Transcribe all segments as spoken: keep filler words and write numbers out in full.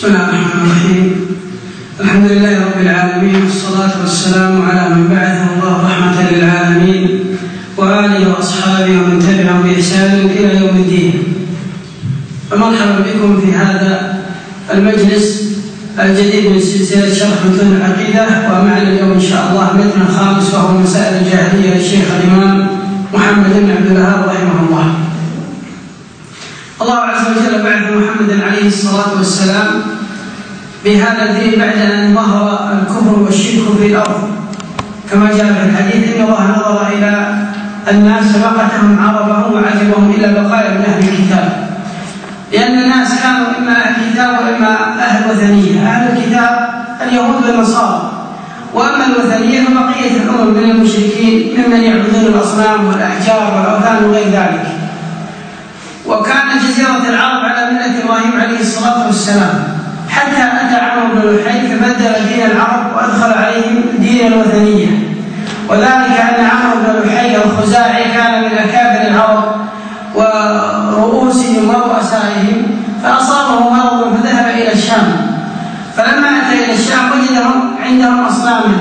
بسم الله الرحمن الرحيم. الحمد لله رب العالمين، والصلاة والسلام على من بعثه الله رحمة للعالمين وآله وأصحابه ومن تبعهم بإحسان إلى يوم الدين. فمرحبا بكم في هذا المجلس الجديد من سلسلة شرح متون العقيدة، ومعنا اليوم إن شاء الله المتن الخامس وهو مسائل الجاهلية للشيخ الإمام محمد بن عبد الوهاب رحمه الله. الله عز وجل بعث محمدا عليه الصلاة والسلام بهذا الدين بعد أن ظهر الكفر والشرك في الأرض، كما جاء في الحديث: إن الله نظر إلى الناس فمقتهم عربهم وعجبهم إلا بقايا من أهل الكتاب، لأن الناس كانوا إما أهل الكتاب وإما أهل وثنية. أهل الكتاب اليهود والنصارى، وأما الوثنية فبقية الأمم من المشركين ممن يعبدون الأصنام والأحجار والأوثان وغير ذلك. وكانت جزيرة العرب على ملة إبراهيم عليه الصلاة والسلام، حتى أتى عمرو بن لحي فبدل دين العرب وأدخل عليهم دين الوثنية، وذلك أن عمرو بن لحي الخزاعي كان من أكابر العرب ورؤوسهم ورؤسائهم، فأصابه مرض فذهب إلى الشام. فلما أتى إلى الشام وجدهم عندهم أصناما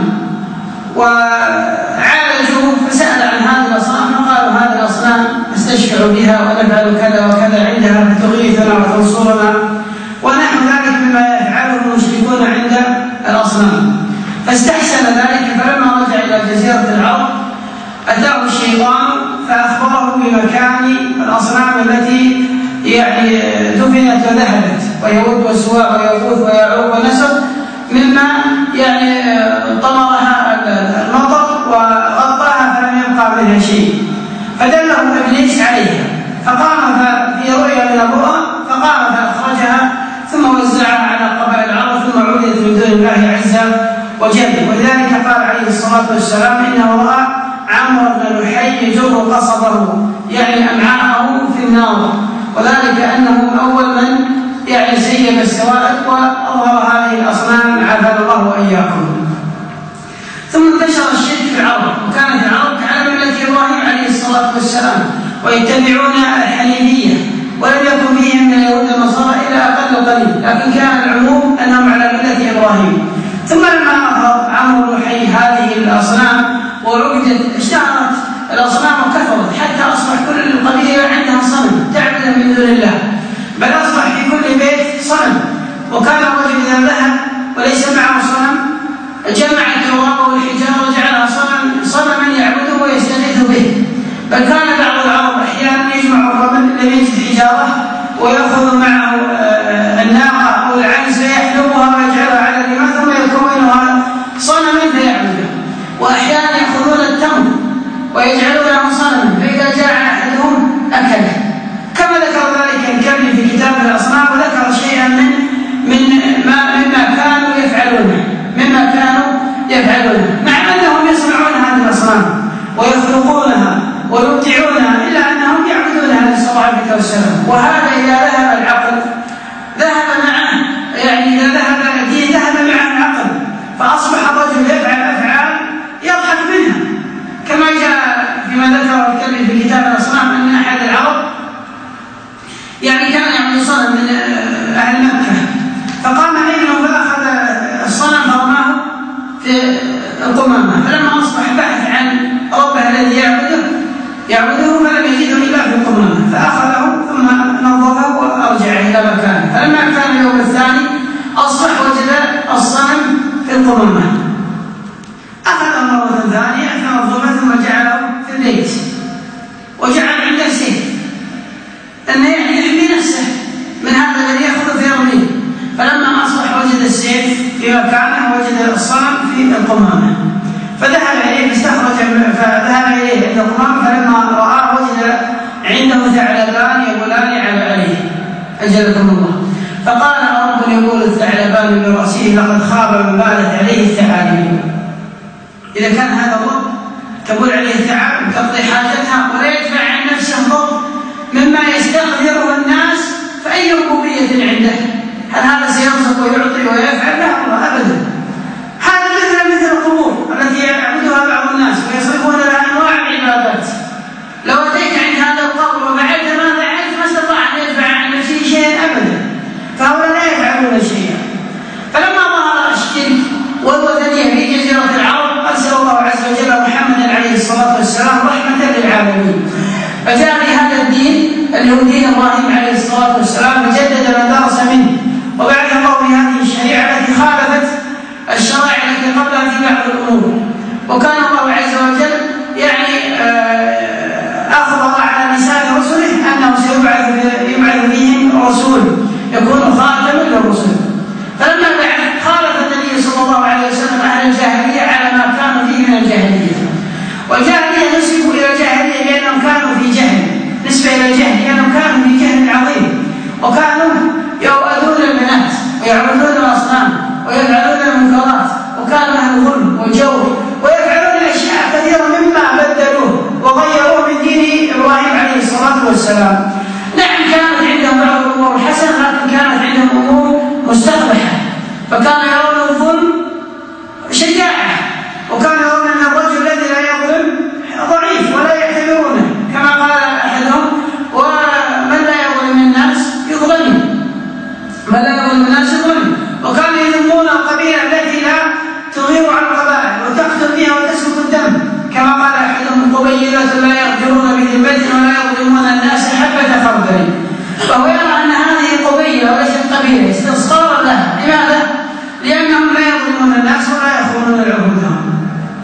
وعالجوه، فسأل عن هذه الأصنام فقالوا: هذه الأصنام نستشفع بها ونفعل كذا وكذا عندها فتغيثنا وتنصرنا، ونحن ذلك مما يفعله المشركون عند الأصنام. فاستحسن ذلك، فلما رجع إلى جزيرة العرب أتاه الشيطان فأخبره بمكان الأصنام التي يعني دفنت وذهبت، وهي ود وسواع ويغوث ويعوق ونسر، مما يعني طمرها المطر وغطاها فلم يبقى منها شيء. فدله إبليس عليها، فقام في رؤيا من الرؤى فقام فأخرجها ثم وزعها على قبائل العرب، ثم عبدت من دون الله عز وجل. ولذلك قال عليه الصلاة والسلام: إنه رأى عمرو بن لحي يجر قصبه، يعني أمعاءه في النار، وذلك أنه أول من يعني زين السوائد وأظهر هذه الأصنام عافانا الله وإياكم. ثم انتشر الشرك في العرب، وكانت العرب على ملة إبراهيم عليه الصلاة والسلام ويتبعون الحنيفية، ولم يكن فيهم من اليهود والنصارى إلا أقل قليل، لكن كان العموم أنهم على ملة إبراهيم. ثم لما أظهر عمرو بن لحي هذه الأصنام وعبدت، اشتهرت الأصنام وكثرت حتى أصبح كل قبيلة عندها صنم تعبد من دون الله، بل أصبح في كل بيت صنم. وكان الرجل إذا ذهب وليس معه صنم جمع التراب والحجارة وجعلها صنم صنما يعبده ويستغيث به. بل كان بعض العرب أحيانا يجمع الرمل لم يجد حجارة ويأخذ معه الناقة أو العنز فيحلبها ويجعلها على الرمال ثم يكونها صنما فيعبده. وأحيانا يأخذون التمر ويجعلونه صنما، فإذا جاء أحدهم أكله، كما ذكر ذلك الكبري في كتاب الأصنام، وذكر شيئا من من ما مما كانوا يفعلونه مما كانوا يفعلونه مع أنهم يصنعون هذه الأصنام ويخلقونها ويبدعونها، إلا أنهم يعبدونها نسأل الله العافية والسلام. وهذا إذا ذهب العقل ذهب معه، يعني إذا ذهب الدين ذهب معه العقل، فأصبح الرجل يفعل أفعال يضحك منها، كما جاء فيما ذكر الكبير في كتاب الأصنام أن أحد العرب يعني كان يعبد صنم من أهل مكة، فقام ابنه فأخذ الصنم فرماه في القمامة، فلما أصبح بحث عن ربه الذي يعبده يعبده فلم يجده إلا في القمامة، فأخذه ثم نظفه وأرجع إلى مكانه. فلما كان اليوم الثاني أصبح وجد الصنم في القمامة، أخذه مرة ثانية فنظفه ثم جعله في البيت وجعل عنده سيف، أنه يعني يحمي نفسه من هذا الذي يأخذ في يرميه. فلما أصبح وجد السيف في مكانه وجد الصنم في القمامة، فذهب إليه فاستخرج فذهب إليه عند القمامة، فلما رآه وجد عنده ثعلبان يبولان على عليه أجلكم الله، فقال: رب يقول الثعلبان برأسه لقد خاب من بالت عليه الثعالب. إذا كان هذا الرب تقول عليه الثعالب تقضي حاجتها ولا يدفع عن نفسه ضر مما يستقدره الناس، فأي ربوبية عنده؟ هل هذا سيرزق ويعطي ويفعل؟ لا والله أبدا. هذا مثل مثل القبور التي يعبدها بعض الناس ويصرفون لها أنواع العبادات. لو أتيت عند هذا القبر وفعلت ما فعلت ما استطاع أن يدفع عن نفسه شيئا أبدا، فهؤلاء لا يفعلون شيئا. دين إبراهيم عليه الصلاة والسلام وجدد ما درس منه، وبعث الله بهذه الشريعة التي خالفت الشرائع التي قبلها في بعض الأمور. وكان الله عز وجل يعني أخبر على لسان رسله أنه سيبعث يبعث فيهم رسول يكون خاتما للرسل. فلما بعث خالف النبي صلى الله عليه وسلم أهل الجاهلية على ما كانوا فيه من الجاهلية، والجاهلية نسبوا إلى الجاهلية لأنهم كانوا في جهل، نسبة إلى الجهل لأنهم كانوا في جهل عظيم، وكانوا يؤذون البنات ويعبدون الأصنام ويفعلون المنكرات، وكانوا أهل ظلم وجور ويفعلون أشياء كثيرة مما بدلوه وغيروه من دين إبراهيم عليه الصلاة والسلام. نعم كانت عندهم بعض الأمور الحسنة، لكن كانت عندهم أمور مستقبحة، فكانوا يرون الظلم شجاعة، وكانوا يرون أن الرجل الذي لا يظلم ضعيف ولا يعتبرونه، كما قال أحدهم: ومن لا يظلم الناس يظلم، من لا يظلم الناس يظلم. وكانوا يذمون القبيلة التي لا تغير على القبائل وتقتل فيها وتسفك الدم، كما قال أحدهم: قبيلة لا يغدرون بذمة ولا يظلمون الناس حبة خردل. وهو يرى أن هذه قبيلة وليست قبيلة استصغارا لها. لماذا؟ لأنهم لا يظلمون الناس ولا يخونون العهود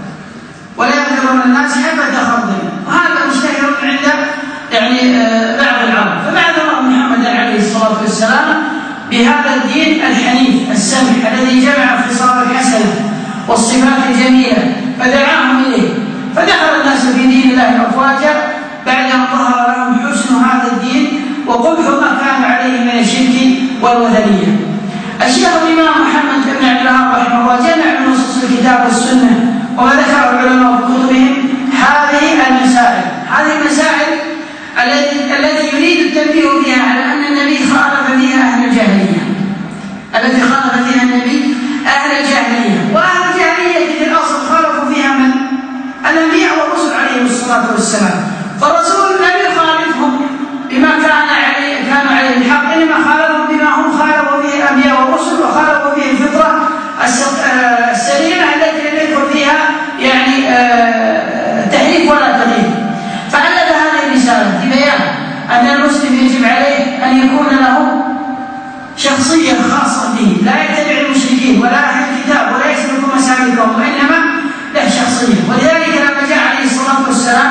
ولا يغدرون الناس حبة خردل، وهذا مشتهر عند يعني بعض العرب. فبعث الله محمدا عليه الصلاة والسلام بهذا الدين الحنيف السمح الذي جمع الخصال الحسنة والصفات الجميلة، فدعاهم إليه، فدخل الناس في دين الله أفواجا بعدما ظهر لهم حسن هذا الدين وقبح ما كان عليه من الشرك والوثنية. الشيخ الإمام محمد بن عبد الوهاب رحمه الله جمع من نصوص الكتاب والسنة وما ذكره العلماء في كتبهم هذه المسائل هذه المسائل التي يريد التنبيه بها على أن النبي خالف فيها أهل الجاهلية، التي خالف فيها النبي أهل الجاهلية. وأهل الجاهلية في الأصل خالفوا فيها من؟ الأنبياء والرسل عليهم الصلاة والسلام. فالرسول لم يخالفهم بما كان عليه كانوا عليه الحق، إنما خالفهم بما هم خالفوا فيه الأنبياء والرسل، وخالفوا فيه الفطرة السليمة التي لم يكن فيها يعني تحريف ولا تغيير. فألف هذه الرسالة في بيان أن المسلم يجب عليه أن يكون له شخصية خاصة به، لا يتبع المشركين ولا أهل الكتاب ولا يسلك مسالكهم، وإنما له شخصية. ولذلك لما جاء عليه الصلاة والسلام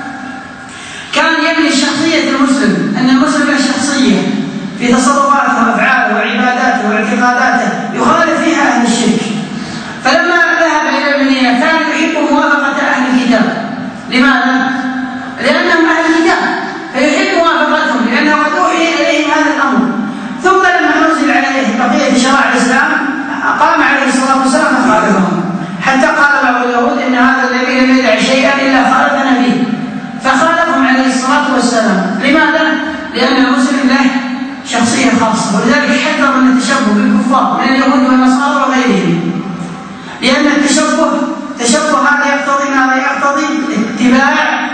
كان يبني شخصية المسلم، أن المسلم له شخصية في تصرفاته وأفعاله وعباداته واعتقاداته يخالف فيها أهل الشرك. فلما ذهب إلى المدينة كان يحب موافقة أهل الكتاب. لماذا؟ لأنهم أهل الكتاب، فيحب موافقتهم لأنه قد أوحي إليهم هذا الأمر. ثم لما نزل عليه بقية شرائع الإسلام قام عليه الصلاة والسلام فخالفهم، حتى قال بعض اليهود إن هذا النبي لم يدع شيئا إلا خالفنا فيه، فخالفهم عليه الصلاة والسلام. لماذا؟ لأن المسلم له شخصية خاصة، ولذلك حذر من التشبه بالكفار من اليهود والنصارى وغيرهم، لأن التشبه تشبه هذا يقتضي ما لا يقتضي اتباع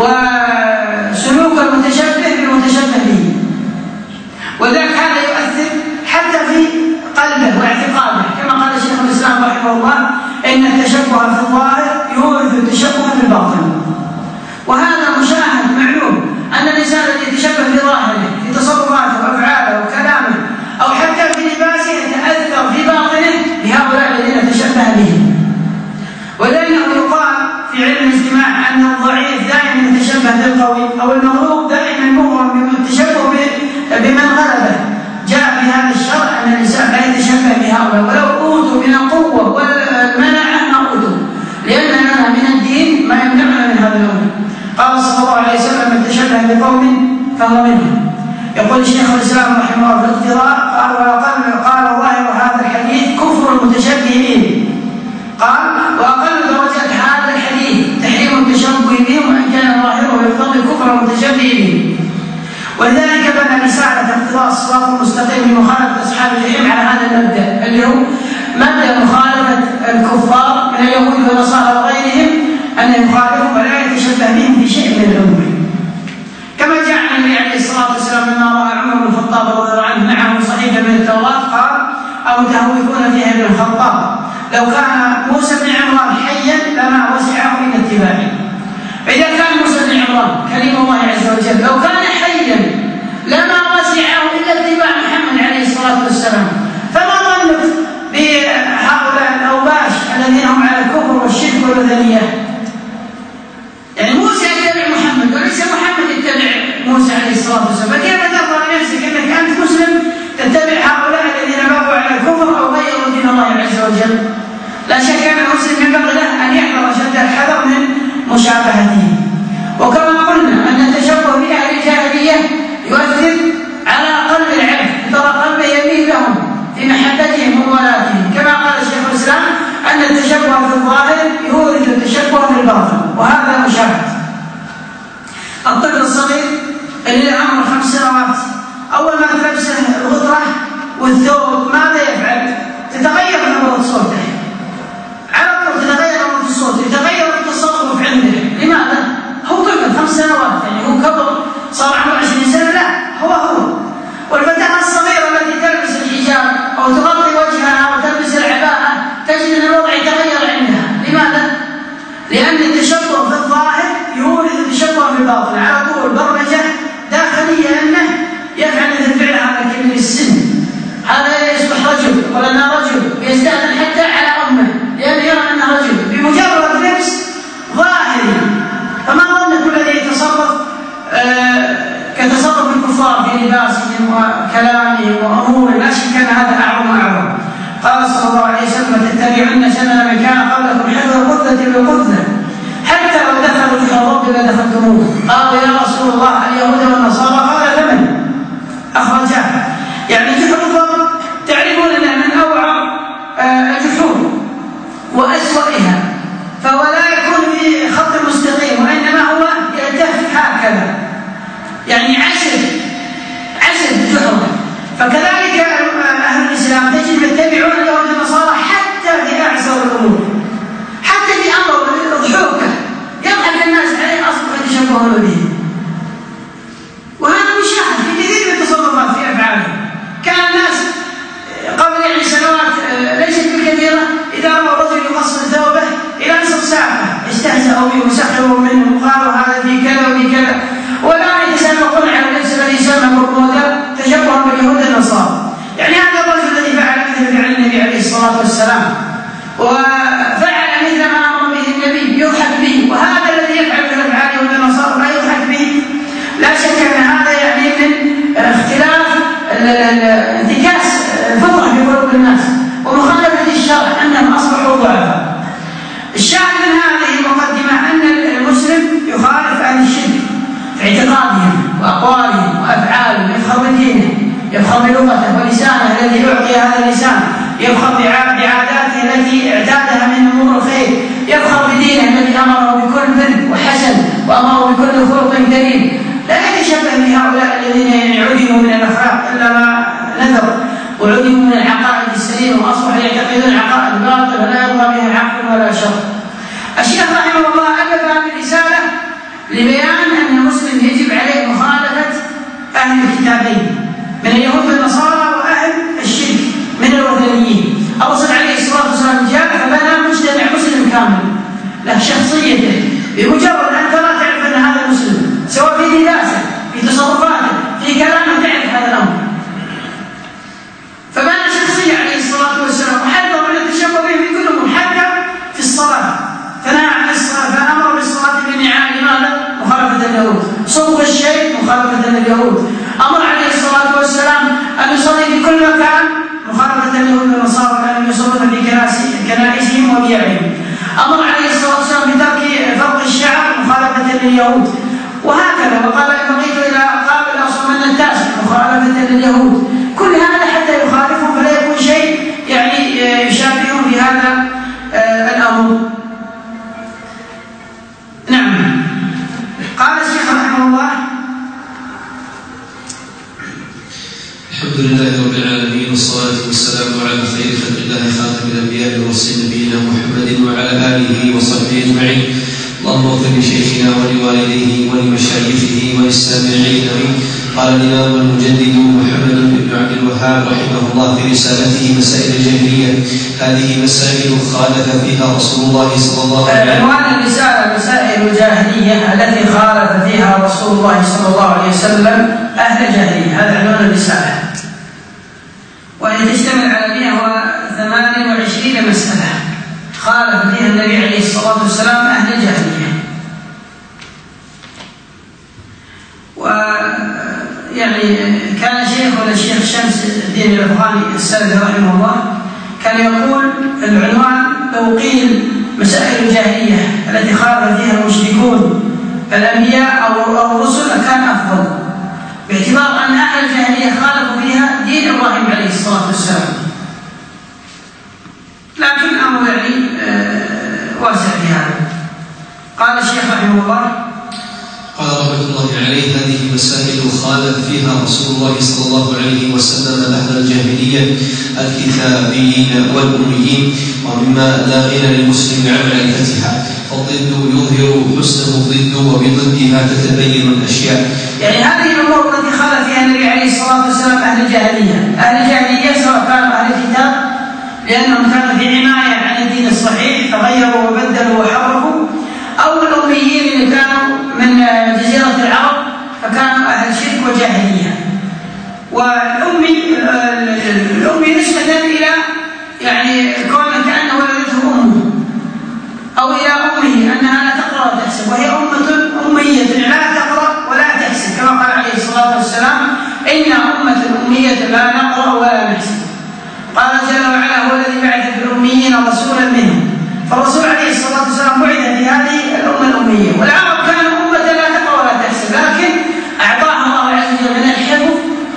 وسلوك المتشبه بالمتشبه به، ولذلك هذا يؤثر حتى في قلبه واعتقاده، كما قال شيخ الإسلام رحمه الله: إن التشبه في الظاهر يورث التشبه في الباطن. وهذا مشاهد معلوم أن الإنسان الذي يتشبه بظاهره في تصرفاته وأفعاله وكلامه أو حتى في لباسه يتأثر في باطنه بهؤلاء الذين تشبه بهم. ولأنه يقال في علم الاجتماع أن الضعيف دائما يتشبه بالقوي، أو المغلوب دائما مغرم بالتشبه بمن غلبه. جاء في هذا الشرع أن الإنسان لا يتشبه بهؤلاء ولو أوتوا من القوة والمنعة ما أوتوا، لأن لنا من الدين ما يمنعنا من هذا الأمر. قال صلى الله عليه وسلم: من تشبه بقوم فهو منهم. يقول الشيخ الإسلام رحمه الله في الاقتضاء قال: وأقل قال ظاهر هذا الحديث كفر المتشبه به. قال: وأقل درجات هذا الحديث تحريم التشبه بهم، وإن كان ظاهره يقتضي كفر المتشبه به. ولذلك بنى رسالة اقتضاء الصراط المستقيم بمخالفة أصحاب الجحيم على هذا المبدأ، اللي هو مبدأ مخالفة الكفار من اليهود والنصارى وغيرهم، أن يخالفهم ولا يتشبه بهم في شيء من الأمور. كما جاء عن النبي عليه الصلاة والسلام لما رأى عمر بن الخطاب رضي الله عنه معه صحيفة من التوراة قال: أمتهوكون فيها ابن الخطاب، لو كان موسى بن عمران حيا لما وسعه إلى اتباعه. فإذا كان موسى بن عمران كليم الله عز وجل لو كان حيا لما وسعه إلا اتباع محمد عليه الصلاة والسلام. فما ظنك بهؤلاء الأوباش الذين هم على الكفر والشرك والوثنية؟ يعني موسى يتبع محمد وليس محمد يتبع موسى عليه الصلاة والسلام، فكيف ترضى لنفسك أنك أنت مسلم تتبع هؤلاء الذين بابوا على الكفر أو غيروا دين الله عز وجل؟ لا شك أن المسلم ينبغي له أن يحذر أشد الحذر من مشابهته. وكما قلنا أن التشبه بأهل الجاهلية يؤثر على قلب العبد، ترى قلبه يميل لهم في محبتهم وولاتهم، كما قال شيخ الإسلام أن التشبه في الظاهر يورث التشبه في الباطن، وهذا مشاهد. الطفل الصغير اللي له عمره خمس سنوات أول ما تلبسه الغطرة والثوب ماذا يفعل؟ تتغير نبرة صوته، على طول تتغير نبرة الصوت، يتغير التصرف عنده. لماذا؟ هو طفل خمس سنوات، يعني هو كبر صار عمره عشرين سنة، لا هو هو. والفتاة الصغيرة التي تلبس الحجاب أو تغطي وجهها وتلبس العباءة تجد أن الوضع يتغير عندها. لماذا؟ لأن التشبه في الظاهر يورث التشبه في الباطن، على طول برمجة داخلية أنه يفعل مثل فعل هذا كبير السن، هذا يصبح رجل ولنا رجل، يستأذن حتى على أمه لأنه يرى أنه رجل بمجرد لبس ظاهري. فما ظنك الذي يتصرف آه كتصرف الكفار في لباسهم وكلامهم وأمورهم؟ لا شك أن هذا أعظم أعظم. قال صلى الله عليه وسلم: تتبعن سنن من كان قبلكم حذو القذة بالقذة حتى لو دخلوا في الرب لدخلتموه. قالوا: يا رسول الله اليهود والنصارى؟ قال: فمن؟ أخرجاه. يعني جحر الضب تعرفون أنه من أوعر الجحور وأسوأها، فهو لا يكون في خط مستقيم وإنما هو يلتف هكذا، يعني عسل عسل جحر. فكذلك أهل الإسلام تجد يتبعون اليهود والنصارى حتى في أعسر الأمور، حتى في أمر الضحوكة يضحك الناس عليه أصبح يتشبهون به. وهذا مشاهد في كثير من التصرفات في أفعالهم. كان الناس قبل يعني سنوات ليست بالكثيرة إذا رأوا رجل يقصر ثوبه إلى نصف ساعة استهزأوا به وسخروا منه وقالوا هذا في كذا وفي كذا، والآن يتسابقون على اللبس الذي يسمى بالموضة تشبها باليهود والنصارى. يعني هذا الرجل الذي فعل مثل فعل النبي عليه الصلاة والسلام وفعل مثل ما أمر به النبي يضحك به، وهذا الذي يفعل مثل أفعال اليهود والنصارى لا يضحك به. لا شك أن هذا يعني من اختلاف انتكاس الفطرة في قلوب الناس ومخالفة الشرع أنهم أصبحوا ضعفاء. الشاهد من هذه المقدمة أن المسلم يخالف أهل الشرك في اعتقادهم وأقوالهم وأفعالهم، يفخر بدينه، يفخر بلغته ولسانه الذي أعطي هذا اللسان، يفخر بعاداته التي اعتادها من أمور الخير، يفخر بدينه الذي أمره بكل بر وحسن وأمره بكل خلق كريم. لا يتشبه بهؤلاء الذين عدموا من الأخلاق إلا ما نذر وعدموا من العقائد السليمة وأصبحوا يعتقدون عقائد باطلة لا يرضى بها عقل ولا شر. الشيخ رحمه الله ألف هذه الرسالة لبيان أن المسلم يجب عليه مخالفة أهل الكتابين من اليهود والنصارى وأهل الشرك من الوثنيين. الرسول عليه الصلاة والسلام جاء فبنى مجتمع مسلم كامل له شخصيته، بمجرد أن ترى تعرف أن هذا مسلم، سواء في لباسه في تصرفاته في كلامه تعرف هذا الأمر. فبنى شخصية عليه الصلاة والسلام وحذر من التشبه به في كل أمور حتى في الصلاة، فنهى عن الصلاة فأمر بالصلاة بالنعال. لماذا؟ مخالفة اليهود. صوغ الشيء مخالفة لليهود. أمر عليه الصلاة والسلام أن يصلي في كل مكان مخالفة لليهود والنصارى كانوا يصلون في كنائسهم وبيعهم. أمر عليه الصلاة والسلام بترك فرق الشعر مخالفة لليهود، وهكذا. وقال: إن بقيت إلى قابل أصومن التاسع مخالفة لليهود. كل هذا حتى يخالفهم فلا يكون شيء يعني يشابههم في هذا الأمر. نعم. قال الشيخ رحمه الله: الحمد لله رب العالمين والصلاة والسلام على خير خلق الله خاتم الأنبياء والرسل نبينا محمد وعلى آله وصحبه أجمعين. اللهم اغفر لشيخنا ولوالديه ولمشايخه وللسامعين قال الإمام المجدد محمد بن عبد الوهاب رحمه الله في رسالته مسائل الجاهلية: هذه مسائل خالف فيها رسول الله صلى الله عليه وسلم. عنوان الرسالة مسائل الجاهلية التي خالف فيها رسول الله صلى الله عليه وسلم أهل الجاهلية، هذا عنوان الرسالة، وهي تشتمل على مئة وثمان وعشرين مسألة خالف فيها النبي عليه الصلاة والسلام أهل الجاهلية. ويعني كان شيخنا الشيخ شمس الدين الأفغاني السلفي رحمه الله كان يقول العنوان لو قيل مسائل الجاهلية التي خالف فيها المشركون الأنبياء أو الرسل كان أفضل، باعتبار أن أهل الجاهلية خالفوا فيها دين إبراهيم عليه الصلاة والسلام، لكن الأمر يعني واسع في هذا. قال الشيخ رحمه الله: قال رحمة الله عليه: هذه مسائل خالف فيها رسول الله صلى الله عليه وسلم أهل الجاهلية الكتابيين والأميين، ومما لا غنى للمسلم عن معرفتها، فالضد يظهر حسنه الضد وبضدها تتبين الأشياء. يعني هذه الأمور التي خالف فيها النبي عليه الصلاة والسلام أهل الجاهلية، أهل الجاهلية سواء كانوا أهل الكتاب لأنهم كانوا في عناية عن الدين الصحيح فغيروا وبدلوا وحرفوا، أو الأميين اللي كانوا من جزيرة العرب فكانوا أهل شرك وجاهلية. والأمي الأمي نسبة إلى يعني كونه كأنه ولدته أمه، أو إلى أمه أنها لا تقرأ وتحسب، وهي أمة أمية لا تقرأ ولا تحسب، كما قال عليه الصلاة والسلام: إن أمة أمية لا نقرأ ولا نحسب. قال جل وعلا: هو الذي بعث في الأميين رسولا منهم. فالرسول عليه الصلاة والسلام بعث في هذه الأمة الأمية، والعرب كانوا أمة لا تقرأ ولا تحسب، لكن أعطاها الله عز وجل من الحفظ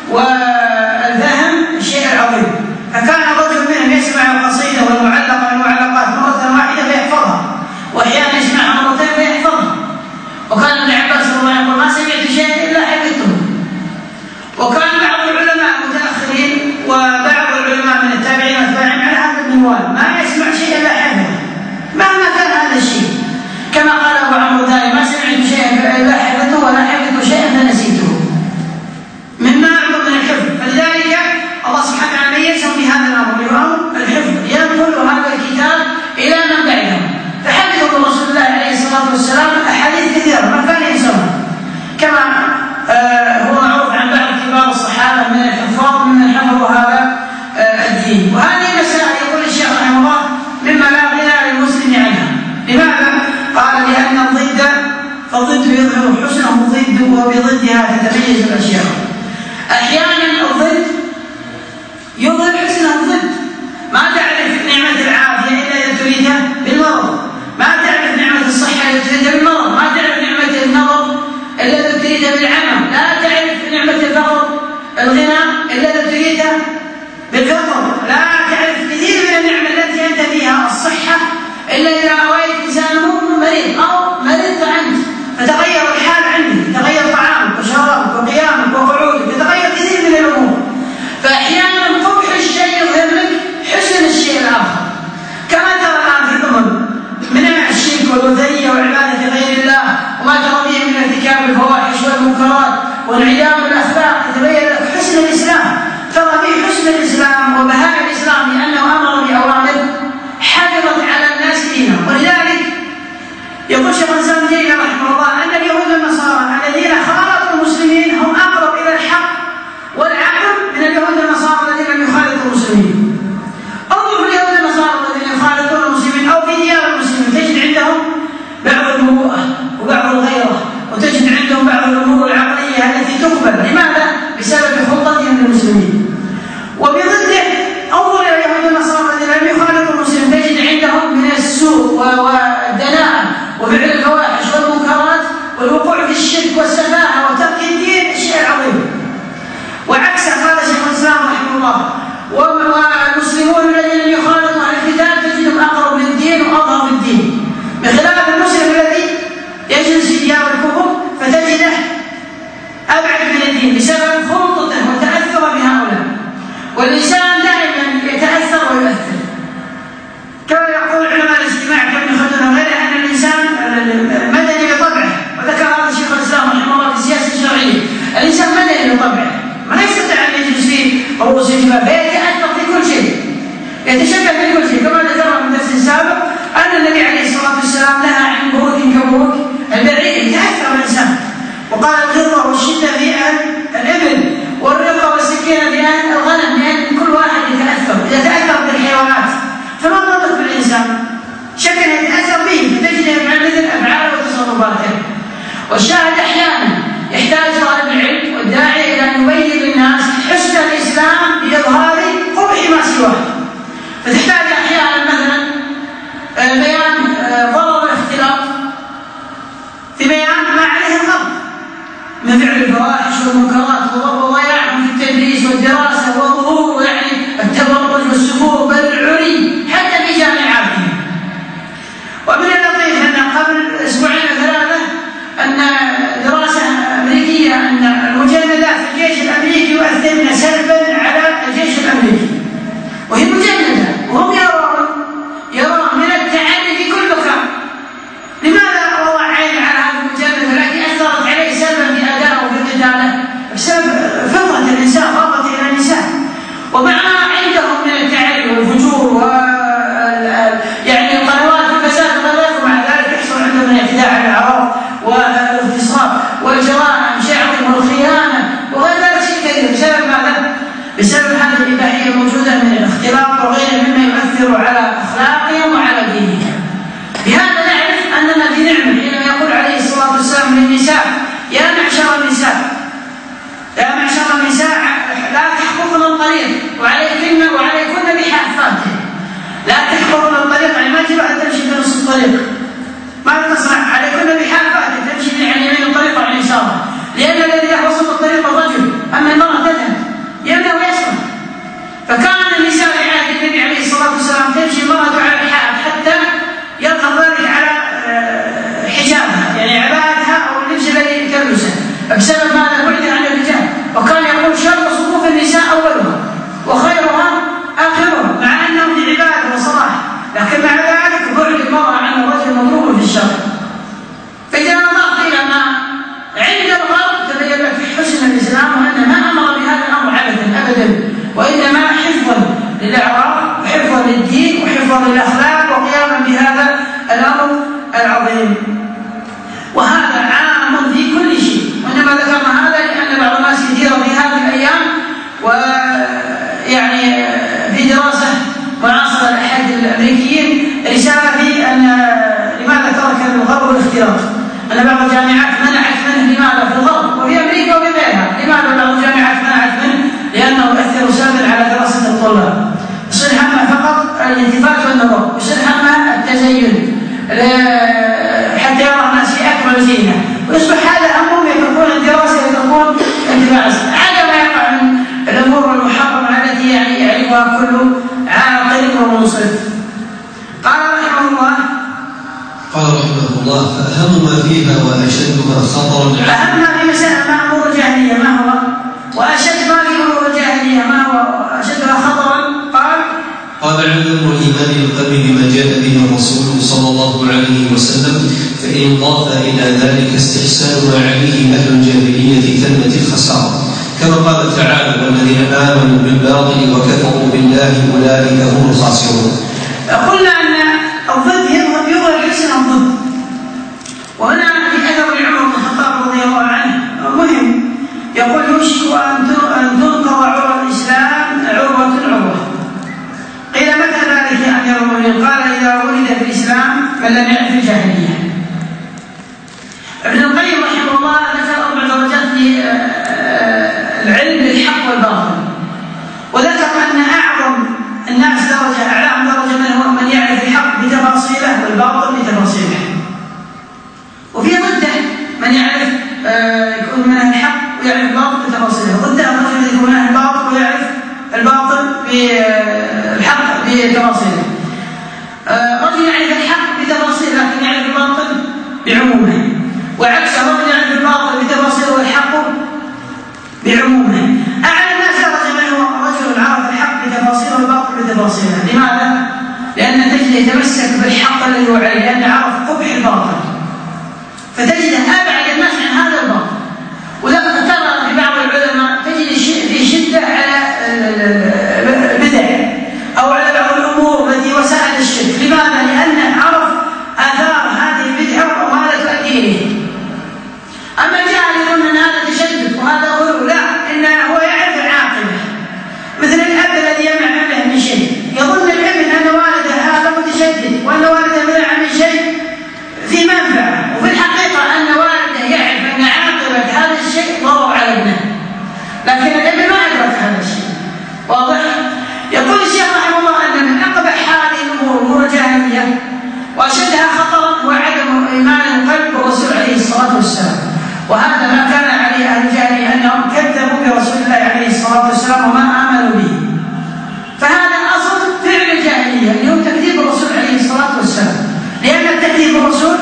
والفهم الشيء العظيم، فكان الرجل منهم يسمع القصيدة والمعلقة والمعلقات مرة واحدة فيحفظها، وأحيانا يسمعها مرتين فيحفظها. وكان ابن عباس رضي الله عنه يقول: ما سمعت شيئا إلا حفظته. وكان بعض العلماء المتأخرين وبعض العلماء من التابعين والتابعين على هذا المنوال ما يسمع شيئا إلا حفظه مهما كان هذا الشيء، كما قال أبو عمرو الداني: ما سمعت شيئا إلا حفظته ولا حفظت شيئا فنسيته، مما أعظم من الحفظ. فلذلك الله سبحانه وتعالى ميزهم بهذا الأمر، وهو الحفظ، ينقل هذا الكتاب إلى من بعدهم، فحفظه رسول الله عليه الصلاة والسلام أحاديث كثيرة ما كان ينسونها، كما آه هو معروف عن بعض كبار الصحابة من الحفاظ ممن حفظوا هذا آه الدين. وهذه مسائل يقول الشيخ رحمه الله مما لا غنى للمسلم عنها. لماذا؟ قال: لأن الضد فالضد يظهر حسنه الضد وبضدها تتميز الأشياء. أحيانا الضد يظهر حسنه الضد، ما تعرف نعمة العافية إلا إذا تريدها بالمرض، ما تعرف نعمة الصحة إلا تريدها بالمرض، ما تعرف نعمة النظر إلا إذا تريدها بالعمى، لا تعرف نعمة الفقر الغنى إلا إذا تريدها بالفقر، لا تعرف كثير من النعمة التي أنت فيها الصحة إلا إذا رأيت إنسان مريض أو مرضت عنه فتغير الحال عندي، تغير طعامك وشرابك وقيامك وقعودك، يتغير كثير من الأمور. فأحيانا قبح الشيء يظهر لك حسن الشيء الآخر، كما ترى الآن في ضمن من الشرك والوثنية وعبادة غير الله وما ترى فيه من ارتكاب الفواحش والمنكرات وانعدام الأخلاق، يتبين لك حسن الإسلام، ترى فيه حسن الإسلام وبهاء الإسلام لأنه أمر بأوامر حفظت على الناس دينهم. ولذلك يقول شيخ الإسلام ابن تيمية رحمه الله أن اليهود والنصارى الذين خالطوا المسلمين هم أقرب إلى الحق والعقل من اليهود والنصارى الذين لم يخالطوا المسلمين. انظر في اليهود والنصارى الذين يخالطون المسلمين أو في ديار المسلمين تجد عندهم بعض المروءة وبعض الغيرة، وتجد عندهم بعض الأمور العقلية التي تقبل. لماذا؟ بسبب خلطتهم بالمسلمين. وبضده انظر إلى اليهود والنصارى الذين لم يخالطوا المسلمين تجد عندهم من السوء والدناءة وفعل الفواحش والمنكرات والوقوع في الشرك والسفاهة وترك الدين الشيء العظيم. وعكسه قال شيخ الإسلام رحمه الله: والمسلمون الذين لم يخالطوا أهل الكتاب تجدهم أقرب للدين وأظهر للدين، بخلاف المسلم الذي يجلس في ديار الكفر فتجده أبعد من الدين بسبب خلطته وتأثر بها يتشبه بكل شيء، كما ذكرنا في الدرس السابق أن النبي عليه الصلاة والسلام نهى عن بروك كبروك البعير يتأثر الإنسان، وقال الغلظة والشدة في أهل الإبل والرقة والسكينة في أهل الغنم، لأن كل واحد يتأثر، إذا تأثر بالحيوانات فما ضرك بالإنسان؟ شكل يتأثر به فتجد يفعل مثل أفعاله وتصرفاته. والشاهد أحيانا يحتاج طالب العلم والداعي إلى أن يبين للناس حسن الإسلام بإظهار قبح ما سواه، فتحتاج أحيانا مثلا بيان ضرر الاختلاط في بيان ما عليه الغرب من فعل الفواحش والمنكرات وضياعهم في التدريس والدراسة وظهور يعني التبرج والسفور بل العري حتى في جامعاتهم. ومن اللطيف أن قبل أسبوعين وثلاثة أن دراسة أمريكية أن المجندات في الجيش الأمريكي يؤثرن سلبا على الجيش الأمريكي، وهي مجندة وهم يرون يرون من التعلي في كل مكان. لماذا وضع عين على هذه المجندة التي أثرت عليه سلبا في أدائه وفي قتاله؟ بسبب فطرة الإنسان، رغبة إلى النساء، ومع عندهم من التعلي والفجور و يعني القنوات والفساد وغيره، ومع ذلك يحصل عندهم الاعتداء على الأعراض والاغتصاب والجرائم شعب والخيانة وغير ذلك شيء كثير. بسبب ماذا؟ بسبب هذه الإباحية الموجودة من الاختلاط وغيره مما يؤثر على أخلاقهم وعلى دينهم. بهذا نعرف أننا في نعمة حينما يقول عليه الصلاة والسلام للنساء: يا معشر النساء يا معشر النساء لا تحفظن الطريق وعليكن وعليكن بحافاته. لا تحفظن الطريق يعني ما تجب أن تمشي في نص الطريق، ماذا تصنع؟ عليكن بحافاته، تمشي عن يمين الطريق وعن يساره، لأن الذي يحفظ الطريق الرجل، أما المرأة تذهب يمنى ويسرى. فكان النساء في عهد النبي عليه الصلاة والسلام تمشي المرأة على الحائط حتى يظهر ذلك على حجابها يعني عباءتها أو اللبس الذي تلبسه، بسبب ماذا؟ بعد عن الرجال. وكان يقول: شر صفوف النساء أولها وخيرها آخرها، مع أنهم في عبادة وصلاح، لكن مع ذلك بعد المرأة عن الرجل مضروب في الشر. فإذا نظرت إلى ما عند الغرب تبين لك في حسن الإسلام وأن ما أمر بهذا الأمر عبثا أبدا، وإنما حفظا للأعراض وحفظا للدين وحفظا للأخلاق وقياما بهذا الأمر العظيم. وهذا عام في كل شيء، وإنما ذكرنا هذا لأن بعض الناس يدير في هذه الأيام ويعني في دراسة معاصرة لأحد الأمريكيين رسالة في أن لماذا ترك الغرب الاختلاط، أن بعض الجامعات منعت منه. لماذا في الغرب وفي أمريكا وفي غيرها؟ لماذا بعض الجامعات منعت منه؟ لأنه يؤثر سلبا على دراسة الطلاب، يصير همه فقط الالتفات والنظر، يصير همه التزين حتى يرى الناس في أكمل زينة، ويصبح هذا همهم يتركون الدراسة ويتركون الدراسة، هذا ما يقع من الأمور المحرمة التي يعني يعرفها كل عاقل ومنصف. قال رحمه الله قال رحمه الله: فأهم ما فيها وأشدها خطرا أهم ما في مسألة ما أمور الجاهلية ما هو، وأشد ما في أمور الجاهلية ما هو أشدها خطرا. قال قال: علم الإيمان القلب بما جاء به الرسول صلى الله عليه وسلم، فإن ضاف إلى ذلك استحسان ما عليه أهل الجاهلية تمت الخسارة، كما قال تعالى: والذين آمنوا بالباطل وكفروا بالله أولئك هم الخاسرون. قلنا أن الضد يظهر حسن الضد، وهنا في أثر عمر بن الخطاب رضي الله عنه مهم، يقول: يوشك أن تنقض عروة الإسلام عروة عروة. قيل: متى ذلك يا أمير المؤمنين؟ قال: إذا ولد في الإسلام من لم يعرف الجاهلية. ابن القيم رحمه الله ذكر أربع درجات في العلم بالحق والباطل، وذكر أن أعظم الناس درجة أعلاهم درجة من هو من يعرف الحق بتفاصيله والباطل بتفاصيله، وفي ضده من يعرف يكون من الحق ويعرف الباطل بتفاصيله، ضده الرجل الذي يكون من الباطل ويعرف الباطل بالحق بتفاصيله. رجل يعرف الحق بتفاصيله لكن يعرف الباطل بعمومه، وعكسه رجل يعرف الباطل بتفاصيله والحق بعمومه. أعلى الناس درجة من هو رجل عرف الحق بتفاصيله والباطل بتفاصيله. لماذا؟ لأن تجد يتمسك بالحق الذي هو عليه، لأن عرف قبح الباطل، فتجده أبعد الناس عن هذا الباطل. ولقد ترى في بعض العلماء تجد في شدة على البدع أو على بعض الأمور وهذا ما كان عليه أهل الجاهلية، أنهم كذبوا برسول الله عليه الصلاة والسلام وما آمنوا به. فهذا أصل فعل الجاهلية اللي هو تكذيب الرسول عليه الصلاة والسلام، لأن التكذيب الرسول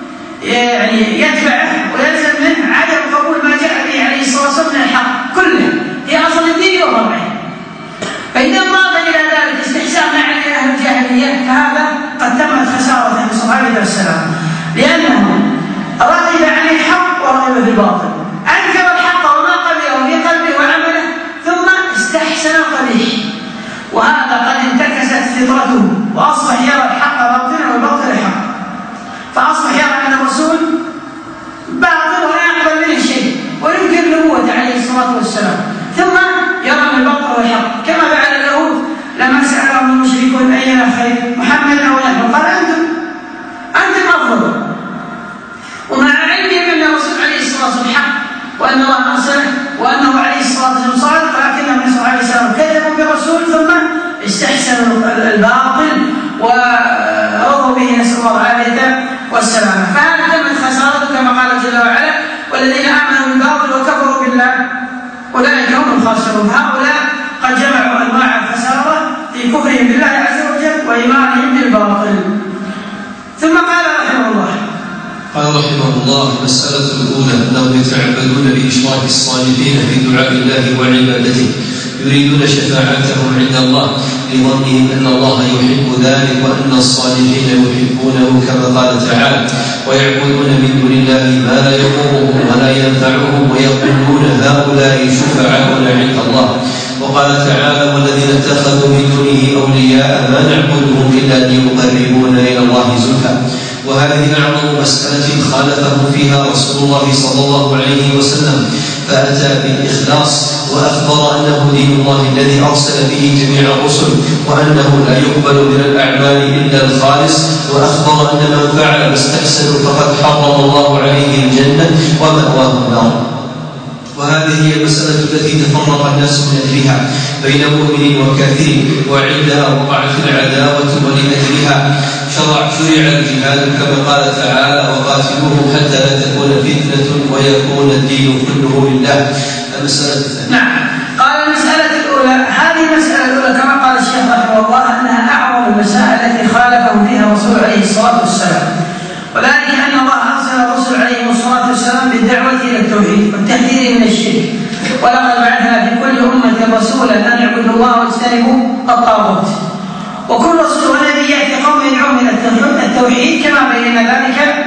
يعني يتبعه ويلزم منه عدم قبول ما جاء به عليه الصلاة والسلام من الحق كله، هي أصل الدين وفرعه. فإذا ضاف إلى ذلك استحسان ما عليه أهل الجاهلية فهذا قد تمت خسارة الرسول عليه السلام، لأنه رغب عن الحق ورغب في الباطل، أنكر الحق وما قبله في قلبه وعمله ثم استحسن القبيح، وهذا قد انتكست فطرته وأصبح يرى الحق باطلا والباطل حق، فأصبح يرى أن الرسول باطل ولا يقبل منه شيء وينكر نبوته عليه الصلاة والسلام، ثم يرى أن الباطل والحق، كما فعل اليهود لما سألهم المشركون أينا خير محمد أو نحن، قال أنتم أنتم أفضل، ومع علمهم أن الرسول عليه الصلاة والسلام حق وأن الله أرسله وأنه عليه الصلاة والسلام صادق، ولكنهم الرسول عليه السلام كذبوا بالرسول ثم استحسنوا الباطل ورضوا به، نسأل الله العافية والسلامة. فهذا تمت خسارته كما قال جل وعلا: والذين آمنوا بالباطل وكفروا بالله أولئك هم الخاسرون. هؤلاء قد جمعوا أنواع الخسارة في كفرهم بالله عز وجل وإيمانهم بالباطل. ثم قال رحمه الله قال رحمه الله: المسألة الأولى أنهم يتعبدون بإشراك الصالحين في دعاء الله وعبادته، يريدون شفاعتهم عند الله لظنهم أن الله يحب ذلك وأن الصالحين يحبونه، كما قال تعالى: ويعبدون من دون الله ما لا يضرهم ولا ينفعهم ويقولون هؤلاء شفعاؤنا عند الله. وقال تعالى: والذين اتخذوا من دونه أولياء ما نعبدهم إلا ليقربونا إلى الله زلفى. وهذه أعظم مسألة خالفه فيها رسول الله صلى الله عليه وسلم، فأتى بالإخلاص وأخبر أنه دين الله الذي أرسل به جميع الرسل، وأنه لا يقبل من الأعمال إلا الخالص، وأخبر أن من فعل ما استحسن فقد حرم الله عليه الجنة ومأواه النار. وهذه هي المسألة التي تفرق الناس من أجلها بين مؤمن وكافر، وعندها وقعت العداوة، ولأجلها شرع شرع الجهاد كما قال تعالى: وقاتلوهم حتى لا تكون فتنة ويكون الدين كله لله. المسألة الثانية. نعم، قال المسألة الأولى، هذه المسألة الأولى كما قال الشيخ رحمه الله أنها أعظم المسائل التي خالفهم فيها الرسول عليه الصلاة والسلام، وذلك أن الله أرسل الرسول عليه الصلاة والسلام بالدعوة إلى التوحيد والتحذير من الشرك، ولقد بعثنا في كل أمة رسولا أن يعبدوا الله واجتنبوا الطاغوت. وكل رسول ونبي يأتي قوم يدعوهم إلى التوحيد كما بينا ذلك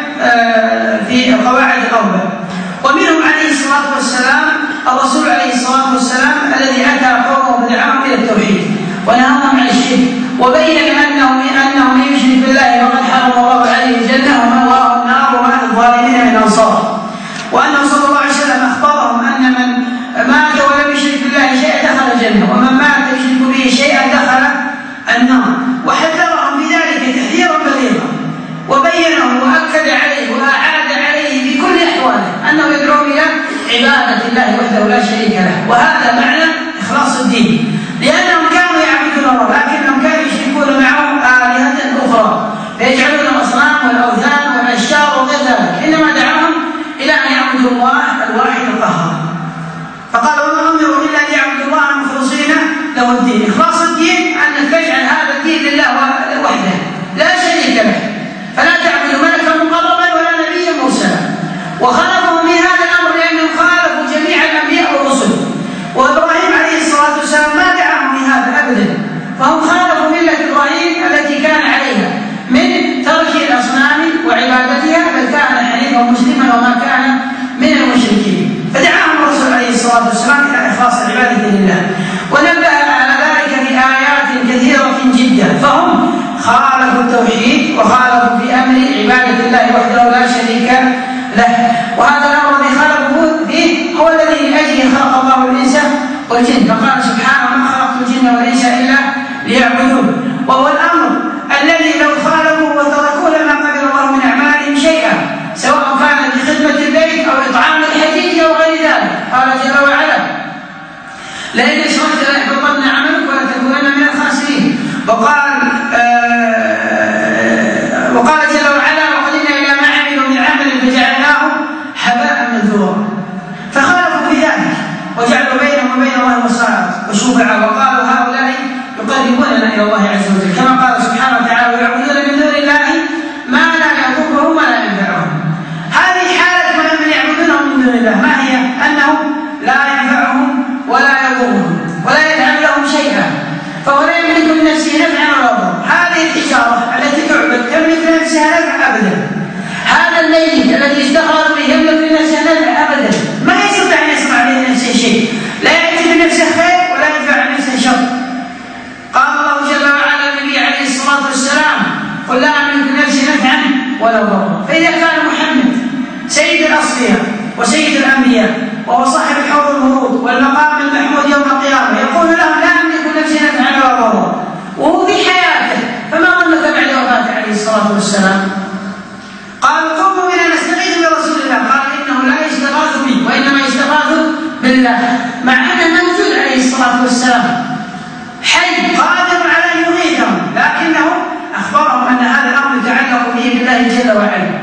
في القواعد الأربع. ومنهم عليه الصلاة والسلام الرسول عليه الصلاة والسلام الذي أتى قومه بدعوهم إلى التوحيد ونهاهم عن الشرك، وبين أنه أنه من يشرك بالله وقد حرم الله عليه الجنة ومأواه النار وما للظالمين من أنصار. وأنه صلى الله عليه وسلم أخبرهم أن من مات ولم يشرك بالله شيئا دخل الجنة، ومن مات يشرك به شيئا دخل النار، وحذرهم بذلك تحذيرا بليغا، وبينه وأكد عليه وأعاد عليه في كل أحواله أنه يدعو إلى عبادة الله وحده لا شريك له. وهذا معنى إخلاص الدين، لأنهم كانوا يعبدون الله لكنهم كانوا يشركون معه آلهة أخرى فيجعلون الأصنام والأوثان والأشجار وغير ذلك، إنما دعاهم إلى أن يعبدوا الله الواحد القهار. فقال: وما أمروا إلا أن يعبدوا الله مخلصين له الدين. إخلاص الدين أن تجعل هذا الدين لله وحده لا شريك له، فلا تعبد ملكا مقربا ولا نبيا مرسلا. وخالفوا من هذا الأمر لأنهم خالفوا جميع الأنبياء والرسل، وإبراهيم عليه الصلاة والسلام ما دعاهم لهذا أبدا، فهم خالفوا ملة إبراهيم التي كان عليها من ترك الأصنام وعبادتها، بل كان حنيفا مسلما وما كان من المشركين. فدعاهم الرسول عليه الصلاة والسلام إلى إخلاص العبادة لله، ونبه على ذلك في آيات كثيرة جدا. فهم خالفوا التوحيد وخالفوا في أمر عبادة الله وحده لا شريك له، وهذا الأمر الذي خالفوه فيه هو الذي من أجله خلق الله الإنس والجن، فقال سبحانه: ما خلقت الجن والإنس إلا ليعبدون. وهو الأمر الذي لو خالفوا وتركوا لما قدر الله من أعمالهم شيئا، سواء كان بخدمة البيت أو إطعام الحديث أو غير ذلك. قال جل وعلا: لئن أشركت ليحبطن عملك ولتكونن من الخاسرين. وقال آه وقال جل وعلا: وقدمنا إلى ما عملوا من عمل فجعلناه هباء منثورا. قل لا أملك لنفسي نفعا ولا ضرا. فإذا كان محمد سيد الأصفياء وسيد الأنبياء وهو صاحب حوض الورود والمقام المحمود يوم القيامة يقول لهم لا أملك لنفسي نفعا ولا ضرا وهو في حياته، فما ظنك بعد وفاته عليه الصلاة والسلام؟ قالوا قوموا بنا نستغيث برسول الله، قال إنه لا يستغاث بي وإنما يستغاث بالله، مع أنه موجود عليه الصلاة والسلام حي قادر على أن يغيثهم، لكنه أخبرهم أن هذا الأمر يتعلق به بالله جل وعلا.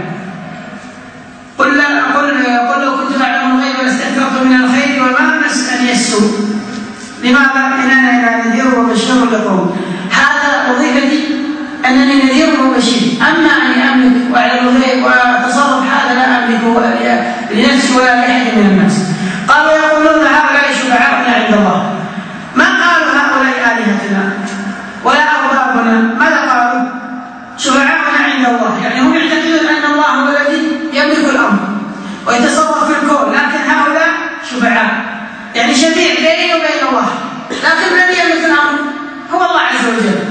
قل قل لو كنت أعلم الغيب لاستكثرت من الخير وما مسني السوء. لماذا؟ إننا إلى نذير وبشير لقوم. هذا وظيفتي أنني نذير وبشير، أما أني أملك وأعلم الغيب وأتصرف هذا لا أملكه لنفسي ولا لأحد من الناس. قالوا يقولون هؤلاء شفعاؤنا عند الله. ما قالوا هؤلاء آلهتنا ولا أربابنا، ماذا قالوا؟ شفعاؤنا عند الله، يعني هم يعتقدون أن الله هو الذي يملك الأمر ويتصرف في الكون، لكن هؤلاء شفعاء، يعني شفيع بيني وبين الله، لكن الذي يملك الأمر هو الله عز وجل.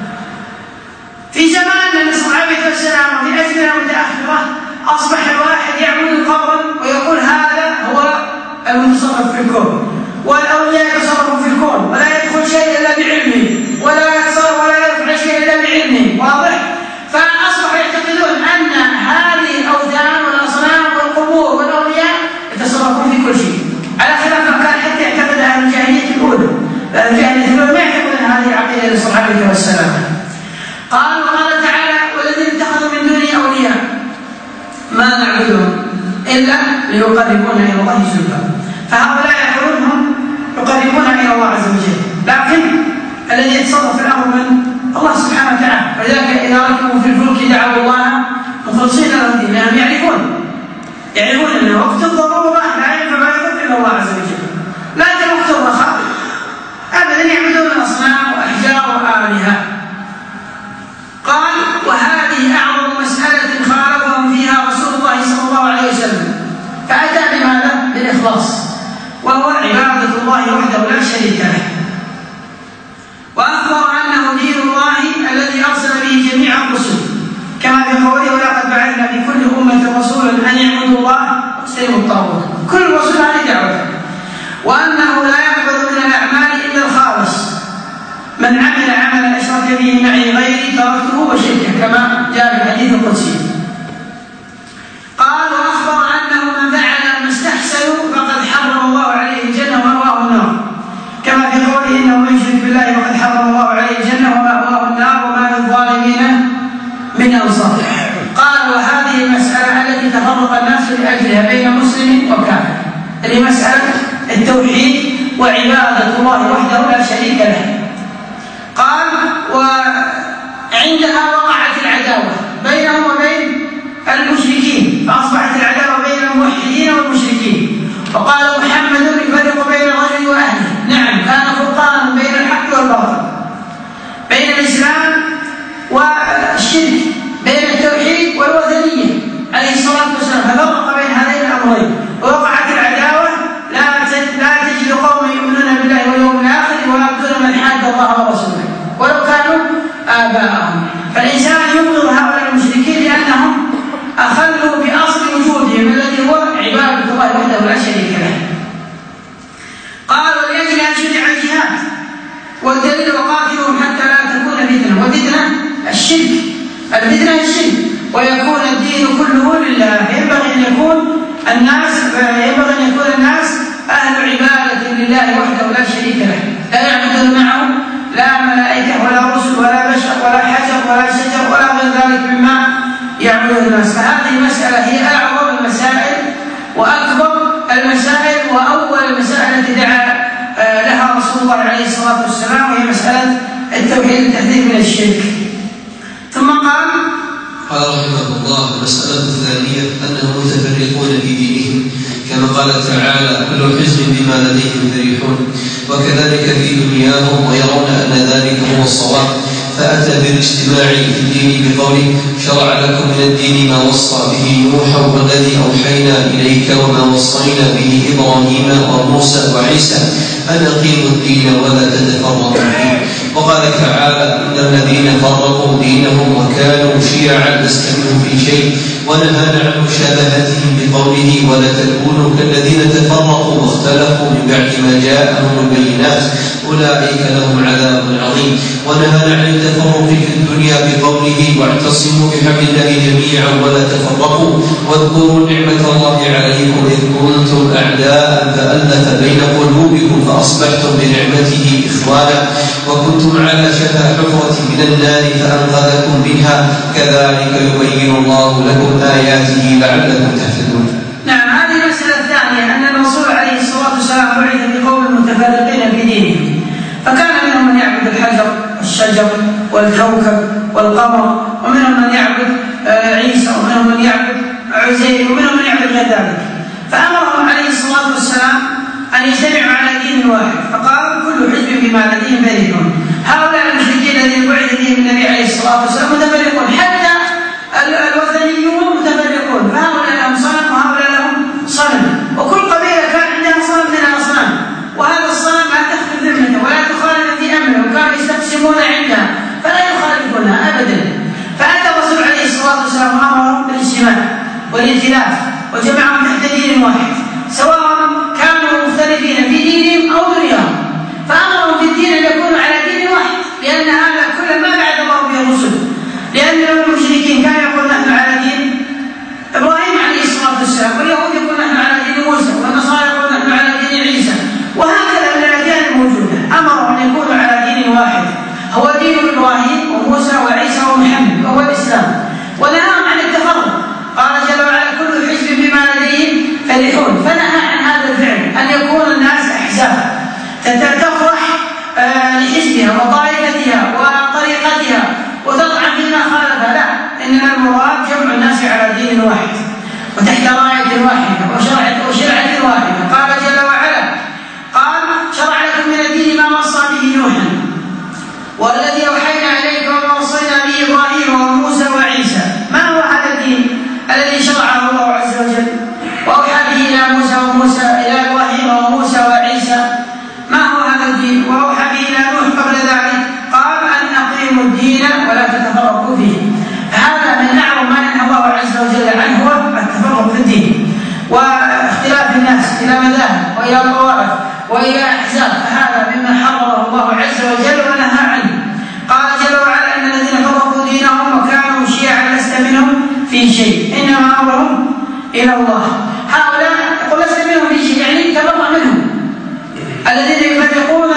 في زماننا النبي صلى الله عليه وسلم وفي أزمنة متأخرة أصبح الواحد يعبد قبرا ويقول هذا هو المتصرف في الكون، والأولياء يتصرفوا في الكون ولا يدخل شيء إلا بعلمه ولا يتصرف ولا يفعل شيء إلا بعلمه، واضح؟ فأصبحوا يعتقدون أن هذه الأوثان والأصنام والقبور والأولياء يتصرفون في كل شيء، على خلاف ما كان حتى يعتقد أهل الجاهلية الأولى. أهل الجاهلية الأولى ما يعتقدون هذه العقيدة للصحابة والسلام. قال وقال تعالى والذين اتخذوا من دونه أولياء ما نعبدهم إلا ليقربونا إلى الله زلفى. فهؤلاء يقولون هم يقربونا إلى الله عز وجل، لكن الذي يتصرف في الأمر من الله سبحانه وتعالى. ولذلك إذا ركبوا في الفلك دعوا الله مخلصين له الدين، لأنهم يعرفون يعرفون أن وقت الضرورة لا ينفع ما يضر إلا الله عز وجل، لكن وقت الرخاء أبدا يعبدون الأصنام وأحجار وآلهة. قال وهذه أعظم مسألة خالفهم فيها رسول الله صلى الله عليه وسلم، فأتى بماذا؟ بالإخلاص، وهو عبادة الله وحده لا شريك له، وأخبر أنه دين الله الذي أرسل به جميع الرسل، كما في قوله ولقد بعثنا في كل أمة رسولا أن يعبدوا الله واجتنبوا الطاغوت، كل رسول هذه دعوته، وأنه لا يقبل من الأعمال إلا الخالص، من عمل عملا أشرك به معي غيري تركته وشركه، كما جاء في الحديث القدسي. قال وأخبر أنه من فعل ما استحسن فقد حرم الله عليه الجنة ومأواه النار، كما في قوله إنه من يشرك بالله فقد حرم الله عليه الجنة ومأواه النار وما للظالمين من أنصار. قال وهذه المسألة التي تفرق الناس لأجلها بين مسلم وكافر، هذه مسألة التوحيد وعبادة الله وحده لا شريك له. قال وعندها وقعت العداوة بينهم وبين المشركين، فأصبحت العداوة بين الموحدين والمشركين، وقال محمد يفرق بين الرجل وأهله. نعم، كان فرقانا بين الحق والباطل، بين الإسلام والشرك، بين التوحيد والوثنية عليه الصلاة والسلام، ففرق بين هذين الأمرين، ووقعت العداوة لا تجد قوم يؤمنون بالله واليوم الآخر ولا يبغضون من حاد الله ورسوله ولو كانوا آباءهم. فالإنسان يبغض هؤلاء المشركين لأنهم أخلوا بأصل وجودهم الذي هو عبادة الله وحده لا شريك له. قال ولأجل أن شرع الجهاد، والدليل وقاتلهم حتى لا تكون فتنة، والفتنة الشرك، الفتنة الشرك، ويكون الدين كله لله. ينبغي أن يكون الناس ينبغي أن يكون الناس أهل عبادة لله وحده لا شريك له، لا يعبدون معه لا ملائكة ولا رسل ولا بشر ولا حجر ولا شجر ولا غير ذلك مما يعبدون الناس. فهذه المسألة هي أعظم المسائل وأكبر المسائل وأول المسائل التي دعا لها رسول الله عليه الصلاة والسلام، وهي مسألة التوحيد التحذير من الشرك. ثم قال قال رحمه الله المسألة الثانية أنهم متفرقون في دينهم، كما قال تعالى كل حزب بما لديهم فرحون، وكذلك في دنياهم ويرون أن ذلك هو الصواب، فأتى بالاجتماع في الدين بقوله شرع لكم من الدين ما وصى به نوح والذي أوحينا إليك وما وصينا به إبراهيم وموسى وعيسى أن أقيموا الدين ولا تتفرقوا فيه. وقال تعالى إن الذين فرقوا دينهم وكانوا شيعا لست منهم في شيء، ونهانا عن مشابهتهم بقوله ولا تكونوا كالذين تفرقوا واختلفوا من بعد ما جاءهم البينات أولئك لهم عذاب عظيم، ونهانا عن التفرق في الدنيا بقوله واعتصموا بحبل الله جميعا ولا تفرقوا واذكروا نعمة الله عليكم إذ كنتم أعداء فألف بين قلوبكم فأصبحتم بنعمته إخوانا وكنتم على شفا حفرة من النار فأنقذكم منها كذلك يبين الله لكم آياته لعلكم تهتدون. نعم، هذه المسألة الثانية أن الرسول عليه الصلاة والسلام بعث بقوم متفرقين في دينهم، فكان منهم من يعبد الحجر والشجر والكوكب والقمر، ومنهم من يعبد عيسى، ومنهم من يعبد عزير، ومنهم من يعبد غير ذلك، فأمرهم عليه الصلاة والسلام أن يجتمعوا على دين واحد، فقال كل حزب بما لديهم فرحون. هؤلاء المشركين الذين بعث بهم النبي عليه الصلاة والسلام متفرقون، حتى الوثنيون متفرقون، فهؤلاء لهم صنم وهؤلاء لهم صنم، وكل قبيلة كان عندها صنم من الأصنام، وهذا الصنم لا تخفي ذمته ولا تخالف في أمره، وكانوا يستقسمون عندها فلا يخالفونها أبدا. فأتى الرسول عليه الصلاة والسلام أمرهم بالاجتماع والائتلاف وجمعهم تحت دين واحد، سواء كانوا مختلفين في دينهم أو دنياهم، فأمرهم في الدين أن يكونوا على دين واحد، لأن هذا كل ما بعد الله به الرسل، لأن المشركين كانوا يقولون نحن على دين إبراهيم عليه الصلاة والسلام، واليهود يقولون نحن على دين موسى، والنصارى يقولون نحن على دين عيسى، وهكذا من الأديان الموجودة. أمرهم أن يكونوا على دين واحد هو دين إبراهيم وموسى وعيسى ومحمد وهو الإسلام، ونهاهم عن التفرق. قال جل وعلا كل حزب بما لديهم فرحون، فنهى عن هذا الفعل أن يكون الناس أحزابا تفرح لحزبها وطائفتها وطريقتها وتطعن فيما خالفها، لا، إنما المراد جمع الناس على دين واحد وتحت راية واحدة وشرعة واحدة. قال جل وعلا قال شرع لكم من الدين ما وصى به نوحا والذي أوحينا إليك وما وصينا به إبراهيم وموسى وعيسى. ما هو هذا الدين الذي شرعه الله عز وجل وأوحى به إلى موسى وموسى إلى إبراهيم وموسى وعيسى؟ ما هو هذا الدين؟ وأوحى به إلى نوح قبل ذلك قال أن أقيموا الدين ولا تتفرقوا فيه. هذا من أعظم ما نهى الله عز وجل عنه هو التفرق في الدين واختلاف الناس إلى مذاهب وإلى طوائف وإلى أحزاب، فهذا مما حرمه الله عز وجل ونهى عنه. قال جل وعلا إن الذين فرقوا دينهم وكانوا شيعا لست منهم في شيء إنما أمرهم إلى الله. هؤلاء يقول لست منهم في شيء، يعني تبرأ منهم. الذين يفرقون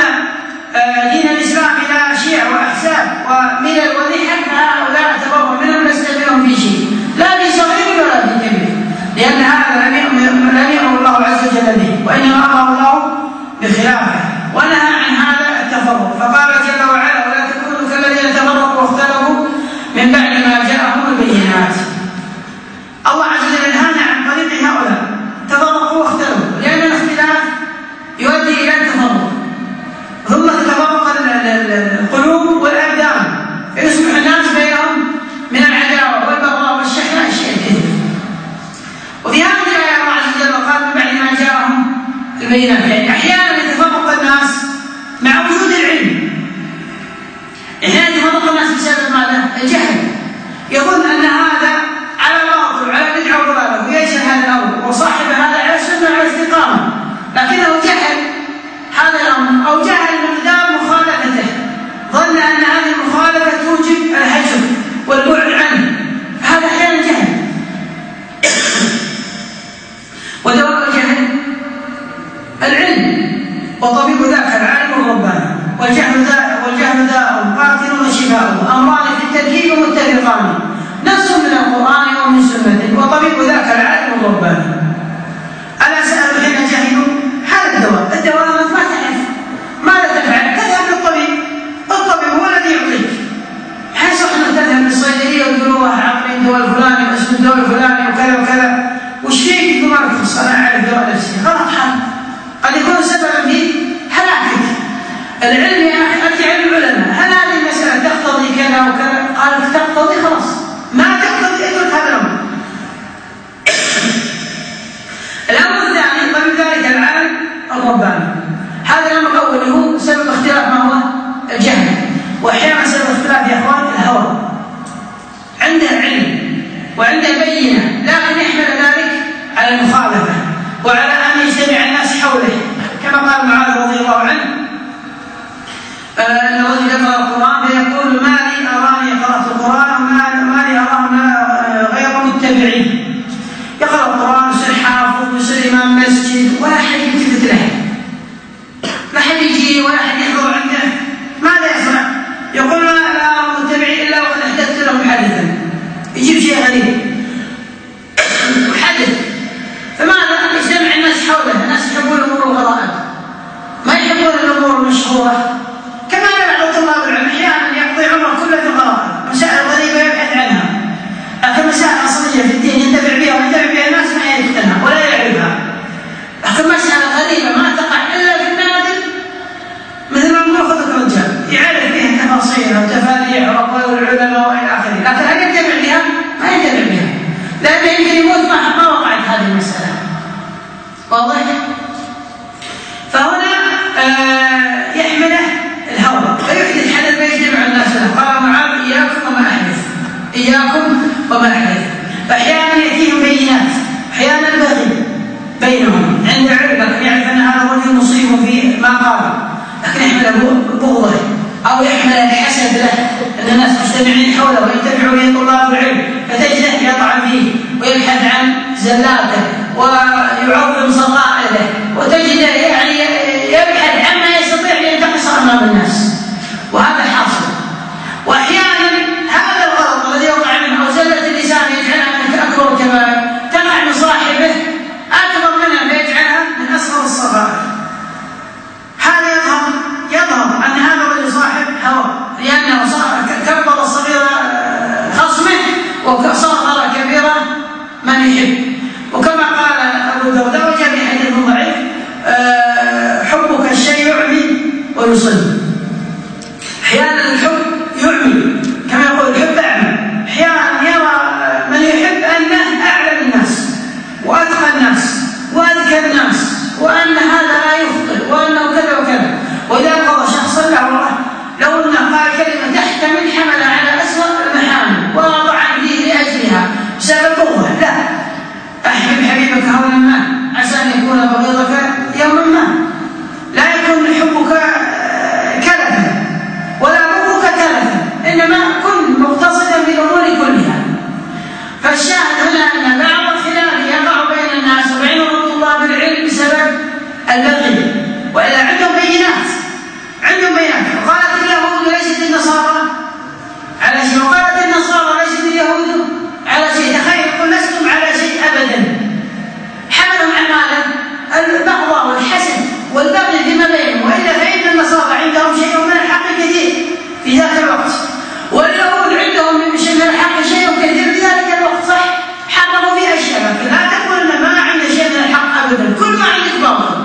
دين الإسلام إلى شيع وأحزاب وملل ونحل، فهؤلاء تبرأ منهم لست منهم في شيء، لا في صغير ولا في كبير، لأن هذا لم يأمر الله عز وجل به، وإنما أمر الله بخلافه ونهى عن هذا التفرق. فقال جل وعلا ولا تكونوا كالذين تفرقوا واختلفوا من بعد ما جاءهم البينات. الله عز وجل نهانا عن طريق هؤلاء تفرقوا واختلفوا، لأن الاختلاف يؤدي إلى التفرق، ثم تتفرق القلوب والأبدان، فيصبح الناس بينهم من العداوة والبغضاء والشحناء شيء كثير. وفي هذه الآية الله عز وجل قال من بعد ما جاءهم البينات، يعني أحيانا يتفرق الناس مع وجود العلم، أحيانا يتفرق الناس بسبب ماذا؟ الجهل، يظن أن هذا على باطل وعلى بدعة وضلالة ويجهل هذا الأمر، وصاحب هذا على سنة وعلى استقامة، لكنه جهل هذا الأمر أو جهل مقدار مخالفته، ظن أن هذه المخالفة توجب الهجر والبعد عنه، هذا أحيانا جهل. ودواء الجهل العلم، وطبيب ذاك العالم الرباني، والجهل داء والجهل داء قاتل وشفاء، أمران في التركيب متفقان، نص من القرآن ومن سنة، وطبيب ذاك العالم الرباني. ألا سأل حين جهلوا هذا الدواء، الدواء ما تعرف ماذا تفعل؟ تذهب للطبيب، الطبيب هو الذي يعطيك، حيث أنك تذهب للصيدلية وتقول والله عقلي الدواء الفلاني واسم الدواء الفلاني وكذا وكذا، وش فيك؟ ما أعرف، أنا أعرف دواء نفسي، غلط حال، قد يكون سببا في هلاكك. العلم يا أخي أنت علم العلماء، هل هذه المسألة تقتضي كذا وكذا؟ قالت تقتضي، خلاص، ما تقتضي اترك هذا الأمر. الأمر الثاني طبيب ذلك العالم الرباني، هذا الأمر الأول هو سبب اختلاف ما هو الجهل، وأحيانا سبب اختلاف يا أخوان الهوى، عنده علم وعنده بينة، لكن يحمل ذلك على المخالفة وعلى أن يجتمع الناس حوله، كما قال معاذ رضي الله عنه أن الرجل يقرأ القرآن فيقول ما لي أراني قرأت القرآن وما لي أراه غير متبعين. يقرأ القرآن ويصير حافظ ويصير إمام مسجد ولا أحد يلتفت له، لا أحد يجي ولا أحد يحضر عنده، ماذا يصنع؟ يقول لا أرى متبعين إلا وقد أحدثت لهم حدثا، يجيب شيء غريب حدث. فماذا؟ يجتمع الناس حوله، الناس يحبون الأمور الغرائب ما يحبون الأمور المشهورة. كما بعض طلاب العلم أحيانا يقضي عمره كله في الغرائب، مسائل غريبة يبحث عنها، لكن مسائل أصلية في الدين ينتفع بها وينتفع بها الناس ما يعرفونها ولا يعرفها. لكن مسألة غريبة ما تقع إلا في النادر، مثل ما نقول خذ الرجال يعرف بها تفاصيل وتفاريع وأقوال العلماء وإلى آخره، لكن هل ينتفع بها؟ ما ينتفع بها، لأنه يمكن يموت ما وقعت هذه المسألة. واضح؟ فهنا آه يحمله الهوى فيحدث حدث فيجتمع الناس له. قال معاذ إياكم وما أحدث، إياكم وما أحدث. فأحيانا يأتيهم بينات، أحيانا البغي بينهم عند علم، لكن يعرف أن هذا الرجل مصيب في ما قال، لكن يحمل بغضه أو يحمل الحسد له أن الناس مجتمعين حوله ويتبعوا به طلاب العلم، فتجده يطعن فيه ويبحث عن زلاته ويعظم صغائره، وتجده يعني يبحث عما يستطيع لينتقص أمام الناس، وهذا حاصل. وأحيانا هذا الغلط الذي يقع منه أو زلة اللسان يجعلها أكبر كما تقع من صاحبه أكبر منها فيجعلها من أصغر الصغائر. هذا يظهر يظهر أن هذا الرجل صاحب هوى، لأنه كبر الصغير خصمه وصغر كبيرة من يحب. وكما قال أبو الدرداء وجاء في حديث ضعيف حبك الشيء يعمي ويصل. أحيانا الحب يعمي كما يقول الحب أعمى، أحيانا يرى من يحب أنه أعلم الناس وأتقى الناس وأذكى الناس وأن هذا لا يخطئ وأنه كذا وكذا، وإذا قضى شخصا له لو أنه قال كلمة تحتمل حمل على أسوأ المحامل وطعن فيه لأجلها بسبب بغضه، لا، أحبب حبيبك هونا ما عسى أن يكون بغيضك يوما ما. لا يكون حبك كلفا ولا بغضك كلفا، إنما كن مقتصدا في الأمور كلها. فالشاهد هنا أن بعض الخلاف يقع بين الناس وبين طلاب العلم بسبب البغي، وإلا عندهم بينات عندهم بينات. وقالت اليهود ليست النصارى على شيء، وقالت النصارى ليست اليهود على شيء. تخيل يقول لستم على شيء أبدا، حملهم عن ماذا؟ البغضاء والحسد والبغي فيما بينهم، وإلا فإن النصارى عندهم شيء من الحق كثير في ذاك الوقت، واليهود عندهم شيء من الحق شيء كثير في ذلك الوقت، صح؟ حرموا في أشياء، لكن لا تقول أن ما عندنا شيء من الحق أبدا، كل ما عندك باطل.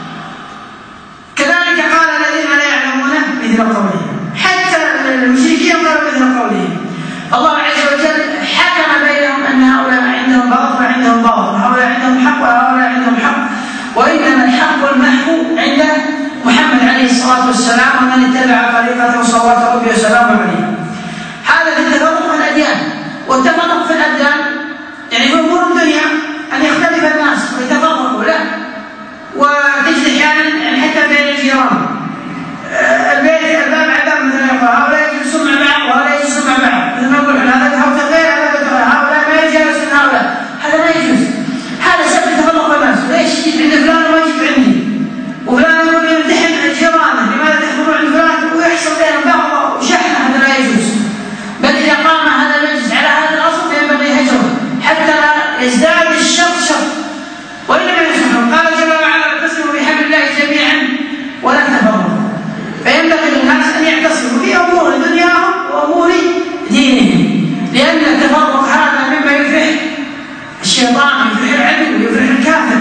كذلك قال الذين لا يعلمون مثل قولهم، حتى المشركين قالوا مثل قولهم. الله عز وجل حكم بينهم أن هؤلاء عندهم باطل وعندهم باطل، هؤلاء عندهم حق وهؤلاء عندهم حق، وإنما الحق والمحق عند محمد عليه الصلاة والسلام ومن اتبع طريقته صلوات ربي وسلامه عليه. هذا في التفرق في الأديان، والتفرق في الأبدان يعني في أمور الدنيا أن يختلف الناس ويتفرقوا له، وتجد أحيانا يعني حتى بين الجيران البيت الباب عذاب مثل ما يقول هؤلاء يجلسون مع بعض وهؤلاء يجلسون مع بعض، مثل ما يقول هذا هو غير هذا هؤلاء ما يجلسون هؤلاء، هذا ما يجوز. هذا سبب تفرق الناس، ليش يجب عند فلان وما يجب عندي، وفلان يقول يمتحن جيرانه لماذا تحضرون عند فلان ويحصل بينهم بعض وشحنه، هذا لا يجوز. بل إذا قام هذا المجلس على هذا الأصل فينبغي هجره حتى لا يزداد الشر شر، وإنما يصلحون. قال جل وعلا اعتصموا بحبل الله جميعا ولا تفرقوا. فينبغي للناس أن يعتصموا في أمور دنياهم وأمور دينهم، لأن التفرق هذا مما يفرح الشيطان ويفرح العدو ويفرح الكافر.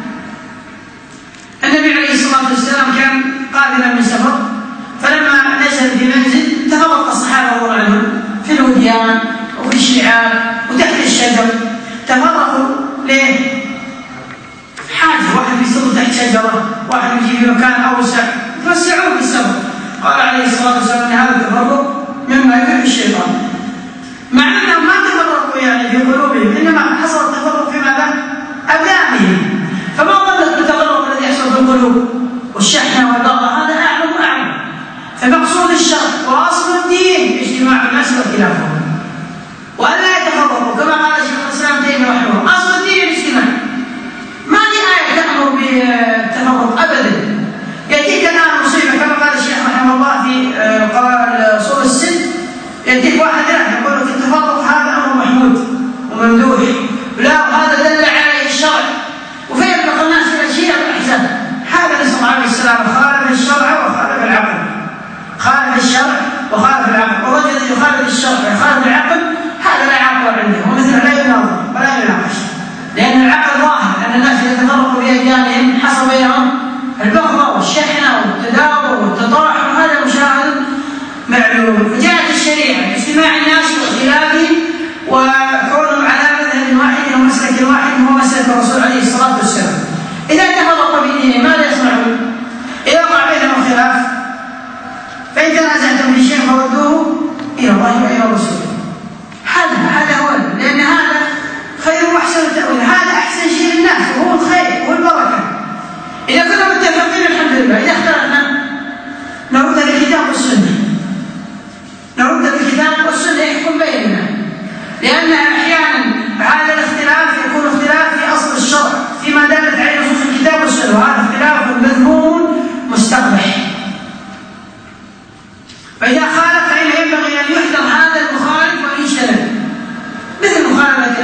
النبي عليه الصلاة والسلام كان قادما من سفر، فلما نزل في منزل تفرق الصحابة رضي الله عنهم في الوديان وفي الشعاب وتحت الشجر. تفرقوا ليه؟ حاجة، واحد يصل تحت شجرة، واحد يجي في مكان أوسع، يتوسعون في السفر. قال عليه الصلاة والسلام أن هذا التفرق مما يفرح الشيطان، مع أنهم ما التفرق يعني في قلوبهم، إنما حصل التفرق في ماذا؟ أبدانهم. فما ظنك بالتفرق الذي يحصل في القلوب والشحنة والبغضاء؟ هذا أعظم وأعظم. فمقصود الشرع وأصل الدين اجتماع الناس واختلافهم، وألا يتفرقوا كما قال شيخ الإسلام تيمية رحمه الله. أصل الدين الاجتماع. ما في آية تأمر بالتفرق أبدا. يأتيك الآن مصيبة كما قال الشيخ رحمه الله في قال صور السن، يأتيك واحد الآن يقول لك التفرق هذا أمر محمود وممدوح، لا هذا دل عليه الشرع، وفيفرق الناس إلى شيء والأحزاب. هذا نسأل الله عليه السلام خالف الشرع وخالف العقل، خالف الشرع وخالف العقل. والرجل الذي يخالف الشرع ويخالف العقل هذا لا يعقل عنده، ومثله لا يناظر ولا يناقش، لأن العقل ظاهر أن الناس يتفرقوا بأديانهم حصل بينهم البغضاء والشحنة والتدابر والتطاحن، هذا مشاهد معلوم. فجاءت الشريعة باجتماع الناس واختلافهم وكونهم على مذهب واحد ومسلك واحد هو مسلك الرسول عليه الصلاة والسلام. إذا تفرقوا في دينهم ماذا يصنعون؟ إذا وقع بينهم خلاف فإن تنازعتم في شيء فردوه إلى الله وإلى الرسول. هذا هذا هو، لأن هذا خير وأحسن التأويل، هذا أحسن شيء للناس وهو الخير والبركة. إذا كنا متفقين الحمد لله، إذا اختلفنا نرد الكتاب والسنة، نرد الكتاب والسنة يحكم بيننا، لأن أحيانا هذا الاختلاف يكون اختلاف في أصل الشرع فيما دلت عليه نصوص الكتاب والسنة، وهذا اختلاف مذموم مستقبح. فإذا خالف فإن ينبغي أن يحذر هذا المخالف ويجتنب، مثل مخالفة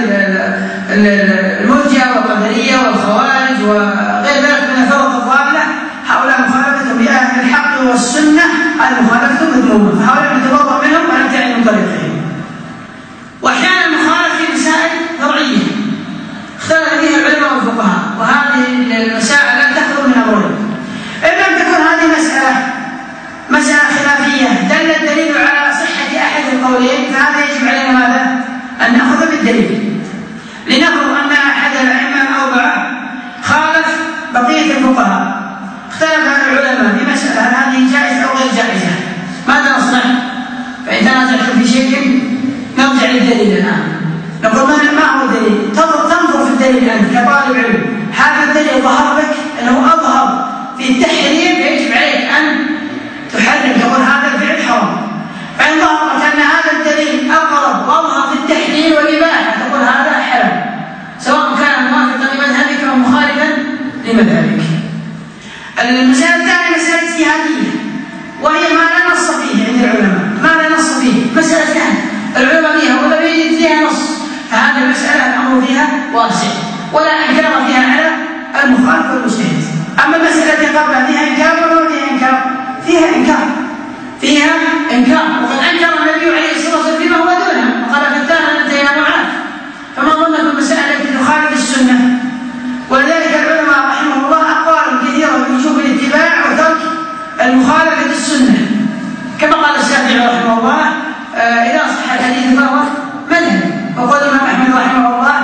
المرجئة والقدرية والخوارج وغير ذلك من الفرق الضالة. هؤلاء مخالفتهم بأهل الحق والسنة هذه مخالفة مذمومة، فهؤلاء نتبرأ منهم ونبتعد من طريقهم. وأحيانا المخالفة في مسائل فرعية اختلف فيها العلماء والفقهاء، وهذه المسائل لا تخلو من أمرين: إن لم تكن هذه مسألة مسألة خلافية دل الدليل على صحة أحد القولين، فهذا يجب علينا ماذا؟ أن نأخذ بالدليل. لنفرض أن أحد الأئمة الأربعة خالف بقية الفقهاء، اختلف العلماء في مسألة هل هذه جائزة أو غير جائزة، ماذا نصنع؟ فإن تنازعتم في شيء نرجع للدليل الآن، نقول ما هو الدليل؟ تنظر في الدليل أنت كطالب علم، هذا الدليل ظهر لك أنه أظهر في التحريم، يجب عليك أن تحرم، تقول هذا الفعل حرام. فإن ظهر لك أن هذا الدليل أقرب وأظهر في التحليل والإباحة، تقول هذا حرام، سواء كان موافقا لمذهبك أو مخالفا لمذهبك. المسألة الثانية مسألة اجتهادية، وهي ما لا نص فيه عند العلماء، ما لا نص فيه، مسألة ثانية العلماء فيها ولا يجد فيها نص، فهذه المسألة الأمر فيها واسع ولا إنكار فيها على المخالف والمجتهد. أما المسألة التي قبلها فيها إنكار ولا فيها إنكار؟ فيها إنكار، فيها إنكار، وقد أنكر النبي عليه الصلاة والسلام فيما هو دونها، وقال فتانا أنت يا معاذ. فما ظنك بالمسألة التي تخالف السنة؟ ولذلك العلماء رحمه الله أقوال كثيرة بوجوب الاتباع وترك المخالفة السنة، كما قال الشافعي رحمه الله آه إذا صح الحديث فهو مذهب. وقال الإمام أحمد رحمه الله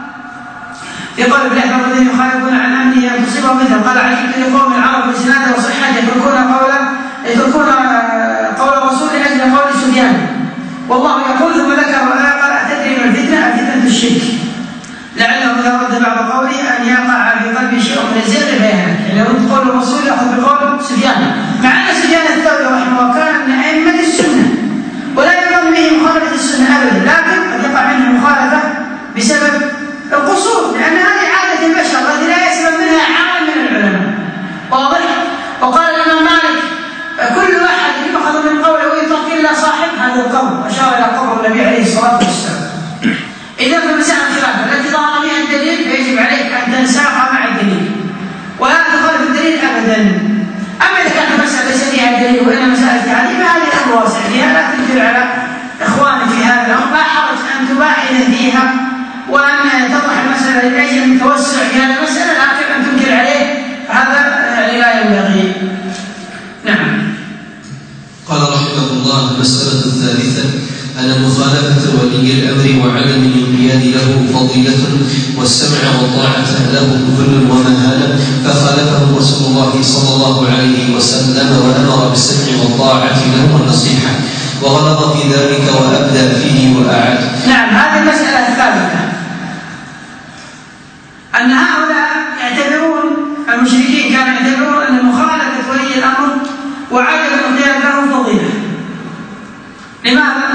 في قول بالأحمد الذين يخالفون عن أمره أن تصيبهم مثل، قال عجبت لقوم العرب بسناده وصحته يتركون قولا يتركون قول الرسول لأجل قول سفيان، والله يقول ثم ذكر ولا قال أتدري ما الفتنة؟ الفتنة الشرك، لعله إذا رد بعض قوله أن يقع في قلبه شيء من الزيغ فيهلك، يعني يرد قول الرسول يأخذ بقول سفيان، مع أن سفيان الثوري رحمه الله كان من أئمة السنة ولا يظن به مخالفة السنة أبدا، لكن قد يقع منه مخالفة بسبب القصور، لأن هذه عادة البشر التي لا يسلم منها عام من العلماء. واضح؟ وقال الإمام مالك كل واحد يؤخذ من قوله ويترك إلا صاحب هذا القبر، أشار إلى قبر النبي عليه الصلاة والسلام. إذا في مسائل الخلاف التي ظهر فيها الدليل فيجب عليك أن تنساقها مع الدليل ولا تخالف الدليل أبدا. أما إذا كانت مسألة ليس فيها الدليل وإنها مسألة اجتهادية فهذه الأمر واسع فيها، لا تنكر على إخوانك في هذا الأمر، لا حرج أن تباحث فيها وأن تطرح المسألة لأجل التوسع في هذه المسألة، لكن أن تنكر عليه هذا يعني لا ينبغي. نعم. قال رحمه الله: المسألة الثالثة أن مخالفة ولي الأمر وعدم الانقياد له فضيلة، والسمع والطاعة له ذل ومهانة، فخالفه رسول الله صلى الله عليه وسلم وأمر بالسمع والطاعة له والنصيحة، وغلط في ذلك وأبدى فيه وأعاد. نعم، هذه المسألة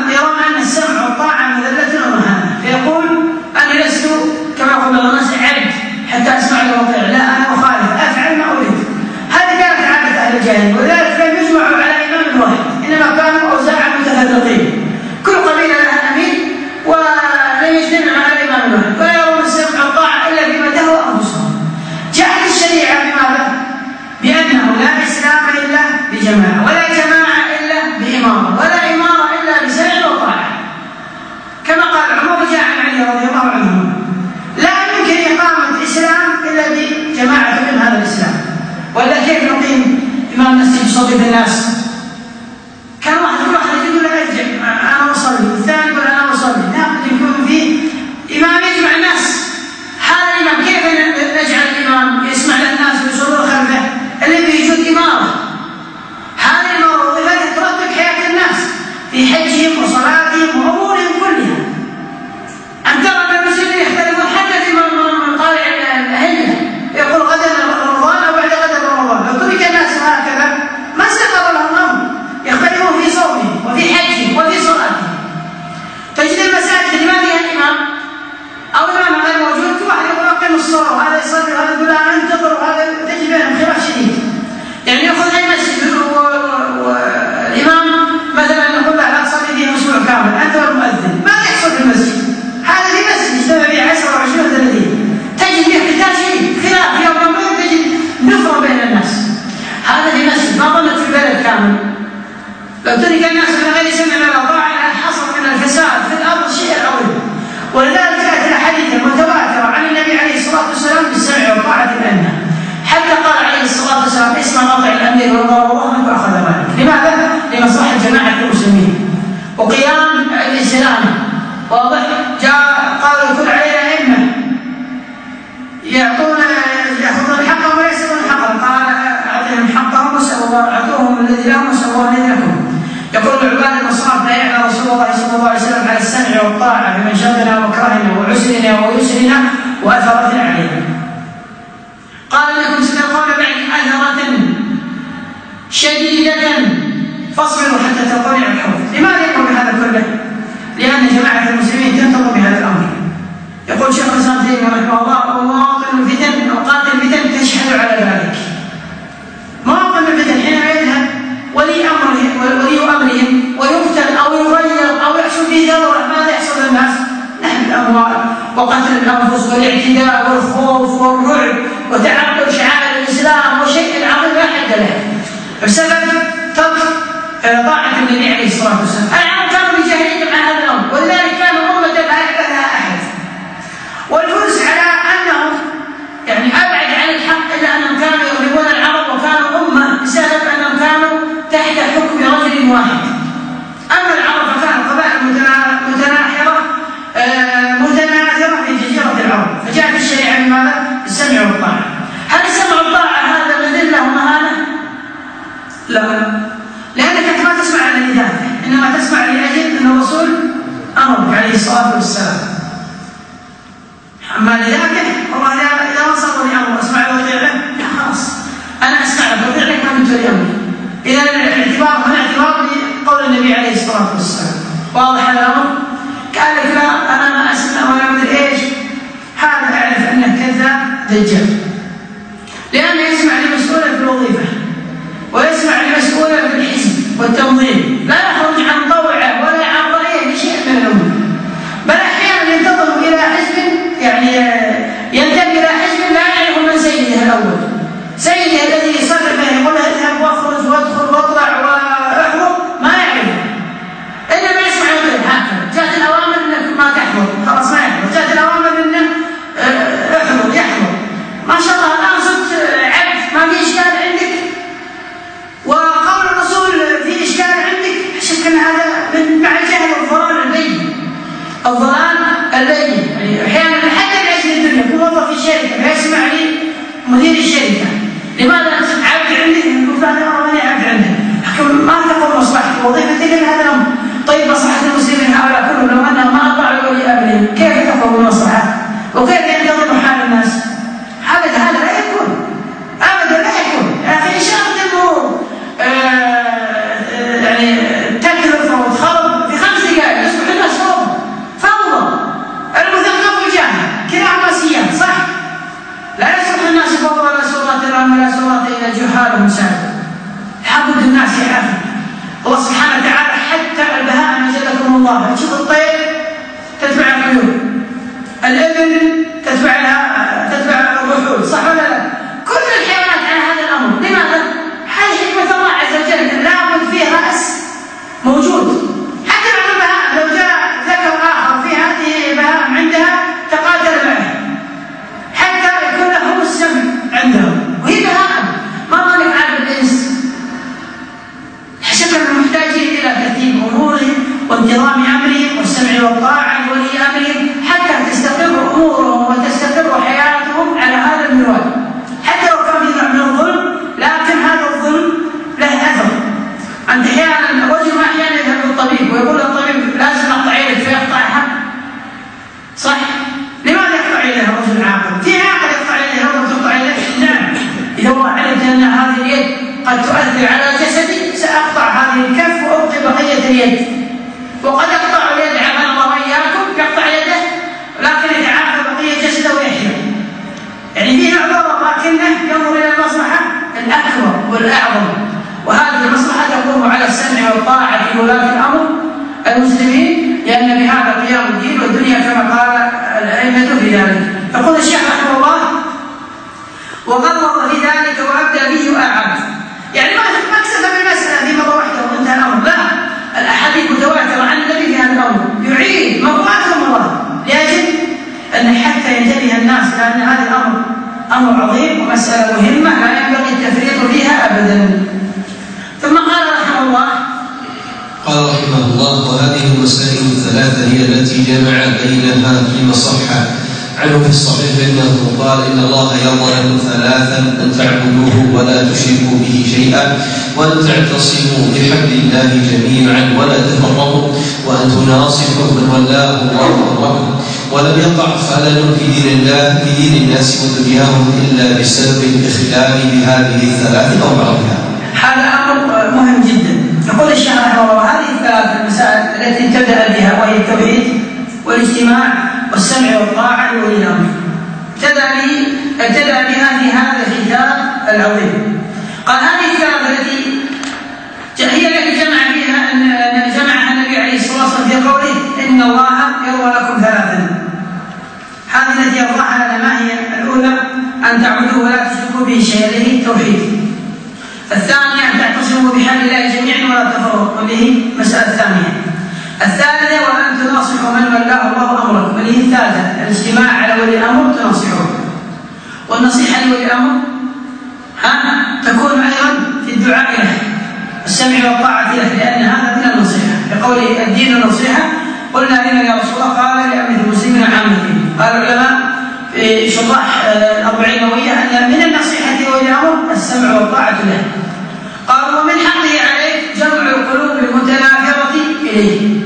يرون أن السمع والطاعة مذلة ومهانة، فيقول أنا لست كما يقول بعض الناس عبد حتى أسمع وأطيع، لا أنا أخالف أفعل ما أريد. هذه كانت عادة أهل الجاهلية، ولذلك لم يجمعوا على إمام واحد، إنما كانوا أوزاعا متفرقين، كل قبيلة لها أمير ولم يجتمعوا على إمام واحد، ولا يرون السمع والطاعة إلا بما تهوى أنفسهم. جاءت الشريعة بماذا؟ بأنه لا إسلام إلا بجماعة، ولا جماعة إلا بإمارة، ولا إمارة إلا بسمع وطاعة. كما قال عمر جاء عن علي رضي الله عنه: لا يمكن إقامة الإسلام إلا بجماعة من هذا الإسلام. ولا كيف نقيم إمام مسجد يصلي بالناس؟ كان واحد كل واحد يقول له ارجع أنا أصلي، والثاني يقول أنا أصلي، لابد يكون فيه إمام يجمع الناس. هذا الإمام كيف نجعل الإمام يسمع للناس ويصلوا خلفه؟ اللي بيجود إمارة. هذه الإمارة وظيفتها ترتب حياة الناس في حجهم وصلاتهم وأمورهم كلها. أن ترى أن المسلمين يختلفون حتى في مطالع الأهلة، يقول غدا رمضان أو بعد غدا رمضان، لو ترك الناس هكذا ما استقر لهم الأمر، يختلفون في صومهم وفي حجهم وفي صلاتهم. تجد المساجد لما فيها إمام أو إمام غير موجود، واحد يقول أقم الصلاة وهذا يصلي وهذا يقول أنا أنتظر وهذا، تجد بينهم خلاف شديد. يعني يأخذ أي مسجد والإمام مثلا يقول له لا تصلي فيه أسبوع كامل أنت والمؤذن، ما يحصل في المسجد. هذا في مسجد اجتمع فيه عشرة وعشرين وثلاثين، تجد فيه اختلاف شديد، خلاف يوم يومين، تجد نفرة بين الناس. هذا في مسجد، ما ظنك في بلد كامل. لو ترك الناس من غير سمع ولا طاعة حصل من الفساد في الأرض شيء عظيم. ولذلك جاءت الأحاديث المتواترة عن النبي عليه الصلاة والسلام بالسمع والطاعة الأئمة، حتى قال عليه الصلاة والسلام: اسمع وأطع الأمير وضرب الله عنك وأخذ مالك. لماذا؟ لمصلحة جماعة المسلمين وقيام الإسلام. واضح؟ جاء قالوا كن علينا أئمة يعطون يأخذون حقهم ويسألون حقهم، قال أعطيهم حقهم وسألوا الله، أعطوهم الذي لهم وسألوا الذي لكم. يقول عباد المصرف: بايعنا رسول الله صلى الله عليه وسلم على السمع والطاعة في منشطنا وكرهنا وعسرنا ويسرنا وأثرتنا علينا. قال لكم ستلقون بعد أثرة شديدة فاصبروا حتى تلقوني على الحوض. لماذا يقول بهذا كله؟ لأن جماعة المسلمين تنتظر بهذا الأمر. يقول شيخ الإسلام ابن تيمية رحمه الله: ومواطن الفتن أوقات الفتن تشهد على ذلك. مواطن الفتن حينما يذهب ولي أمرهم ولي أمرهم ويقتل أو يغير أو يحصل فيه ثورة، ماذا يحصل للناس؟ نحن الأموال وقتل الأنفس والاعتداء والخوف والرعب وتعطل شعائر الإسلام وشيء عظيم لا حد له، بسبب ترك طاعة النبي عليه الصلاة والسلام. العرب كانوا بجاهلية عن هذا الأمر، ولذلك كانوا أمة لا يعلمها أحد. والفرس على أنهم يعني أبعد عن الحق إلا أنهم كانوا يغلبون العرب وكانوا أمة بسبب أنهم كانوا تحت حكم رجل واحد. أما العرب فكانوا قبائل متناحرة متناثرة في جزيرة العرب، فجاءت الشريعة بماذا؟ السمع والطاعة. هل السمع والطاعة هذا مذلة ومهانة؟ لا، لأنك ما تسمع على لذاته، إنما تسمع لأجل أن الرسول أمرك عليه الصلاة والسلام. أما لذاته والله إذا وصلوا لأمر أسمع وأطيع له، خلاص أنا أسمع وأطيع لك ما كنت لأمري. إذا الاعتبار هنا اعتبار بقول النبي عليه الصلاة والسلام. واضح هذا الأمر؟ قال لك لا أنا ما أسمع ولا أدري إيش، هذا أعرف أنه كذاب دجال، لأنه يسمع لمسؤولا في الوظيفة ويسمع لمسؤولا في الحزب والتنظيم، لا يخرج عن طوعه ولا عن رأيه بشيء من الأمور، بل أحيانا ينتظر إلى حزب يعني ينتمي إلى حزب لا يعرف من سيده الأول، سيده الذي يصرف به يقول له اذهب واخرج وادخل واطلع واحضر، ما يعرف، إنما يسمع يقول هكذا. جاءت الأوامر إنك ما تحضر، خلاص ما يحضر. جاءت الأوامر إنه احضر يحضر. ما شاء الله الآن صرت عبد، ما في إشكال عندك، وقول الرسول في إشكال عندك، شك أن هذا من مع الجهل والضلال البين، الضلال البين. يعني أحيانا حتى لأجل الدنيا موظف في الشركة فيسمع لي مدير الشركة، لماذا عبد عندك؟ يقول لا أنا ماني عبد عندك، ما تقول مصلحة وظيفتك لهذا الأمر. طيب مصلحة المسلمين هؤلاء كلهم لو أنهم ما أطاعوا ولي أمرهم كيف تقوم المصلحة؟ وكيف ينتظم حال الناس؟ أبدا هذا لا يكون، أبدا لا يكون. يا أخي إشارة المرور يعني تكلف وتخرب في خمس دقائق لهم سابقا. حبب الناس يا أخي، الله سبحانه وتعالى حتى البهائم جزاكم الله، تشوف الطير تتبع الطيور، الإبل تتبع تتبع الرحول، صح ولا لا؟ كل الحيوانات على هذا الأمر. لماذا؟ هذه حكمة الله عز وجل، لابد فيه رأس موجود. حتى بعض البهائم لو جاء ذكر آخر في هذه البهائم عندها تقاتل معه حتى يكون لهم السمع عندهم، وهي بهائم. ما ظنك عاد الإنس؟ حسب المحتاجين إلى ترتيب أمورهم وانتظام أمرهم والسمع والطاعة لولي أمرهم حتى تستقر أمورهم وتستقر حياتهم على هذا المنوال. حتى لو كان في نوع من الظلم، لكن هذا الظلم له أثر. أنت أحيانا الرجل أحيانا يذهب للطبيب ويقول للطبيب لازم أقطع يدك فيقطعها، صح؟ لماذا يقطع يده الرجل عاقل؟ في عاقل يقطع يده ولا تقطع يده؟ نعم، إذا هو علمت أن هذه اليد قد تؤثر على جسدي سأقطع هذه الكف وأبقي بقية اليد. وقد يقطع اليد عافانا الله وإياكم، يقطع يده لكن يتعافى بقية جسده ويحيى. يعني فيه نوع ضرر لكنه ينظر إلى المصلحة الأكبر والأعظم، وهذه المصلحة تقوم على السمع والطاعة في ولاة الأمر المسلمين، لأن بهذا قيام الدين والدنيا كما قال الأئمة في ذلك. يقول الشيخ رحمه الله: وغلظ في ذلك وأبدى به وأعاد. يعني ما اكتفى بالمسألة في مرة واحدة وانتهى الأمر، لا، الأحاديث متواترة عن النبي في هذا الأمر، يعيد مرات ومرات لأجل أن حتى ينتبه الناس إلى أن هذا الأمر أمر عظيم ومسألة مهمة لا ينبغي التفريط فيها أبدا. ثم قال رحمه الله: قال رحمه الله: وهذه المسائل الثلاثة هي التي جمع بينها فيما صح عنه في الصحيح انه قال: ان الله يرضى لكم ثلاثا: ان تعبدوه ولا تشركوا به شيئا، وان تعتصموا بحبل الله جميعا ولا تفرقوا، وان تناصحوا من ولاه الله امركم. ولم يقع خلل في دين الله في دين الناس ودنياهم الا بسبب الاخلال بهذه الثلاث او بعضها. هذا امر مهم جدا. يقول الشيخ رحمه الله: هذه الثلاث المسائل التي ابتدأ بها وهي التوحيد والاجتماع والسمع والطاعة لولي الأمر، ابتدأ بها في هذا الكتاب العظيم. قال: هذه الثلاثة التي هي التي جمع فيها أن جمعها النبي عليه الصلاة والسلام في قوله: إن الله يرضى لكم ثلاثا. هذه التي يرضاها لنا ما هي؟ الأولى أن تعبدوه ولا تشركوا به شيئا، الذي التوحيد. الثانية أن تعتصموا بحبل الله جميعا ولا تفرقوا، وهذه المسألة الثانية. الثالثة وأن تناصحوا من ولاه الله أمركم، وهذه الثالثة الاجتماع على ولي الأمر تناصحوه. والنصيحة لولي الأمر ها تكون أيضا في الدعاء له، السمع والطاعة له، لأن هذا من النصيحة. بقول الدين النصيحة، قلنا لمن يا رسول الله؟ قال: لأمة المسلمين عامتهم. قال العلماء في شرح الأربعين النووية أن من النصيحة لولي الأمر السمع والطاعة له. قال: ومن حقه عليه جمع القلوب المتنافرة إليه،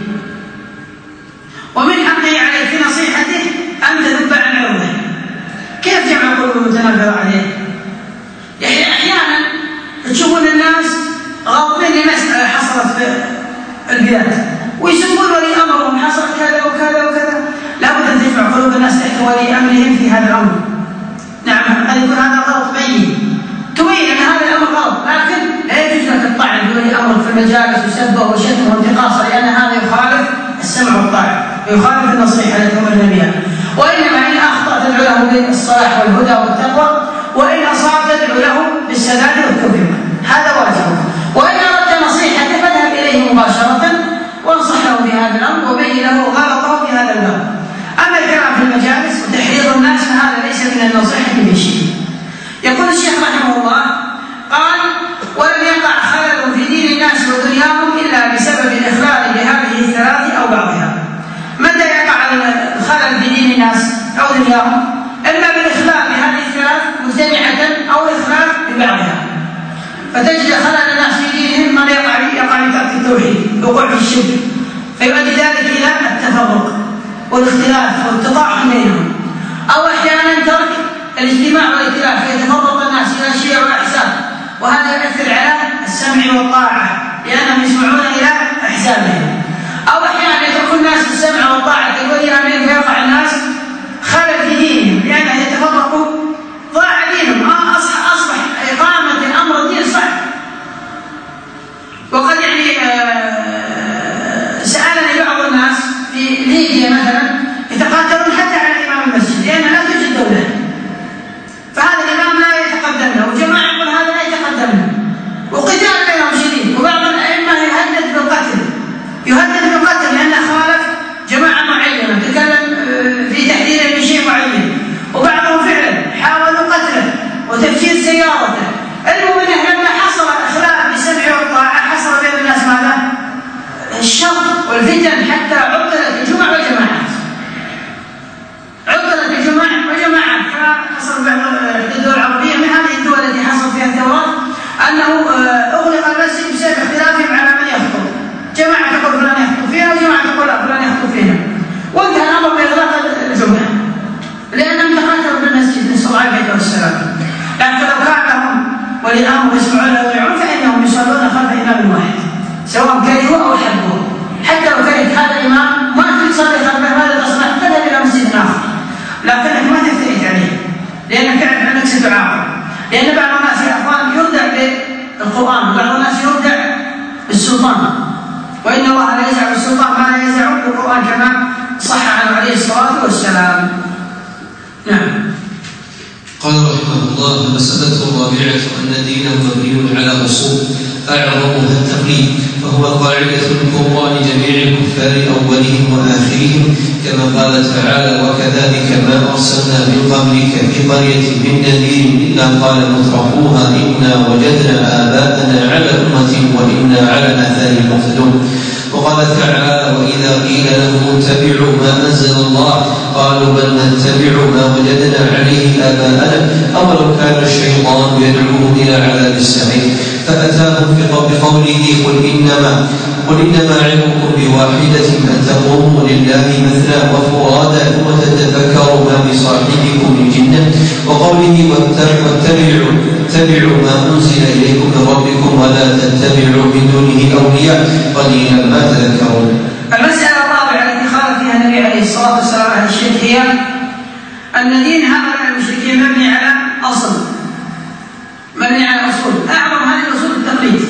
ومن حقه عليه في نصيحته أن تذب عن عرضه. كيف جمع القلوب المتنافرة عليه؟ يعني أحيانا تشوفون الناس غاضبين لمسألة حصلت في البلاد ويسمون ولي أمرهم حصل كذا وكذا وكذا، لابد أن تجمع قلوب الناس تحت ولي أمرهم في هذا الأمر. نعم، قد يكون هذا غلط بين تبين أن هذا الأمر غلط، لكن لا يجوز لك الطعن بولي أمر في المجالس وسبه وشتمه وانتقاصه، لأن هذا يخالف السمع والطاعة ويخالف النصيحة التي أمرنا بها. وإنما إن أخطأ تدعو له بالصلاح والهدى والتقوى، وإن أصاب تدعو له بالسداد والتوفيق، هذا واجب. وإن أردت نصيحته فاذهب إليه مباشرة وانصح له بهذا الأمر وبين له غلطه في هذا الأمر. أما الكلام في المجالس وتحريض الناس فهذا ليس من النصيحة بشيء. يقول الشيخ رحمه الله: قال: ولم يقع خلل في دين الناس ودنياهم إلا بسبب الإخلال بهذه الثلاث أو بعضها. متى يقع الخلل في دين الناس أو دنياهم؟ إما بالإخلال بهذه الثلاث مجتمعة أو الإخلال ببعضها. فتجد خلل الناس في دينهم ما يقع يقع في ترك التوحيد، وقوع في الشرك، فيؤدي ذلك إلى التفرق والاختلاف والتضاعف بينهم. أو أحيانا ترك الاجتماع والائتلاف فيتفرق الناس إلى شيع وأحزاب، وهذا يؤثر على السمع والطاعة لأنهم يسمعون إلى أحزابهم. أو أحيانا يترك الناس السمع والطاعة كولي أمرهم فيقع الناس خلل في دينهم، لأنهم يتفرقوا ضاع دينهم. أصبح إقامة أمر الدين كما صح عنه عليه الصلاة والسلام. نعم. قال رحمه الله: المسألة الرابعة أن دينه مبني على أصول أعظمها التقليد، فهو قاعدة الكبرى لجميع الكفار أولهم وآخرهم، كما قال تعالى: وكذلك ما أرسلنا من قبلك في قرية من نذير إلا قال مترفوها إنا وجدنا آباءنا على أمة وإنا على آثارهم مقتدون. وقال تعالى: وإذا قيل لهم اتبعوا ما أنزل الله قالوا بل نتبع ما وجدنا عليه آباءنا أولو كان الشيطان يدعوهم إلى عذاب السعير. فأتاهم بقوله: قل إنما قل إنما علمكم بواحدة أن تقوموا لله مثنى وفرادا ثم تتفكروا ما بصاحبكم من جنة. وقوله: واتبعوا اتبعوا ما أنزل إليكم من ربكم ولا تتبعوا من دونه أولياء قليلا ما تذكرون. المسألة الرابعة التي خالف فيها النبي عليه الصلاة والسلام على الشرك هي أن دين هؤلاء المشركين مبني على أصل مبني على أصول، أعظم هذه الأصول التقليد.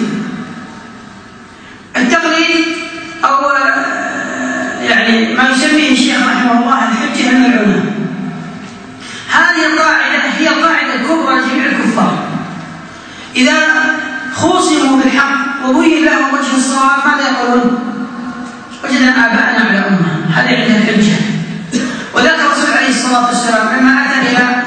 التقليد أو يعني ما يسميه الشيخ رحمه الله الحجة الملعونة. هذه القاعدة هي القاعدة الكبرى لجميع الكفار. إذا خوصموا بالحق وبين لهم وجه الصواب ماذا يقولون؟ وجدنا آباءنا على أمة. هذه عندها الحجة. وذلك الرسول عليه الصلاة والسلام لما أتى إلى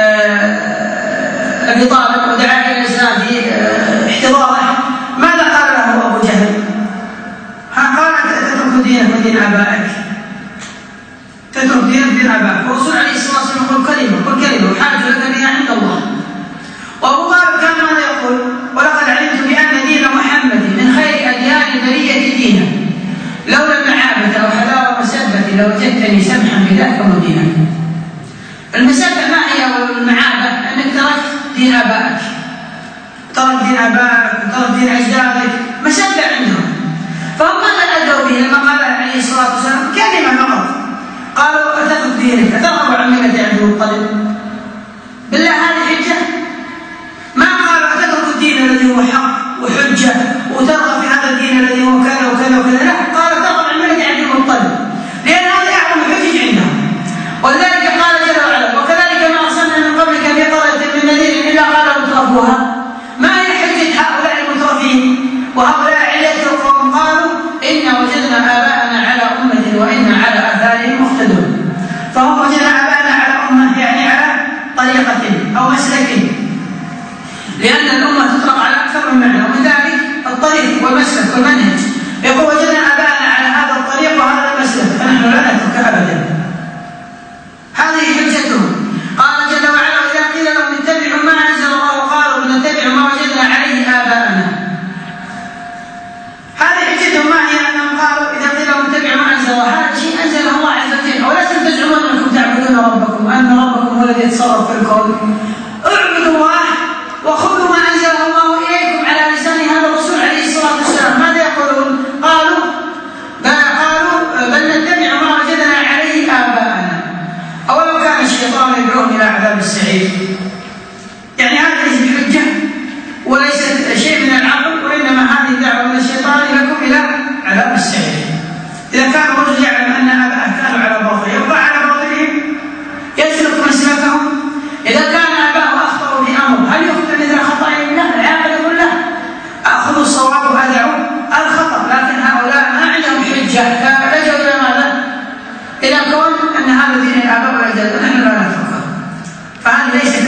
أبي طالب ودعا إلى الإسلام في احتضاره ماذا قال له أبو جهل؟ قال: تترك دينك ودين آبائك، تترك دينك ودين آبائك. والرسول عليه الصلاة والسلام يقول كلمة قل كلمة وحاج لك بها عند الله. وأبو طالب كان ماذا يقول؟ ولقد علمت بأن دين محمد من خير أديان البرية دينا لولا المعابة أو حلاوة مسبة لوجدتني سمحا بذاك مدينا. المسبة ما هي المعابة؟ أنك تركت دين آبائك، ترك دين آبائك وترك دين أجدادك، مسبة عندهم. فهم ماذا أدوا به لما قال عليه الصلاة والسلام كلمة فقط؟ قالوا: أترك دينك، أترغب عن ملة عبد المطلب؟ بالله هذه حجة؟ ما قالوا أتترك الدين الذي هو حق وحجة وترغب في هذا الدين الذي هو كذا وكذا وكذا، لا، قال ترغب عن ملة عبد المطلب، لأن هذه أعظم الحجج عندهم. ولذلك قال جل وعلا: وكذلك ما أرسلنا من قبلك في قرية من نذير إلا قال مترفوها. ما هي حجة هؤلاء المترفين وهؤلاء علة القوم؟ قالوا: إنا وجدنا آباءنا على أمة وإنا على آثارهم مقتدون. فهم وجدنا آباءنا على أمة يعني على طريقة أو مسلك، لأن الأمة تطلق على أكثر من معنى، ومن ذلك الطريق والمسلك والمنهج. يقول: وجدنا آباءنا على هذا الطريق وهذا المسلك فنحن لا نترك أبدا. هذه حجتهم. قال جل وعلا: وإذا قيل لهم اتبعوا ما أنزل الله قالوا نتبع ما وجدنا عليه آباءنا. هذه حجتهم. ما هي؟ أنهم قالوا إذا قيل لهم اتبعوا ما أنزل الله، هذا شيء أنزله الله عز وجل، ولستم تزعمون أنكم تعبدون ربكم وأن ربكم هو الذي يتصرف في الكون. اعبدوا الله وخذوا ما أنزله الله إليكم على لسان هذا الرسول عليه الصلاة والسلام. ماذا يقولون؟ قالوا قالوا بل نتبع ما وجدنا عليه آباءنا أولو كان الشيطان يدعوهم إلى عذاب السعير. يعني هذه ليست حجة وليست شيء من العقل، وإنما هذه دعوة من الشيطان لكم إلى عذاب السعير. إذا كان الرجل يعلم أن آباءه كانوا على باطل يبقى على باطلهم يسلك مسلكهم. إذا كان آباءه أخطأوا في أمر هل يخطئ مثل خطأهم؟ لا، العاقل يقول لا، أخذوا الصواب وأدعوا الخطأ. لكن هؤلاء ما عندهم حجة، فلجوا إلى ماذا؟ إلى كون أن هذا دين الآباء والأجداد ونحن لا نتركه. فهذه ليست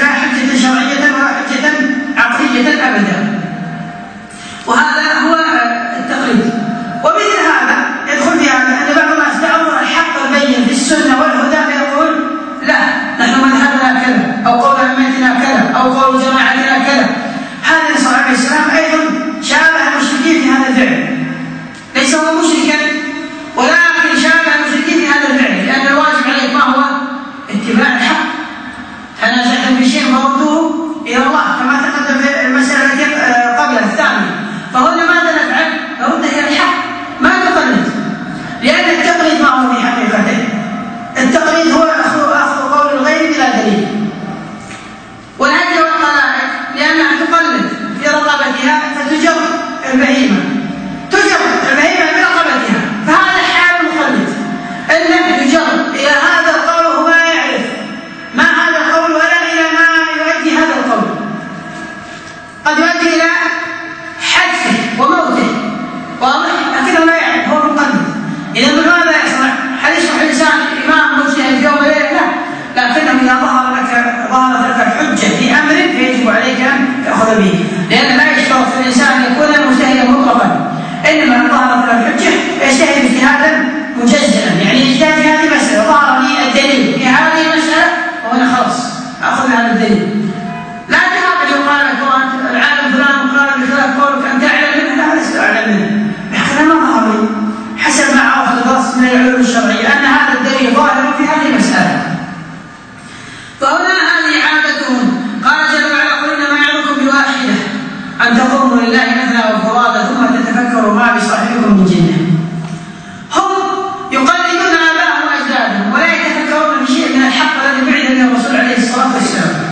الشرعية أن هذا الدليل ظاهر في هذه المسألة. فهنا هذه عادتهم. قال جل وعلا: قل إنما يعظكم بواحدة أن تقوموا لله مثنى وفرادى ثم تتفكروا ما بصاحبكم من جنة. هم يقلدون آباءهم وأجدادهم ولا يتفكرون بشيء من الحق الذي بعث به الرسول عليه الصلاة والسلام.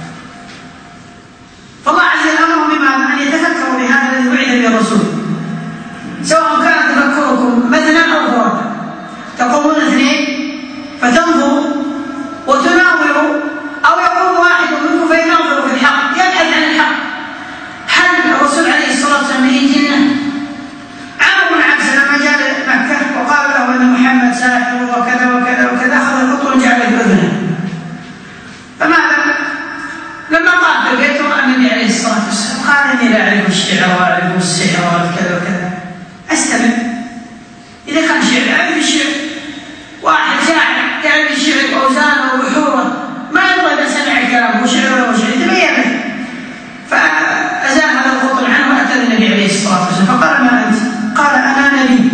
فالله عز وجل أمرهم بما أن يتفكروا بهذا الذي بعث به الرسول، سواء كان تفكركم مثنى أو فرادى. تقومون اثنين فتنظروا وتناظروا، أو يقوم واحد منكم فيناظر في الحق يبحث عن الحق. هل الرسول عليه الصلاة والسلام به جنة؟ عمرو بن عبس لما جاء مكة وقال له أن محمد ساحر وكذا وكذا وكذا أخذ القطر وجعل في أذنه. فماذا؟ لما قال في البيت رأى النبي عليه الصلاة والسلام قال: إني لا أعرف الشعر وأعرف السحر وكذا وكذا، أستمع. إذا كان شعر أعرف الشعر، واحد شاعر يعرف الشعر وأوزانه وبحوره ما يبغى إذا سمع الكلام وشعره وشعر تبين له. فأزال هذا الخطر عنه وأتى النبي عليه الصلاة والسلام فقال: ما أنت؟ قال: أنا نبي.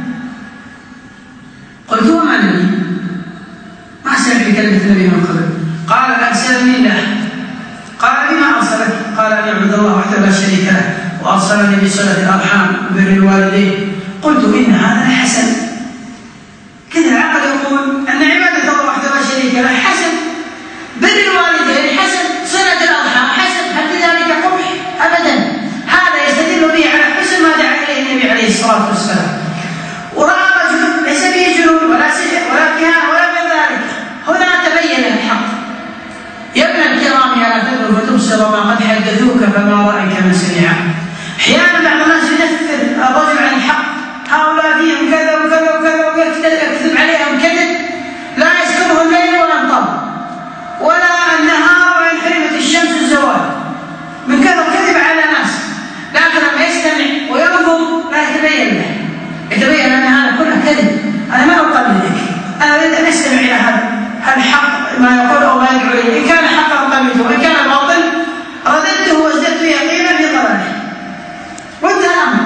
قلت: وما نبي؟ ما سمعت بكلمة النبي من قبل. قال: أرسلني الله. قال: بما أرسلك؟ قال: أن يعبد الله وحده لا شريك له وأرسلني بصلة الأرحام وبر الوالدين. قلت: إن هذا حسن. كذا العقل يقول أن عبادة الله وحده لا شريك له حسن، بر الوالدين حسن، صلة الأرحام حسن، هل بذلك قبح؟ أبدا. هذا يستدل به على حسن ما دعا إليه النبي عليه الصلاة والسلام. ورأى رجل ليس به جنون ولا سحر ولا كهانة ولا من ذلك. هنا تبين الحق. يا ابن الكرام ألا تدعو فتبصر ما قد حدثوك فما رأيك من سمع. أحيانا بعض الناس ينفر الرجل عن الحق، هؤلاء فيهم كذا وكذا وكذا ويكذب عليهم كذب لا يسكنه الليل ولا النهار ولا النهار وإن حرمت الشمس الزوال من كذا كذب على ناس. لكن لما يستمع وينظر لا يتبين له، يتبين أن هذا كله كذب. أنا ما أقلدك، أنا أريد أن أستمع إلى هذا الحق ما يقول أو ما يدعو إليه. إن كان حقا قبلته وإن كان باطل رددته وازددت يقينا في ضلاله. وانتهى الأمر.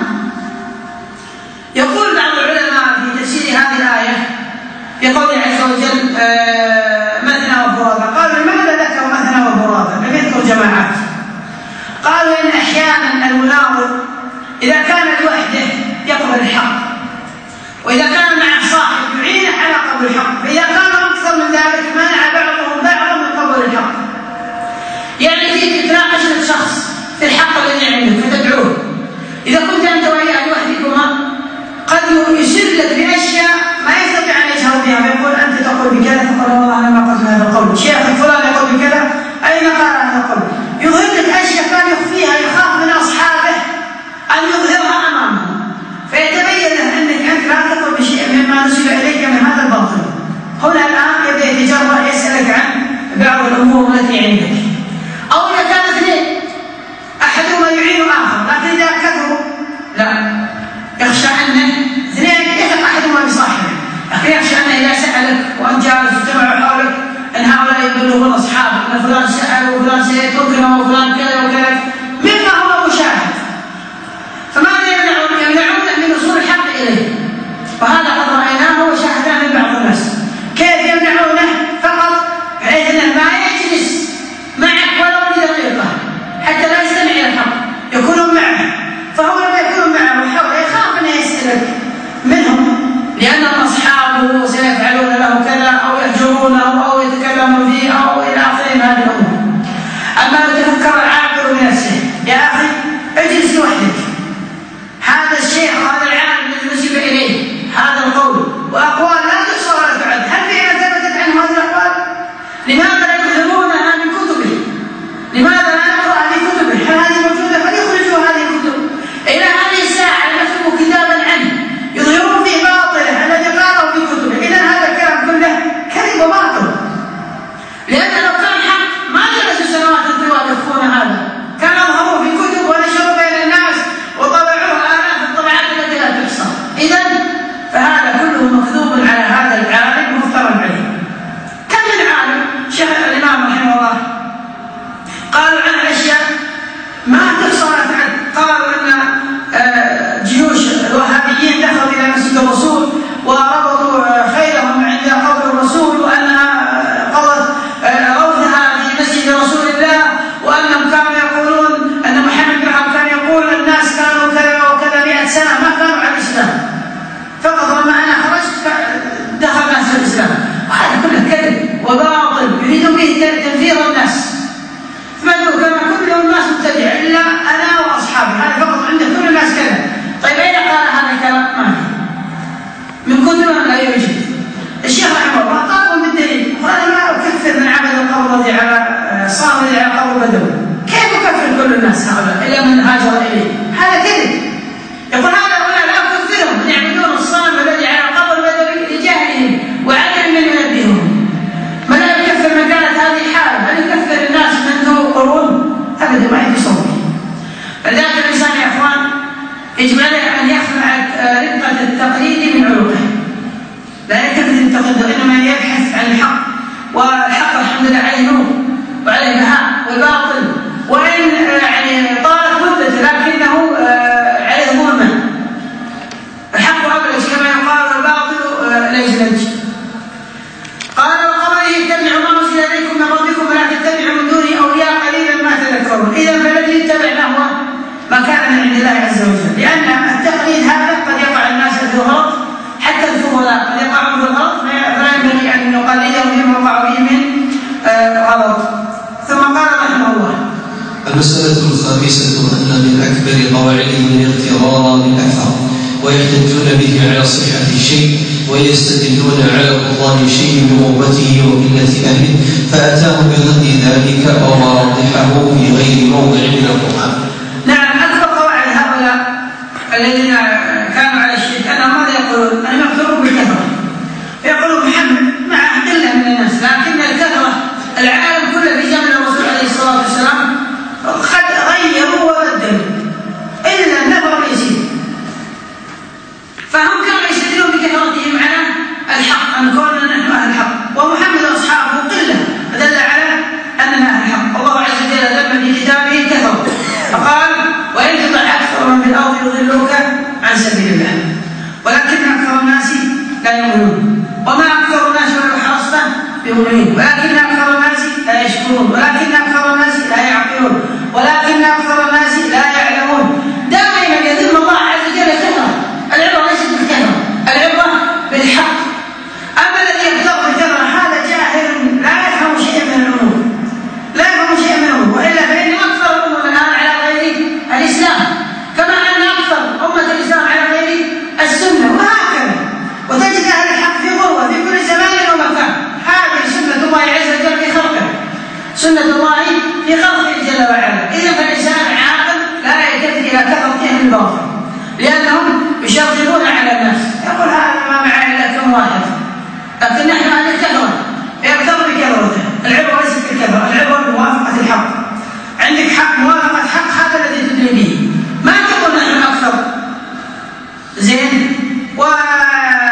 يقول بعض العلماء في تفسير هذه الآية في قوله عز وجل مثنى وفرادى، قالوا: لماذا ذكر مثنى وفرادى لم يذكر جماعات؟ قالوا: إن أحيانا المناظر إذا كان لوحده يقبل الحق، وإذا كان مع صاحب يعينه على قبول الحق، فإذا كانوا أكثر من ذلك منع بعضهم بعضا من قبول الحق. يعني فيك تناقش شخص في الحق الذي عندك فتدعوه، إذا كنت أنت وإياه لوحدكما قد يسر لك بأشياء ما يستطيع أن يجهر بها، فيقول: أنت تقول بكذا، فقال: والله أنا ما قلت هذا القول، شيخ فلان يقول بكذا، أين قال هذا القول؟ يظهر لك أشياء كان يخفيها يخاف من أصحابه أن يظهرها أمامه، فيتبين له أنك أنت لا تقول بشيء مما نسب إليك من هذا الباطل. هنا الآن يبدأ يتجرأ يسألك عن بعض الأمور التي عندك. أو إذا كان اثنين أحدهما يعين آخر، لكن إذا كثروا لا، يخشى أنه اثنين يثق أحدهما بصاحبه، لكن يخشى أنه إذا سألك وأن جالس اجتمعوا حولك أن هؤلاء يبلغون أصحابك أن فلان سأل وفلان سيتركنا وفلان كذا وكذا مما هو مشاهد، فماذا يمنعون؟ يمنعون من وصول الحق إليه. وهذا قد رأيناه وشاهدناه من بعض الناس كيف يمنعونه فقط بحيث أنه ما يجلس معك ولو لدقيقة حتى لا يستمع إلى الحق، يكونون معه، فهو لما يكون معه حوله يخاف أن يسألك منهم لأنهم أصحابه سيفعلون له كذا أو يهجرونه أو يتكلمون فيه أو إلى آخره من هذه الأمور. أما لو تفكر بدوي. كيف يكفر كل الناس هؤلاء إلا من هاجر إليه؟ هذا كذب. يقول هذا هؤلاء لا أكفرهم، يعبدون الصنم الذي على قبر بدوي لجهلهم وعدم من ينبههم. من لا يكفر من كانت هذه حالة، هل يكفر الناس منذ قرون؟ أبدا ما يتصور. فلذلك الإنسان يا إخوان يجب عليه أن يخلع رقة التقليد من عنقه. لا يكفر التقليد، إنما يبحث عن الحق، والحق الحمد لله عليه نور وعليه بهاء، والباطل وإن يعني طالت مدته لكنه عليه ظلمة. الحق أبلج كما يقال، والباطل ليس. قال وقوله اتبعوا ما أنزل إليكم من ربكم ولا تتبعوا من دونه أولياء قليلا ما تذكرون. إذا فالذي يتبع ما هو ما كان من عند الله عز وجل، لأن التقليد هذا قد يقع الناس في الغلط، حتى الفضلاء قد يقعون في الغلط، فلا ينبغي أن نقلدهم فيما وقعوا فيه من غلط. ثم قال رحمه الله: المسألة الخامسة أن من أكبر قواعدهم الاغترار بالأكثر، ويحتجون به على صحة الشيء، ويستدلون على بطلان شيء بقوته وقلة أهله، فأتاهم بضد ذلك وواضحه في غير موضع من القرآن. نعم، أكبر قواعد هؤلاء الذين كانوا على الشرك أنهم ماذا يقولون؟ أن يغتروا بالكثرة. يقولون محمد مع قلة من الناس، لكن الكثرة العالم كله في زمن الرسول عليه الصلاة والسلام قد غيروا وبدلوا إلا النفر يزيد. فهم كانوا يستدلون بكثرتهم على الحق، أن كوننا نحن أهل الحق، ومحمد وأصحابه قلة، فدل على أننا أهل الحق. الله عز وجل ذم في كتابه كثرة، فقال: وإن تطع أكثر من في الأرض يضلوك عن سبيل الله ولكن أكثر الناس لا يؤمنون. وما أكثر الناس ولو حرصت بمؤمنين، ولكن أكثر الناس لا يشكرون، ولكن أكثر الناس لا يعقلون، ولكن أكثر الناس لا يعلمون. دائما يذم الله عز وجل كثرة. العبرة ليست بالكثرة، العبرة بالحق. أما الذي يبتغ بالكثرة هذا جاهل لا يفهم شيئا من الأمور، لا يفهم شيئا من الأمور، وإلا فإن أكثر الأمور الآن على غير الإسلام، كما أن أكثر أمة الإسلام على غير السنة، وهكذا. وتجد أهل الحق في غربة في كل زمان ومكان. هذه سنة الله عز وجل في خلقه، سنة الله في خلقه جل وعلا. إذا فالإنسان عاقل لا يلتفت إلى كثرتهم الباطل، لأنهم يشغلون على الناس. يقول هذا ما معه إلا كم واحد، لكن نحن أهل الكثرة يغتر بكثرته. العبرة ليست بالكثرة، العبرة بموافقة الحق. عندك حق، موافقة حق، هذا الذي تدري به. ما تقول نحن أكثر زين وأكثر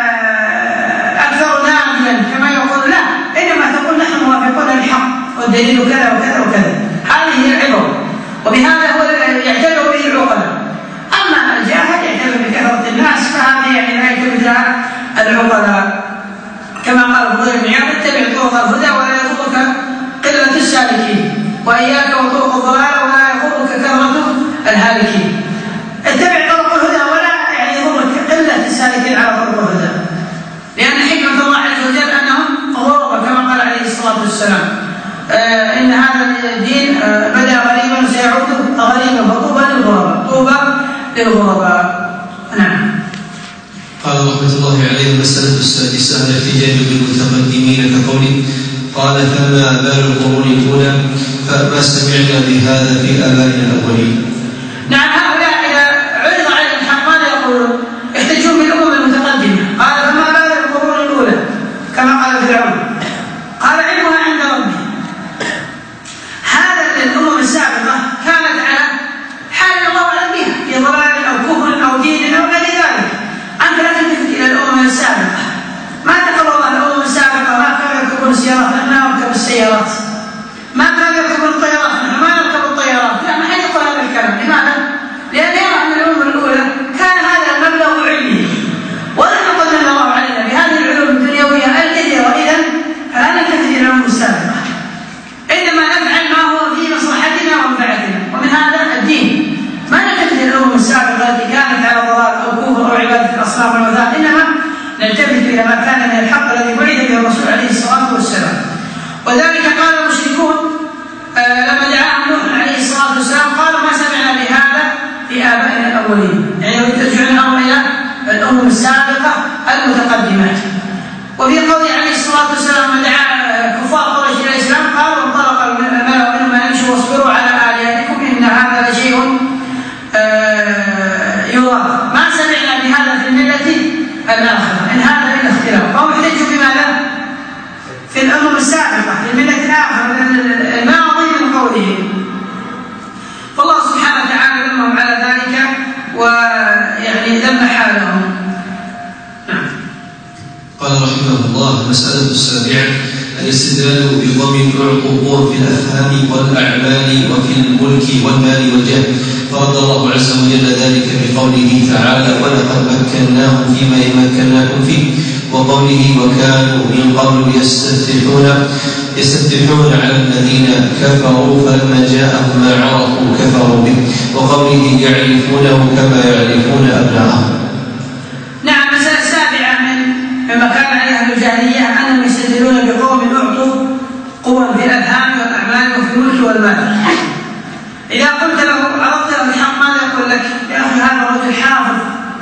ناملا كما يقول، لا، إنما تقول نحن موافقون للحق والدليل كذا وكذا وكذا. هذه هي العبرة، وبهذا هو يعتبر به العقلاء. أما الجاهل يعتبر بكثرة الناس، فهذا يعني لا يعتبر العقلاء. كما قال الفضيل بن عياض: اتبع طرق الهدى ولا يضرك قلة السالكين، وإياك وطرق الضلال ولا يضرك كثرة الهالكين. اتبع طرق الهدى ولا يعني يضرك قلة السالكين على طرق الهدى، لأن حكمة الله عز وجل أنهم غربة كما قال عليه الصلاة والسلام: آه إن هذا الدين آه بدأ غريبا وسيعود غريبا، فطوبى للغرباء، طوبى للغرباء. نعم. قال رحمة الله عليه: المسألة السادسة الاحتجاج بالمتقدمين كقوله: قال فما بال القرون الأولى فما سمعنا بهذا في آبائنا الأولين. نعم، هؤلاء إذا عرض عليهم الحق ماذا يقولون؟ يحتجون بالأمم المتقدمة. قال فما بال القرون الأولى كما قال فرعون، قال علمها عند ربي. هذا الأمم السابقة كانت على حال الله أعلم بها، في ضلال أو كفر أو دين أو غير ذلك. أنت لا تلتفت إلى الأمم السابقة. ما تقول الله الأمم السابقة ما كانوا يركبون السيارات، نحن نركب السيارات. ما كانوا يركبون الطيارات، نحن ما نركب الطيارات. لا، ما حد يقول هذا الكلام. لماذا؟ لأن يرى أن الأمم الأولى كان هذا المبلغ علمي، ونحن قد من الله علينا بهذه العلوم الدنيوية الكثيرة. إذن فلا نلتفت إلى الأمم السابقة، إنما نفعل ما هو في مصلحتنا ومنفعتنا، ومن هذا الدين. ما نلتفت إلى الأمم السابقة التي كانت على ضلال أو كفر أو عبادة الأصنام والوثن، إنما نلتفت إلى ما كان من الحق الذي بعث به الرسول عليه الصلاة والسلام. وذلك قال المشركون آه لما دعاهم نوح عليه الصلاة والسلام، قالوا ما سمعنا بهذا في آبائنا الأولين، يعني يرجعون الأمر إلى الأمم السابقة المتقدمات. وفي قوله عليه الصلاة والسلام: لما دعا كفار قريش إلى الإسلام قالوا: انطلق الملأ منهم أن يمشوا واصبروا سابقة للملة الآخرة الماضي من قوله. فالله سبحانه وتعالى ذمهم على ذلك ويعني ذم حالهم. نعم. قال رحمه الله: المسألة السابعة الاستدلال بضم العقوق في الأفهام والأعمال وفي الملك والمال والجاه. فرد الله عز وجل ذلك بقوله تعالى: ولقد مكناهم فيما مكناكم فيه، وقوله: وكانوا من قبل يستفتحون يستفتحون على الذين كفروا فلما جاءهم ما عرفوا كفروا به، وقوله: يعرفونه كما يعرفون أبناءهم. نعم. المسألة السابعة مما كان عليه أهل الجاهلية أنهم يستدلون بقوم أعطوا قوة في الأفهام والأعمال وفي الملك والمال. إذا قلت له عرضت له الحق ماذا يقول لك؟ يا أخي هذا رجل حافظ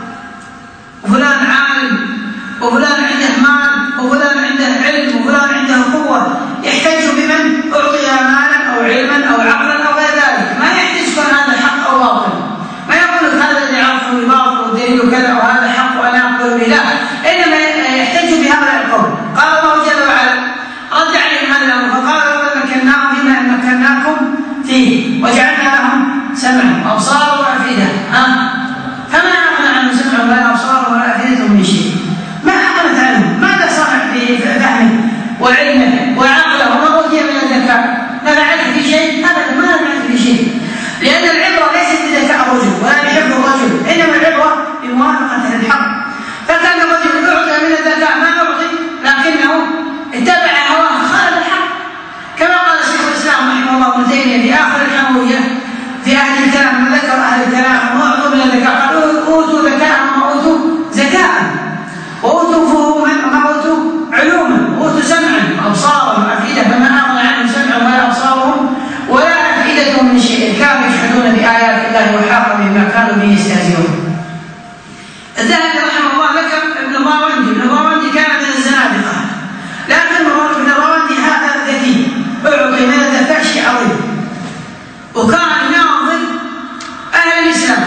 وفلان عالم وفلان عنده مال وفلان عنده علم وفلان عنده قوة، يحتج بمن أعطي مالا أو علما أو عقلا أو غير ذلك، ما يحتج كون هذا حق أو باطل، ما يقول لك هذا اللي عرفه باطل والدليل كذا وهذا حق وأنا أقول به، لا، إنما يحتج بهذا القول. قال الله جل وعلا رد عليهم هذا الأمر فقال: ولقد مكناهم فيما مكناكم فيه وجعلنا لهم سمعا وأبصارا وأفئدة، ها فما أغنى عنهم سمعهم ولا أبصارهم ولا أفئدتهم من شيء، ما أغنت عنهم، ماذا صنع في فهمه وعلمه وعقله وما أوتي من الذكاء؟ نفعت في شيء؟ أبدا ما نفعت في شيء، لأن العبرة ليست بذكاء الرجل ولا بحفظ الرجل، إنما العبرة بموافقة الحق. فكان الرجل أعطي من الذكاء ما أعطي، لكنه اتبع هواه خالف الحق، كما قال شيخ الإسلام رحمه الله ابن تيمية في آخر الحموية في أهل الكلام، ما ذكر أهل الكلام وأعطوا من الذكاء، قال: أوتوا ذكاء وما أوتوا ذكاء، وأوتوا فهوما وما أوتوا علوما، وأوتوا سمعا وأبصارا وأفئدة، فما أغنى عنهم سمعهم ولا أبصارهم ولا أفئدتهم من شيء، كانوا يجحدون بآيات الله وحاق بهم ما كانوا به يستهزئون. الذهبي رحمه الله ذكر ابن الراوندي، ابن الراوندي كان من الزنادقة، لكن ابن الراوندي هذا ذكي أعطي من الذكاء شيء عظيم، وكان يناظر أهل الإسلام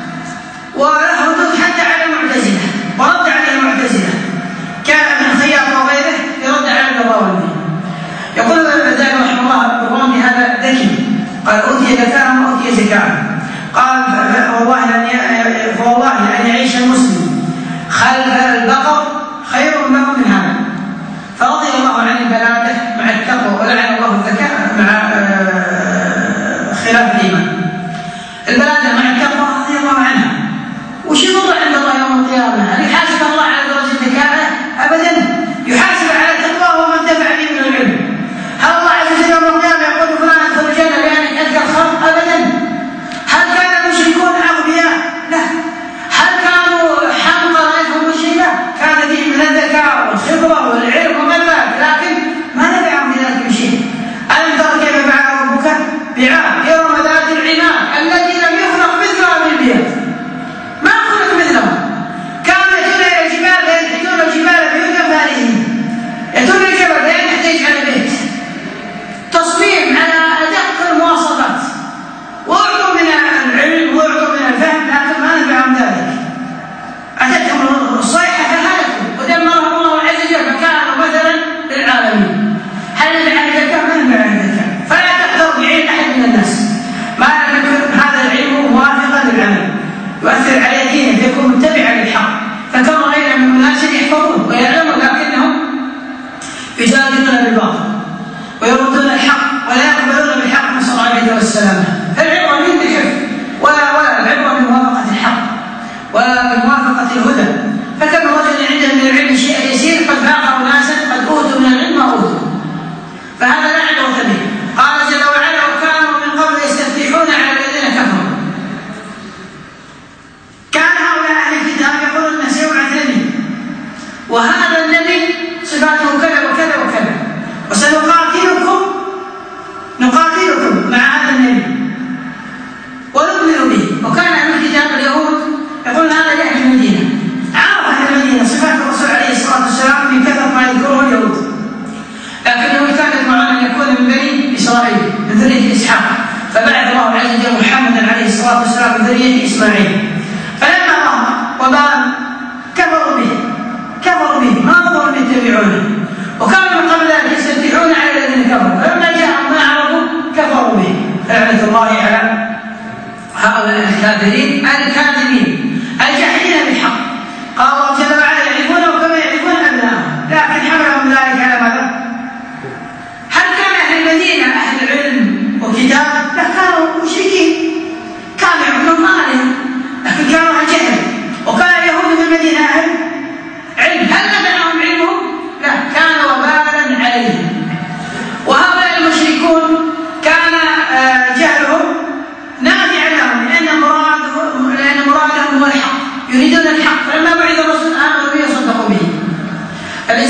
وله ردود حتى على المعتزلة ورد على المعتزلة، كان من خياط وغيره يرد على ابن الراوندي. يقول الذهبي رحمه الله ابن الراوندي هذا ذكي، قال: أوتي ذكاء وما أوتي ذكاء، قال: والله فوالله أن يعيش المسلم خلف البقر خير له من هذا. فرضي الله عن البلادة مع التقوى ولعن الله الذكاء مع خلاف الإيمان. البلادة مع التقوى رضي الله عنها، وش يضر عند الله يوم القيامة؟ هل يحاسب الله على درجة ذكائه؟ أبدا، يحاسب على التقوى ومن دفع به من العلم. هل الله عز وجل يوم القيامة يقول فلان ادخل الجنة لأنك أذكى الخلق؟ أبدا. هل كان المشركون أغبياء؟ لا. هل كانوا حمقى لا يفهمون شيء؟ لا، كان فيهم من الذكاء والخبرة والعلم وما ذلك، لكن ما نفعهم بذلك من شيء. ألم تر كيف فعل ربك بعاد إرم ذات العماد التي لم يخلق مثلها في البلاد، ما خلق مثلهم، كانوا يأتون إلى الجبال ينحتون الجبال بيوت أمثالهم، يأتون الجبل لا يحتاج على بيت، تصميم على أدق المواصفات، وأعطوا من العلم وأعطوا من الفهم، لكن ما نفعهم ذلك. أتتهم الصيحة فهلكوا ودمرهم الله عز وجل فكانوا مثلا للعالمين. هل نفع الذكاء؟ ما نفع الذكاء. فلا تحذر بعين أحد من الناس ما لم يكن هذا العلم موافقا للعمل، يؤثر عليه دينه فيكون متبعا للحق، فكما غير من الناس يحفظون ويعلمون لكنهم يجادلون بالباطل ويردون الحق ولا يقبلون بالحق نسأل الله العافية والسلامة. فالعبرة من بحفظ ولا ولا العبرة بموافقة الحق وبموافقة الهدى. فكم رجل عنده من العلم شيء يسير قد فاقه ناسا قد أوتوا من العلم ما أوتوا، فهذا لا عبرة به. قال جل وعلا: وكانوا من قبل يستفتحون على الذين كفروا. كان هؤلاء أهل الكتاب يقولون أن سيبعث نبي، وهذا النبي صفاته كذا وكذا وكذا، وسنقاتلكم نقاتلكم مع هذا النبي ونؤمن به. وكان أهل الكتاب اليهود يقولون هذا يأتي المدينة، عرف أهل المدينة صفات الرسول عليه الصلاة والسلام من كثرة ما يذكره اليهود، لكن اليهود كانت معه أن يكون من بني إسرائيل من ذرية إسحاق، فبعث الله عز وجل محمدا عليه الصلاة والسلام من ذرية إسماعيل. فلما ظهر وبان كفروا به كفروا به ما ظهروا يتبعونه، وكانوا من قبل ذلك يستفتحون على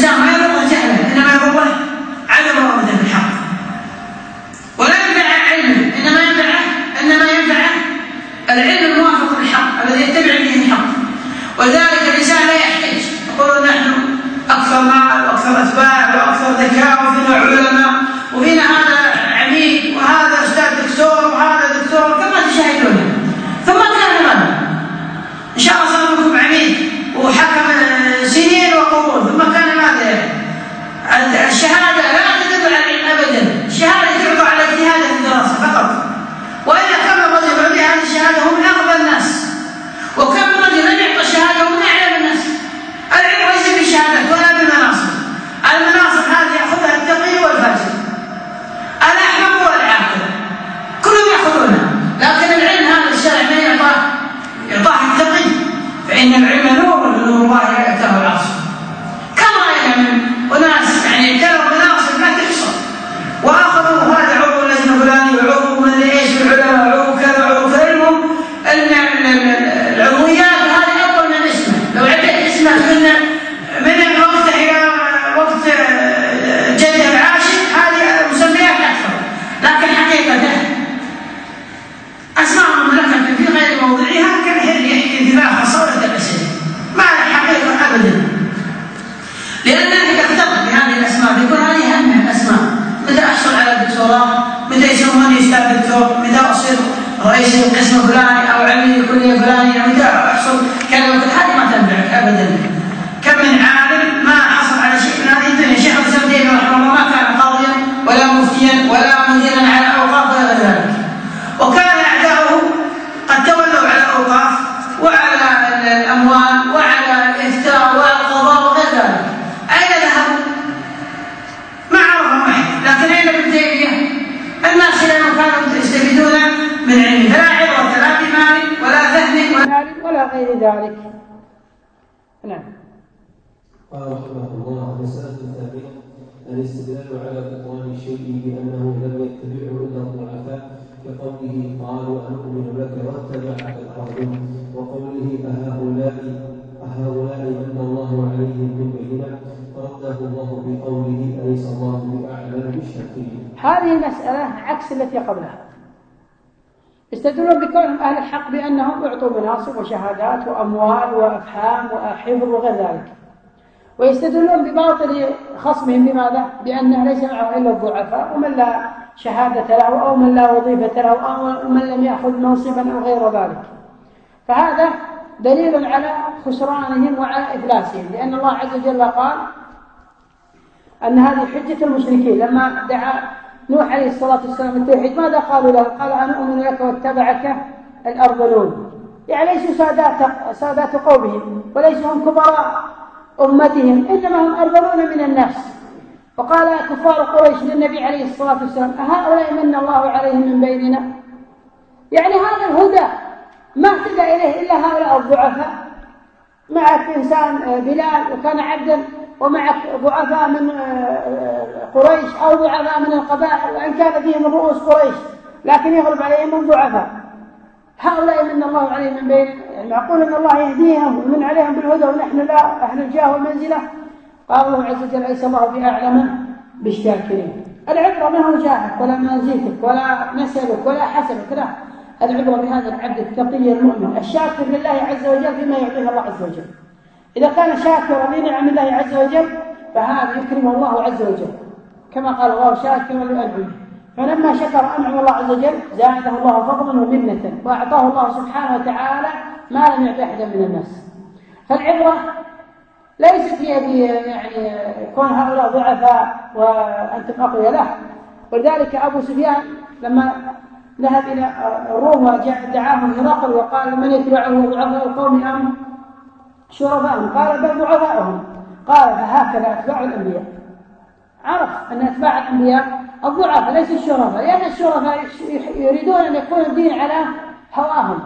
الإنسان ما يضره جهله، إنما يضره عدم رغبته في الحق، ولا ينفع علمه، إنما ينفعه إنما ينفعه العلم الموافق للحق الذي يتبع به الحق. ولذلك الإنسان لا يحتاج يقول نحن أكثر مال وأكثر أتباع وأكثر ذكاء وفينا علماء وفينا هذا عميد وهذا أستاذ دكتور وهذا دكتور كما تشاهدون، ثم كان ماذا؟ إن شاء الله صار لكم عميد وحكم سنين وقرون، ثم كان ماذا؟ الشهادة لا تدل على العلم أبدا، الشهادة تعطى على اجتهاد في الدراسة فقط. وإلا كم رجل يعطي هذه الشهادة هم أغبى الناس، وكم رجل لم يعطى الشهادة هم أعلم الناس. العلم ليس بالشهادات ولا بالمناصب، المناصب هذه يأخذها التقي والفاسد، الأحمق والعاقل، كلهم يأخذونها، لكن العلم هذا الشرع من يعطاه؟ يعطاه التقي، فإن العلم نور من نور الله يأتاه العاصي. كما رأينا من أناس يعني اعتنوا مناصب لا تحصى وأخذوا هذا عضو اللجنة فلاني وعضو من ايش العلماء وعضو كذا وعضو كذا، المهم العضويات هذه أفضل من اسمه، لو عدت اسمه من من وقت إلى وقت جد العاشر هذه مسميات أكثر، لكن حقيقة أسماء مملكة في غير موضعها كالهر يحكي انتباه صورة الأسئلة ما لها حقيقة أبدا، لأنك تختلط بهذه الأسماء بيكون هذه أهم الأسماء. متى أحصل على الدكتوراه؟ متى يسموني أستاذ دكتور؟ متى أصير رئيس القسم الفلاني أو عميد الكلية الفلانية؟ متى أحصل كلمة؟ هذه ما تنفعك أبدا. كم من عالم ما حصل على شيء من هذه الدنيا، شيخ الإسلام تيمية رحمه الله ما كان قاضيا ولا مفتيا ولا مديرا على أوقاف ولا غير ذلك، وكان أعداؤه قد تولوا على الأوقاف وعلى الأموال وعلى الإفتاء والقضاء وغير ذلك. أين ذهبوا؟ ما عرفهم أحد، لكن أين ابن تيمية؟ الناس لأنهم كانوا يستفيدون من علمه، فلا عبرة لا بمال ولا فهم ولا ولا غير ذلك. نعم. قال رحمه الله: مسألة ثانية الاستدلال على بطلان الشيء بأنه لم يتبعه إلا الضعفاء، كقوله قالوا أنؤمن لك واتبعك الأرذل، وقوله أهؤلاء أهؤلاء من الله عليهم من بيننا، رده الله بقوله أليس الله بأعلم بالشاكرين. هذه المسألة عكس التي قبلها، استدلون بكونهم أهل الحق بأنهم أعطوا مناصب وشهادات وأموال وأفهام وحفظ وغير ذلك، ويستدلون بباطل خصمهم بماذا؟ بأنه ليس معه إلا الضعفاء ومن لا شهادة له أو من لا وظيفة له أو من لم يأخذ منصبا أو غير ذلك. فهذا دليل على خسرانهم وعلى إفلاسهم، لأن الله عز وجل قال أن هذه حجة المشركين لما دعا نوح عليه الصلاة والسلام التوحيد ماذا قالوا له؟ قال أنا أؤمن لك واتبعك الأرذلون، يعني ليسوا سادات, سادات قومهم وليسوا هم كبراء أمتهم، إنما هم أرذلون من الناس. وقال كفار قريش للنبي عليه الصلاة والسلام أهؤلاء من الله عليهم من بيننا؟ يعني هذا الهدى ما اهتدى إليه إلا هؤلاء الضعفاء. معك إنسان بلال وكان عبدا، ومعك ضعفاء من قريش أو ضعفاء من القبائل وإن كان فيهم رؤوس قريش لكن يغلب عليهم من ضعفاء. هؤلاء من الله عليهم من بين، يعني معقول أن الله يهديهم ومن عليهم بالهدى ونحن لا، احنا الجاه والمنزلة؟ قال الله عز وجل ليس الله بأعلم بالشاكرين. العبرة ما هو جاهك ولا منزلتك ولا نسبك ولا حسبك، لا، العبرة بهذا العبد التقي المؤمن الشاكر لله عز وجل فيما يعطيه الله عز وجل. إذا كان شاكرا لنعم الله عز وجل فهذا يكرمه الله عز وجل، كما قال الله شاكرا لأنعمه، فلما شكر أنعم الله عز وجل زاده الله فضلا ومنة وأعطاه الله سبحانه وتعالى ما لم يعطي أحدا من الناس. فالعبرة ليست هي يعني كون هؤلاء ضعفاء وأنتم أقوياء، لا. ولذلك أبو سفيان لما ذهب إلى الروم وجاء دعاهم هرقل وقال من يتبعه ضعفاء القوم أم شرفاءهم؟ قال بل ضعفاءهم. قال فهكذا أتباع الأنبياء. عرف أن أتباع الأنبياء الضعفاء ليس الشرفاء، لأن الشرفاء يريدون أن يكون الدين على هواهم.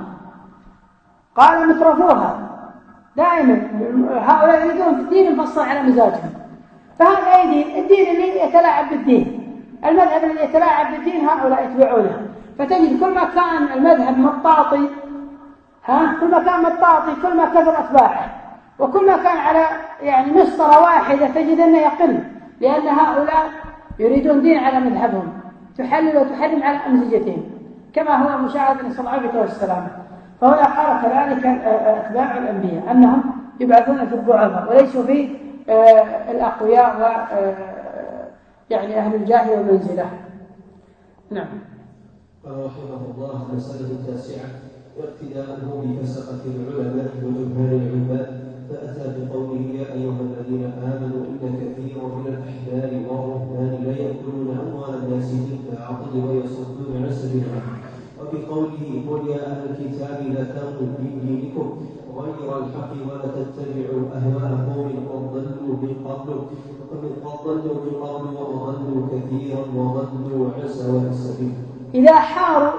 قال مترفوها دائما، هؤلاء يريدون في الدين مفصل على مزاجهم. فهذا أي دين؟ الدين اللي يتلاعب بالدين، المذهب الذي يتلاعب بالدين هؤلاء يتبعونه. فتجد كل ما كان المذهب مطاطي، ها كل ما كان مطاطي كل ما كثر أتباعه، وكل ما كان على يعني مسطرة واحدة تجد أنه يقل، لأن هؤلاء يريدون دين على مذهبهم تحلل وتحرم على أمزجتهم كما هو مشاهد للصلابة والسلامة. فهنا قال كذلك أتباع الأنبياء أنهم يبعثون في الضعفاء وليسوا في الأقوياء و يعني أهل الجاه والمنزلة. نعم. قال رحمه الله: المسألة التاسعة: واقتداءه بفسقة العلماء وجهال العباد، فأتى بقوله: يا أيها الذين آمنوا إن كثيرا من الأحبار والرهبان لا يأكلون أموال الناس بالباطل ويصدون عن سبيل الله، وبقوله: قل يا أهل الكتاب لا تغلوا في دينكم غير الحق ولا تتبعوا أهواء قوم قد ضلوا من قبل قد ضلوا من قبل وضلوا كثيرا وضلوا عن سواء السبيل. إذا حاروا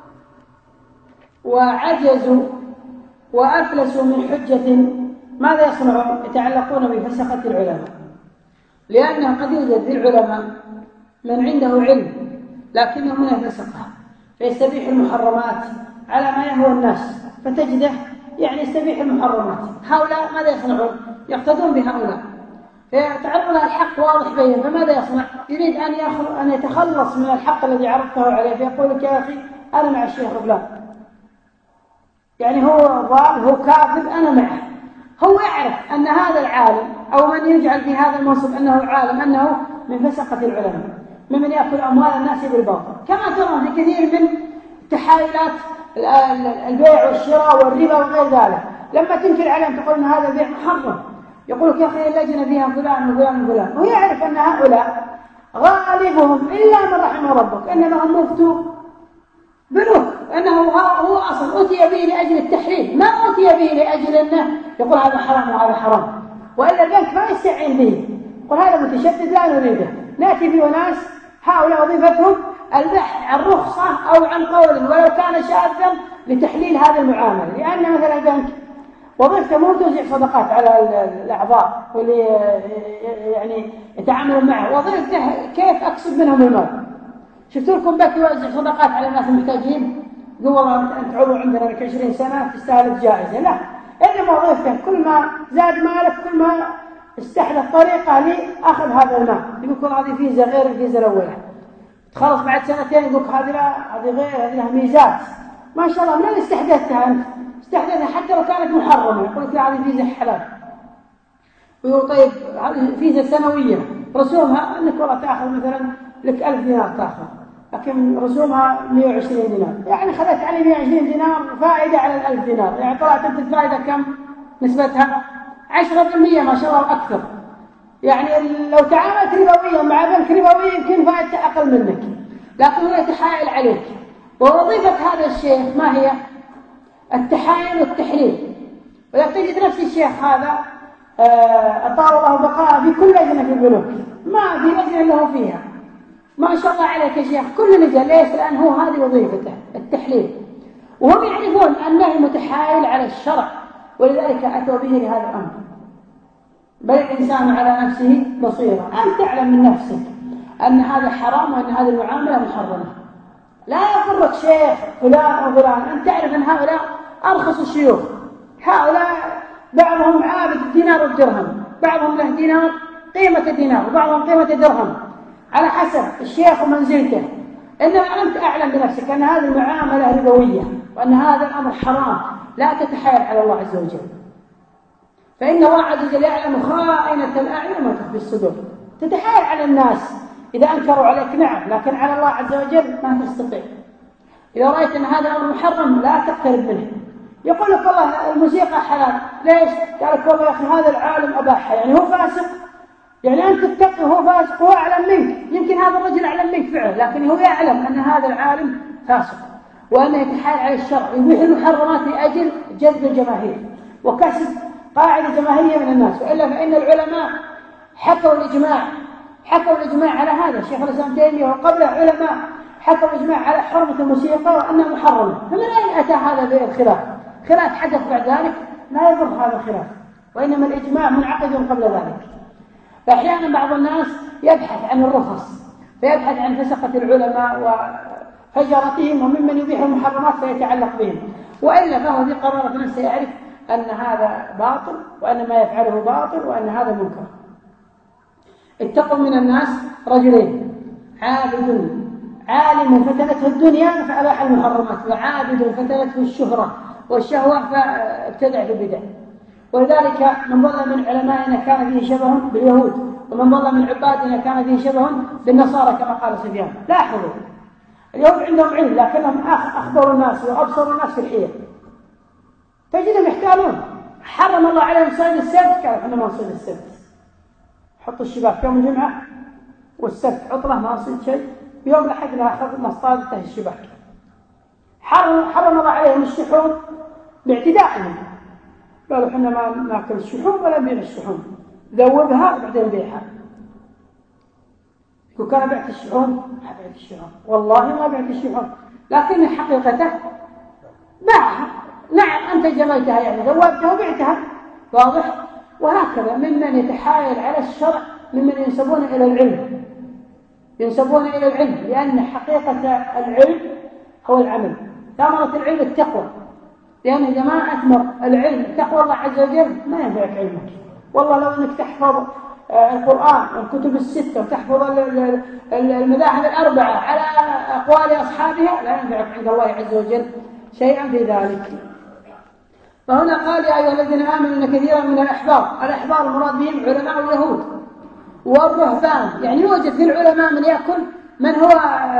وعجزوا وأفلسوا من حجة ماذا يصنعون؟ يتعلقون بفسقة العلماء، لأنه قد يوجد للعلماء من عنده علم لكنه من الفسقة فيستبيح المحرمات على ما يهوى الناس، فتجده يعني يستبيح المحرمات. هؤلاء ماذا يصنعون؟ يقتدون بهؤلاء، فيتعرض لها الحق واضح بين، فماذا يصنع؟ يريد أن أن يتخلص من الحق الذي عرضته عليه، فيقول لك يا أخي أنا مع الشيخ فلان، يعني هو ضال هو كافر أنا معه. هو يعرف أن هذا العالم أو من يجعل في هذا المنصب أنه عالم أنه من فسقة العلماء، ممن يأكل أموال الناس بالباطل، كما ترى في كثير من تحايلات البيع والشراء والربا وغير ذلك. لما تنكر عليهم تقول أن هذا البيع محرم، يقول لك يا أخي اللجنة فيها فلان وفلان وفلان، وهو يعرف أن هؤلاء غالبهم إلا من رحم ربك إنما هم مفتوا بنوك، أنه هو أصلا أتي به لأجل التحريم، ما أتي به لأجل أنه يقول هذا حرام وهذا حرام، وإلا البنك ما يستعين به، يقول هذا متشدد لا نريده. نأتي به ناس هؤلاء وظيفتهم البحث عن رخصة أو عن قول ولو كان شاذا لتحليل هذه المعاملة، لأن مثلا البنك وظيفته مو توزيع صدقات على الأعضاء واللي يعني يتعاملون معه، وظيفته كيف أكسب منهم المال. شفت لكم بنك يوزع صدقات على الناس المحتاجين، يقول والله أنت تعودوا عندنا لك عشرين سنة تستاهل جائزة، لا، إنما وظيفته كل ما زاد مالك كل ما استحدث طريقة لأخذ هذا المال، يقول هذه فيزا غير الفيزا الأولى، تخلص بعد سنتين يقول هذه لا هذه غير هذه لها ميزات، ما شاء الله. من اللي استحدثتها أنت؟ استحدثها حتى لو كانت محرمة، يقول لك هذه فيزا حلال، ويقول طيب هذه فيزا سنوية رسومها أنك والله تأخذ مثلا لك ألف دينار تأخذ، لكن رسومها مئة وعشرين دينار، يعني خذت علي مئة وعشرين دينار فائدة على الألف دينار، يعني طلعت أنت الفائدة كم نسبتها؟ عشرة بالمئة ما شاء الله أكثر. يعني لو تعاملت ربويا مع بنك ربوي يمكن فائدته أقل منك، لكن هو يتحايل عليك. ووظيفة هذا الشيخ ما هي؟ التحايل والتحريم. ولو تجد نفس الشيخ هذا أطال الله بقاءه في كل لجنة في البنوك، ما في لجنة له فيها، ما شاء الله عليك يا شيخ، كل لجنة. ليش؟ لأن هو هذه وظيفته التحليل، وهم يعرفون أنه متحايل على الشرع، ولذلك أتوا به لهذا الأمر. بل الإنسان على نفسه بصيرة، أن تعلم من نفسك أن هذا حرام وأن هذه المعاملة محرمة. لا يضرك شيخ فلان أو فلان، أن تعرف أن هؤلاء أرخص الشيوخ، هؤلاء بعضهم عابد الدينار والدرهم، بعضهم له دينار قيمة دينار وبعضهم قيمة درهم على حسب الشيخ ومنزلته. إنما أنت أعلم بنفسك أن هذه المعاملة ربوية وأن هذا الأمر حرام، لا تتحايل على الله عز وجل، فإن الله عز وجل يعلم خائنة الأعين وما تخفي الصدور. تتحايل على الناس إذا أنكروا عليك نعم، لكن على الله عز وجل ما تستطيع. إذا رأيت أن هذا الأمر محرم لا تقترب منه. يقول لك والله الموسيقى حلال، ليش؟ قال لك والله يا أخي هذا العالم أباحها، يعني هو فاسق، يعني أنت تتقي وهو فاسق وهو أعلم منك، يمكن هذا الرجل أعلم منك فعلا، لكن هو يعلم أن هذا العالم فاسق وأنه يتحايل على الشرع، يبيح المحرمات لأجل جذب الجماهير وكسب قاعدة جماهيرية من الناس. وإلا فإن العلماء حكوا الإجماع حكوا الإجماع على هذا، الشيخ الإسلام تيمية وقبله علماء حكوا الإجماع على حرمة الموسيقى وأنها محرمة. فمن أين أتى هذا بالخلاف؟ خلاف حدث بعد ذلك لا يضر هذا الخلاف، وإنما الإجماع منعقد قبل ذلك. فأحيانا بعض الناس يبحث عن الرخص، فيبحث عن فسقة العلماء وفجرتهم وممن يبيح المحرمات فيتعلق بهم، وإلا فهو في قرارة نفسه يعرف أن هذا باطل وأن ما يفعله باطل وأن هذا منكر. اتقوا من الناس رجلين: عابد عالم فتنته الدنيا فأباح المحرمات، وعابد فتنته الشهرة والشهوة فابتدع في البدع. ولذلك من ضل من علمائنا كان فيه شبه باليهود، ومن ضل من عبادنا كان فيه شبه بالنصارى كما قال سفيان. لاحظوا اليهود عندهم علم لكنهم أخبروا الناس وأبصروا الناس في الحيل، تجدهم يحتالون. حرم الله عليهم صيد السبت، قالوا احنا ما نصيد السبت، حطوا الشباك يوم الجمعة والسبت عطلة ما نصيد شيء، يوم الأحد ناخذ مصطادته الشباك. حرم, حرم الله عليهم الشحوم باعتدائهم، قالوا احنا ما ناكل الشحوم ولا نبيع الشحوم، ذوبها وبعدين نبيعها. يقول كان بعت الشحوم، ما بعت الشحوم، والله ما بعت الشحوم، لكن حقيقته باعها. نعم أنت جملتها يعني ذوبتها وبعتها، واضح؟ وهكذا ممن يتحايل على الشرع ممن ينسبون إلى العلم، ينسبون إلى العلم، لأن حقيقة العلم هو العمل. ثمرة العلم التقوى، لأن إذا ما أثمر العلم تقوى الله عز وجل ما ينفعك علمك. والله لو أنك تحفظ القرآن والكتب الستة وتحفظ المذاهب الأربعة على أقوال أصحابها لا ينفعك عند الله عز وجل شيئا في ذلك. فهنا قال: يا أيها الذين آمنوا إن كثيرا من الأحبار، الأحبار المراد بهم علماء اليهود والرهبان، يعني يوجد في العلماء من يأكل من هو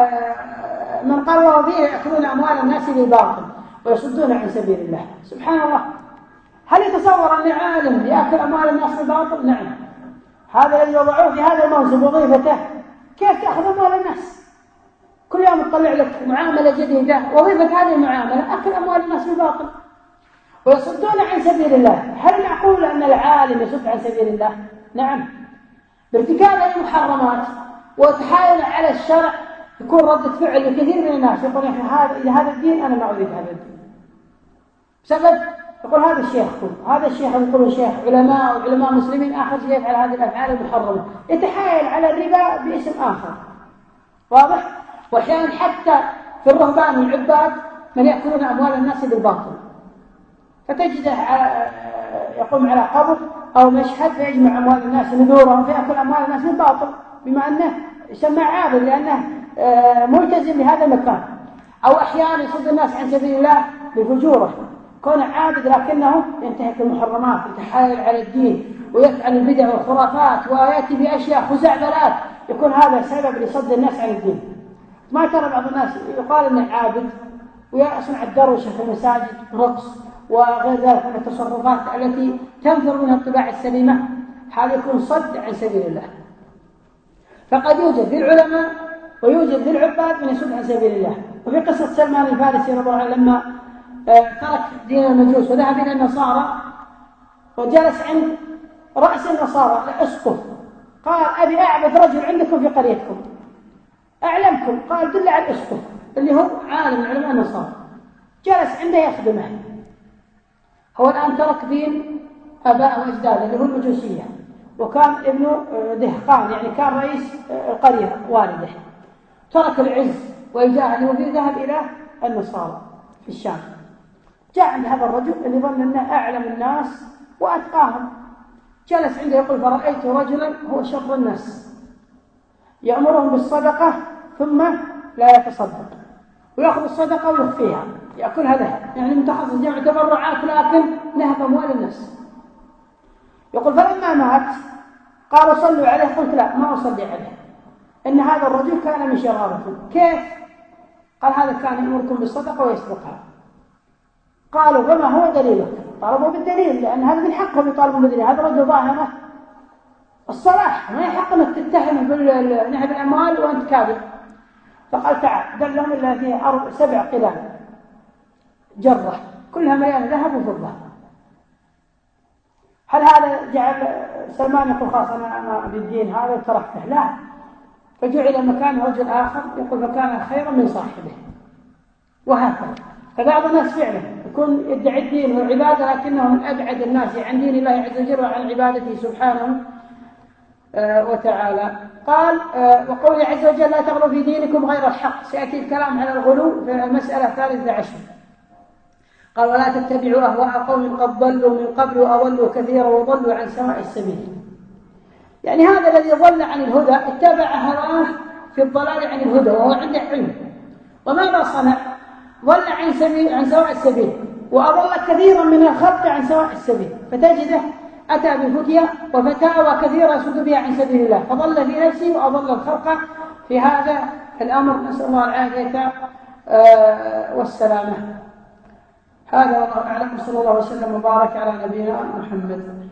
من قال الله فيه يأكلون أموال الناس بالباطل ويصدون عن سبيل الله. سبحان الله، هل يتصور أن عالم يأكل أموال الناس بالباطل؟ نعم، هذا الذي وضعوه في هذا المنصب وظيفته. كيف تأخذ أموال الناس؟ كل يوم تطلع لك معاملة جديدة، وظيفة هذه المعاملة أكل أموال الناس بالباطل ويصدون عن سبيل الله. هل نقول أن العالم يصد عن سبيل الله؟ نعم، بارتكاب المحرمات وتحايل على الشرع يكون ردة فعل لكثير من الناس، يقول هذا إذا هذا الدين أنا ما أريد هذا الدين بسبب يقول هذا الشيخ كل هذا الشيخ يقول شيخ علماء وعلماء مسلمين آخر شيء يفعل هذه الأفعال المحرمة، يتحايل على الربا باسم آخر، واضح؟ وأحيانا حتى في الرهبان والعباد من يأكلون أموال الناس بالباطل، فتجده يقوم على قبر أو مشهد فيجمع أموال الناس نذورهم فيأكل أموال الناس بالباطل، بما أنه يسمى عابد لأنه ملتزم بهذا المكان. أو أحيانا يصد الناس عن سبيل الله بفجوره، كون عابد لكنه ينتهك المحرمات، يتحايل على الدين ويفعل البدع والخرافات ويأتي بأشياء خزعبلات، يكون هذا سبب لصد الناس عن الدين. ما ترى بعض الناس يقال انه عابد ويصنع الدروشه في المساجد رقص وغير ذلك من التصرفات التي تنفر منها الطباع السليمه، هذا يكون صد عن سبيل الله. فقد يوجد في العلماء ويوجد في العباد من يصد عن سبيل الله. وفي قصه سلمان الفارسي رضي الله عنه لما ترك دين المجوس وذهب الى النصارى وجلس عند راس النصارى الاسقف، قال: ابي اعبد رجل عندكم في قريتكم أعلمكم. قال: دل على الأسقف اللي هو عالم من علماء النصارى، جلس عنده يخدمه. هو الآن ترك دين آباء وأجداده اللي هو المجوسية، وكان ابنه دهقان يعني كان رئيس القرية والده، ترك العز ويجاهد وفيه ذهب إلى النصارى في الشام. جاء عند هذا الرجل اللي ظن أنه أعلم الناس وأتقاهم، جلس عنده يقول: فرأيت رجلا هو شر الناس يأمرهم بالصدقة ثم لا يتصدق، ويأخذ الصدقة ويخفيها يأكلها له، يعني متخصص جمع تبرعات لكن نهب أموال الناس. يقول: فلما مات قالوا صلوا عليه، قلت: لا، ما أصلي عليه، إن هذا الرجل كان من شراركم. كيف؟ قال: هذا كان يأمركم بالصدقة ويسبقها. قالوا: فما هو دليلك؟ طالبوا بالدليل، لأن هذا من حقهم يطالبوا بالدليل، هذا رجل ظاهره الصلاح، ما يحق انك تتهمه بنهب الاموال وانت كاذب. فقال: تعال. دلهم الا في ارض سبع قلال جره كلها مليانه ذهب وفضه. هل هذا جعل سلمان يقول: خلاص انا انا بالدين هذا وتركته؟ لا، فجعل مكان رجل اخر يقول: فكان خيرا من صاحبه. وهكذا. فبعض الناس فعلا يكون يدعي الدين والعباده لكنه من ابعد الناس عن دين الله عز وجل وعن عبادته سبحانه وتعالى. قال: وقوله عز وجل: لا تغلوا في دينكم غير الحق. سيأتي الكلام على الغلو في المسألة الثالثة عشر. قال ولا تتبعوا أهواء قوم قد ضلوا من قبل وأضلوا كثيرا وضلوا عن سواء السبيل. يعني هذا الذي ضل عن الهدى اتبع هواه في الضلال عن الهدى وهو عنده علم، وماذا صنع؟ ضل عن سبيل عن سواء السبيل وأضل كثيرا من الخلق عن سواء السبيل، فتجده أتى بفتية وفتاوى كثيرة يصد بها عن سبيل الله، فضل في نفسه وأضل الخلق في هذا الأمر. نسأل الله العافية والسلامة. هذا والله أعلم، صلى الله وسلم وبارك على نبينا محمد.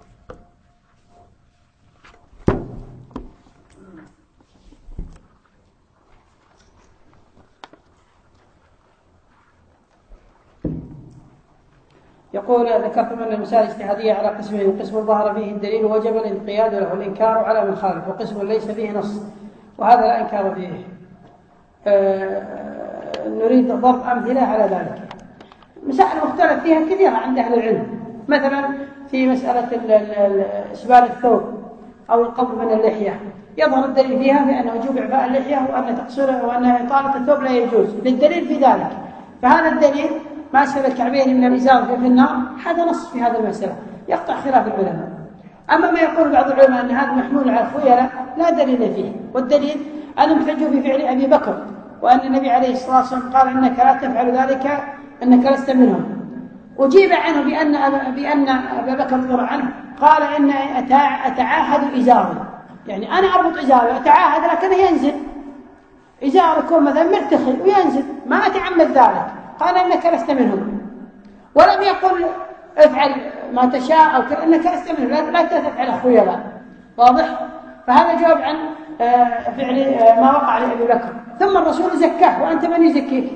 يقول ذكرتم أن المسائل الاجتهادية على قسمين: قسم ظهر فيه الدليل وجب الانقياد له الإنكار على من خالف، وقسم ليس فيه نص وهذا لا إنكار فيه. آه نريد ضرب أمثلة على ذلك. مسائل مختلف فيها كثيرة عند أهل العلم، مثلا في مسألة إسبال الثوب أو القبض من اللحية، يظهر الدليل فيها بأنه وجوب إعفاء اللحية وأن تقصير وأن إطالة الثوب لا يجوز للدليل في ذلك، فهذا الدليل ما أسفل الكعبين من الإزار في النار هذا نص في هذا المسألة يقطع خلاف العلماء. أما ما يقول بعض العلماء أن هذا محمول على الخيلاء لا دليل فيه، والدليل أن احتجوا بفعل أبي بكر وأن النبي عليه الصلاة والسلام قال إنك لا تفعل ذلك إنك لست منهم. أجيب عنه بأن بأن أبا بكر رضي الله عنه قال إن أتعاهد إزاري، يعني أنا أربط إزاري أتعاهد لكنه ينزل إزار يكون مثلا مرتخي وينزل، ما أتعمد ذلك، قال إنك لست منهم، ولم يقل افعل ما تشاء أو إنك لست منهم، لا تفعل الخيلاء. واضح؟ فهذا جواب عن فعل ما وقع لأبي بكر. ثم الرسول زكاه وأنت من يزكيك؟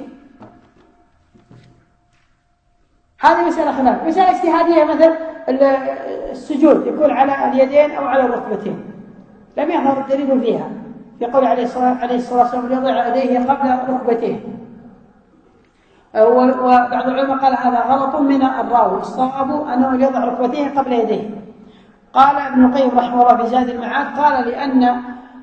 هذه مسألة خلاف. مسألة اجتهادية مثل السجود يكون على اليدين أو على الركبتين، لم يظهر الدليل فيها، يقول عليه الصلاة والسلام يضع يديه قبل ركبتيه، وبعض العلماء قال هذا غلط من الراوي، الصواب أنه يضع ركبتيه قبل يديه. قال ابن القيم رحمه الله في زاد المعاد قال لأن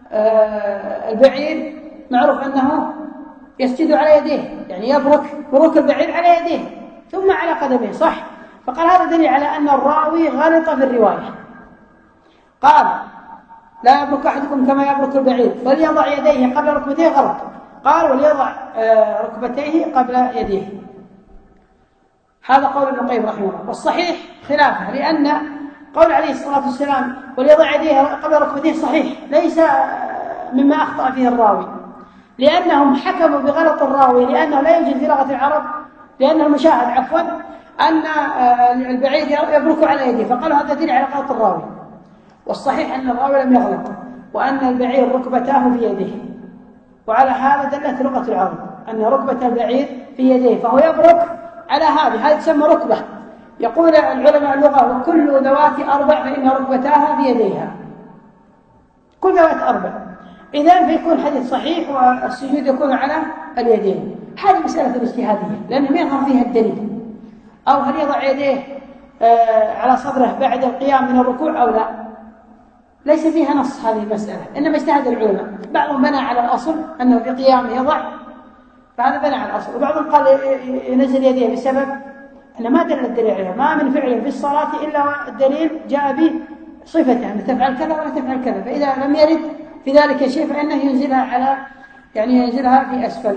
البعير معروف أنه يسجد على يديه، يعني يبرك بروك البعير على يديه ثم على قدميه، صح؟ فقال هذا دليل على أن الراوي غلط في الرواية. قال لا يبرك أحدكم كما يبرك البعير بل يضع يديه قبل ركبتيه، غلط. قال وليضع ركبتيه قبل يديه. هذا قول ابن القيم رحمه الله، والصحيح خلافه، لأن قول عليه الصلاة والسلام وليضع يديه قبل ركبتيه صحيح، ليس مما أخطأ فيه الراوي، لأنهم حكموا بغلط الراوي، لأنه لا يوجد في لغة العرب، لأن المشاهد عفوا أن البعير يبرك على يديه، فقالوا هذا دليل على غلط الراوي. والصحيح أن الراوي لم يغلط، وأن البعير ركبتاه في يديه، وعلى هذا دلت لغة العرب أن ركبة البعير في يديه، فهو يبرك على هذه، هذه تسمى ركبة. يقول العلماء اللغة وكل ذوات أربع فإن ركبتاها في يديها، كل ذوات أربع، إذن فيكون حديث صحيح والسجود يكون على اليدين. هذه مسألة الاجتهادية لأنه ما يظهر فيها الدليل، أو هل يضع يديه على صدره بعد القيام من الركوع أو لا، ليس فيها نص هذه المسألة، إنما اجتهد العلماء، بعضهم بنى على الأصل أنه في قيامه يضع، فهذا بنى على الأصل، وبعضهم قال ينزل يديه بسبب أن ما دل الدليل عليها، ما من فعل في الصلاة إلا الدليل جاء به صفته أن تفعل كذا ولا تفعل كذا، فإذا لم يرد في ذلك شيء فإنه ينزلها على يعني ينزلها في أسفل.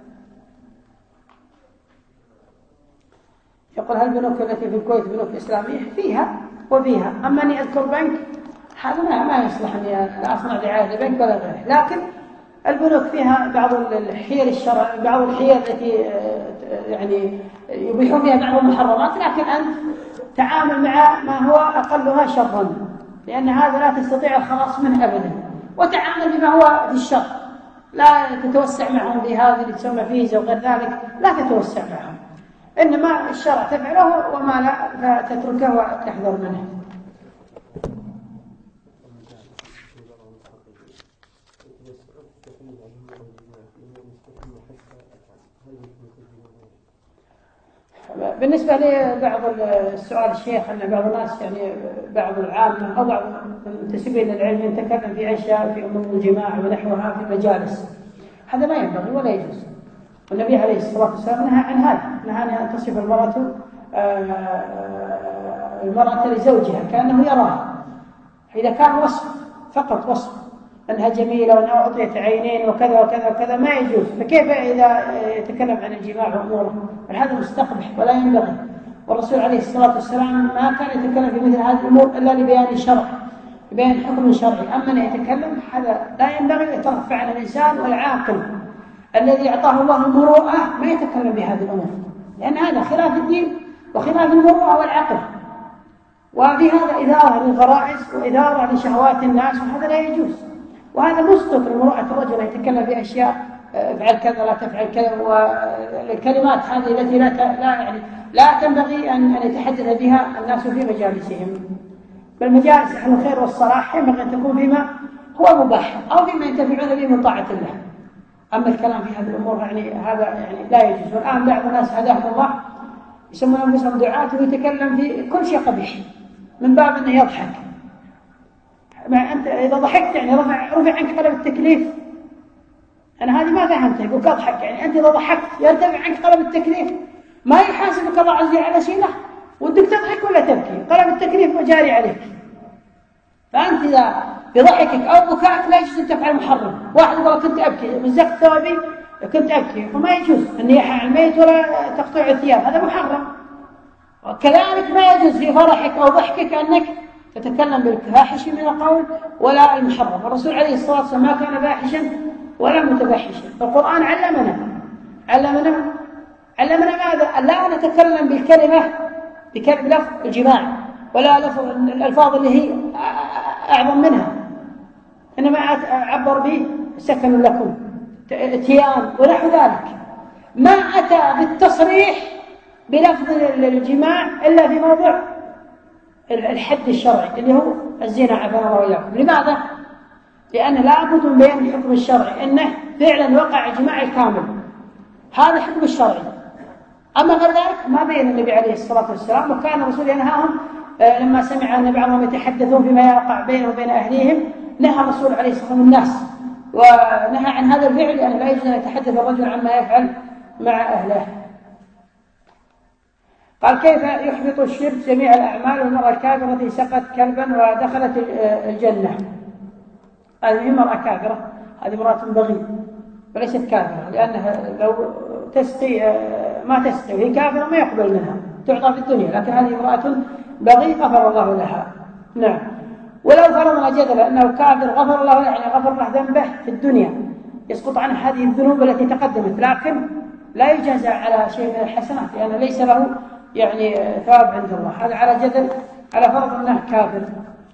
يقول هل البنوك التي في الكويت بنوك إسلامية؟ فيها وفيها، أما أني أذكر بنك هذا ما ما يصلح أني أصنع دعاية لبنك ولا غيره، لكن البنوك فيها بعض الحيل الشرع، بعض الحيل التي يعني يبيحون فيها بعض المحرمات، لكن أنت تعامل مع ما هو أقلها شرا، لأن هذا لا تستطيع الخلاص منه أبدا، وتعامل بما هو في الشر، لا تتوسع معهم بهذه اللي تسمى فيزا وغير ذلك، لا تتوسع معهم، إنما الشرع تفعله وما لا تتركه وتحذر منه. بالنسبة لبعض السؤال الشيخ أن بعض الناس يعني بعض العامة أو بعض المنتسبين للعلم يتكلم في أشياء في أمور الجماع ونحوها في المجالس، هذا ما ينبغي ولا يجوز، والنبي عليه الصلاة والسلام نهى عن هذا، نهى أن تصف المرأة المرأة لزوجها كأنه يراها، إذا كان وصف فقط وصف أنها جميلة وأنها أعطيت عينين وكذا وكذا وكذا ما يجوز، فكيف إذا يتكلم عن الجماع وأموره؟ هذا مستقبح ولا ينبغي. والرسول عليه الصلاة والسلام ما كان يتكلم في مثل هذه الأمور إلا لبيان الشرع، لبيان حكم شرعي. أما أن يتكلم هذا لا ينبغي، يترفع عن الإنسان والعاقل الذي أعطاه الله المروءة ما يتكلم بهذه الأمور، لأن هذا خلاف الدين وخلاف المروءة والعقل، وفي هذا إثارة للغرائز وإثارة لشهوات الناس، وهذا لا يجوز. وهذا مسقط لمروءة الرجل يتكلم في أشياء افعل كذا لا تفعل كذا، والكلمات هذه التي لا لا يعني لا تنبغي أن أن يتحدث بها الناس في مجالسهم. بل مجالس أهل الخير والصلاح ينبغي أن تكون فيما هو مباح أو فيما ينتفعون به من طاعة الله. أما الكلام في هذه الأمور يعني هذا يعني لا يجوز. والآن بعض الناس هداهم الله يسمون أنفسهم دعاة ويتكلم في كل شيء قبيح من باب أنه يضحك. ما أنت إذا ضحكت يعني رفع رفع عنك قلم التكليف. أنا هذه ما فهمتها، يقول أضحك يعني أنت إذا ضحكت يرتفع عنك قلم التكليف، ما يحاسبك الله عز وجل على شيء له، ودك تضحك ولا تبكي، قلم التكليف جاري عليك. فأنت إذا بضحكك أو بكائك لا يجوز أن تفعل محرم. واحد يقول كنت أبكي مزقت ثوبي كنت أبكي، فما يجوز النياحة عن الميت ولا تقطيع الثياب، هذا محرم. وكذلك ما يجوز في فرحك أو ضحكك أنك تتكلم بالفاحش من القول ولا المحرم. الرسول عليه الصلاة والسلام ما كان فاحشا ولا متفحشا. القرآن علمنا علمنا علمنا ماذا؟ لا نتكلم بالكلمة بلفظ الجماع ولا لفظ الألفاظ اللي هي أعظم منها، إنما عبر به سكن لكم اتيان ونحو ذلك. ما أتى بالتصريح بلفظ الجماع إلا في موضع الحد الشرعي اللي هو الزنا عفوا الله وإياكم. لماذا؟ لأن لا بد من بيان الحكم الشرعي أنه فعلا وقع الجماع الكامل، هذا حكم الشرعي. أما غير ذلك ما بين النبي عليه الصلاة والسلام، وكان الرسول ينهاهم لما سمع أن بعضهم يتحدثون فيما يقع بينه وبين أهليهم، نهى الرسول عليه الصلاة والسلام الناس ونهى عن هذا الفعل، لأنه لا يجوز أن يتحدث الرجل عما يفعل مع أهله. قال كيف يحبط الشرك جميع الأعمال والمرأة الكافرة التي سقت كلبا ودخلت الجنة؟ هذه امرأة كافرة، هذه امرأة بغي وليست كافرة، لأنها لو تسقي ما تسقي وهي كافرة ما يقبل منها، تعطى في الدنيا، لكن هذه امرأة بغي غفر الله لها. نعم. ولو فرضنا جدلا أنه كافر غفر الله له، يعني غفر له ذنبه في الدنيا يسقط عنه هذه الذنوب التي تقدمت، لكن لا يجازى على شيء من الحسنات لأنه ليس له يعني ثواب عند الله. هذا على جدل على فرض أنه كافر.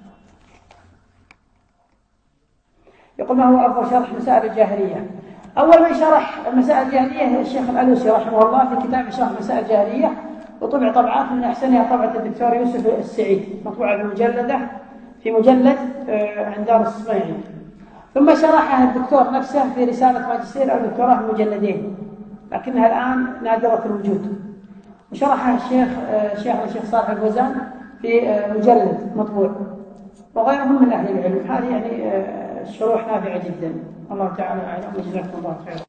يقول ما هو أفضل شرح مسائل الجاهلية؟ أول من شرح مسائل الجاهلية الشيخ الألوسي رحمه الله في كتاب شرح مسائل الجاهلية، وطبع طبعات من أحسنها طبعة الدكتور يوسف السعيد، مطبوعة بمجلدة في مجلد عند دار الصميعي. ثم شرحها الدكتور نفسه في رسالة ماجستير أو دكتوراه بمجلدين، لكنها الآن نادرة الوجود. وشرحها الشيخ الشيخ الشيخ صالح الفوزان في مجلد مطبوع، وغيرهم من أهل العلم. هذه يعني الشروح نافعة جدا. الله تعالى أعلم، وجزاكم الله خيرا.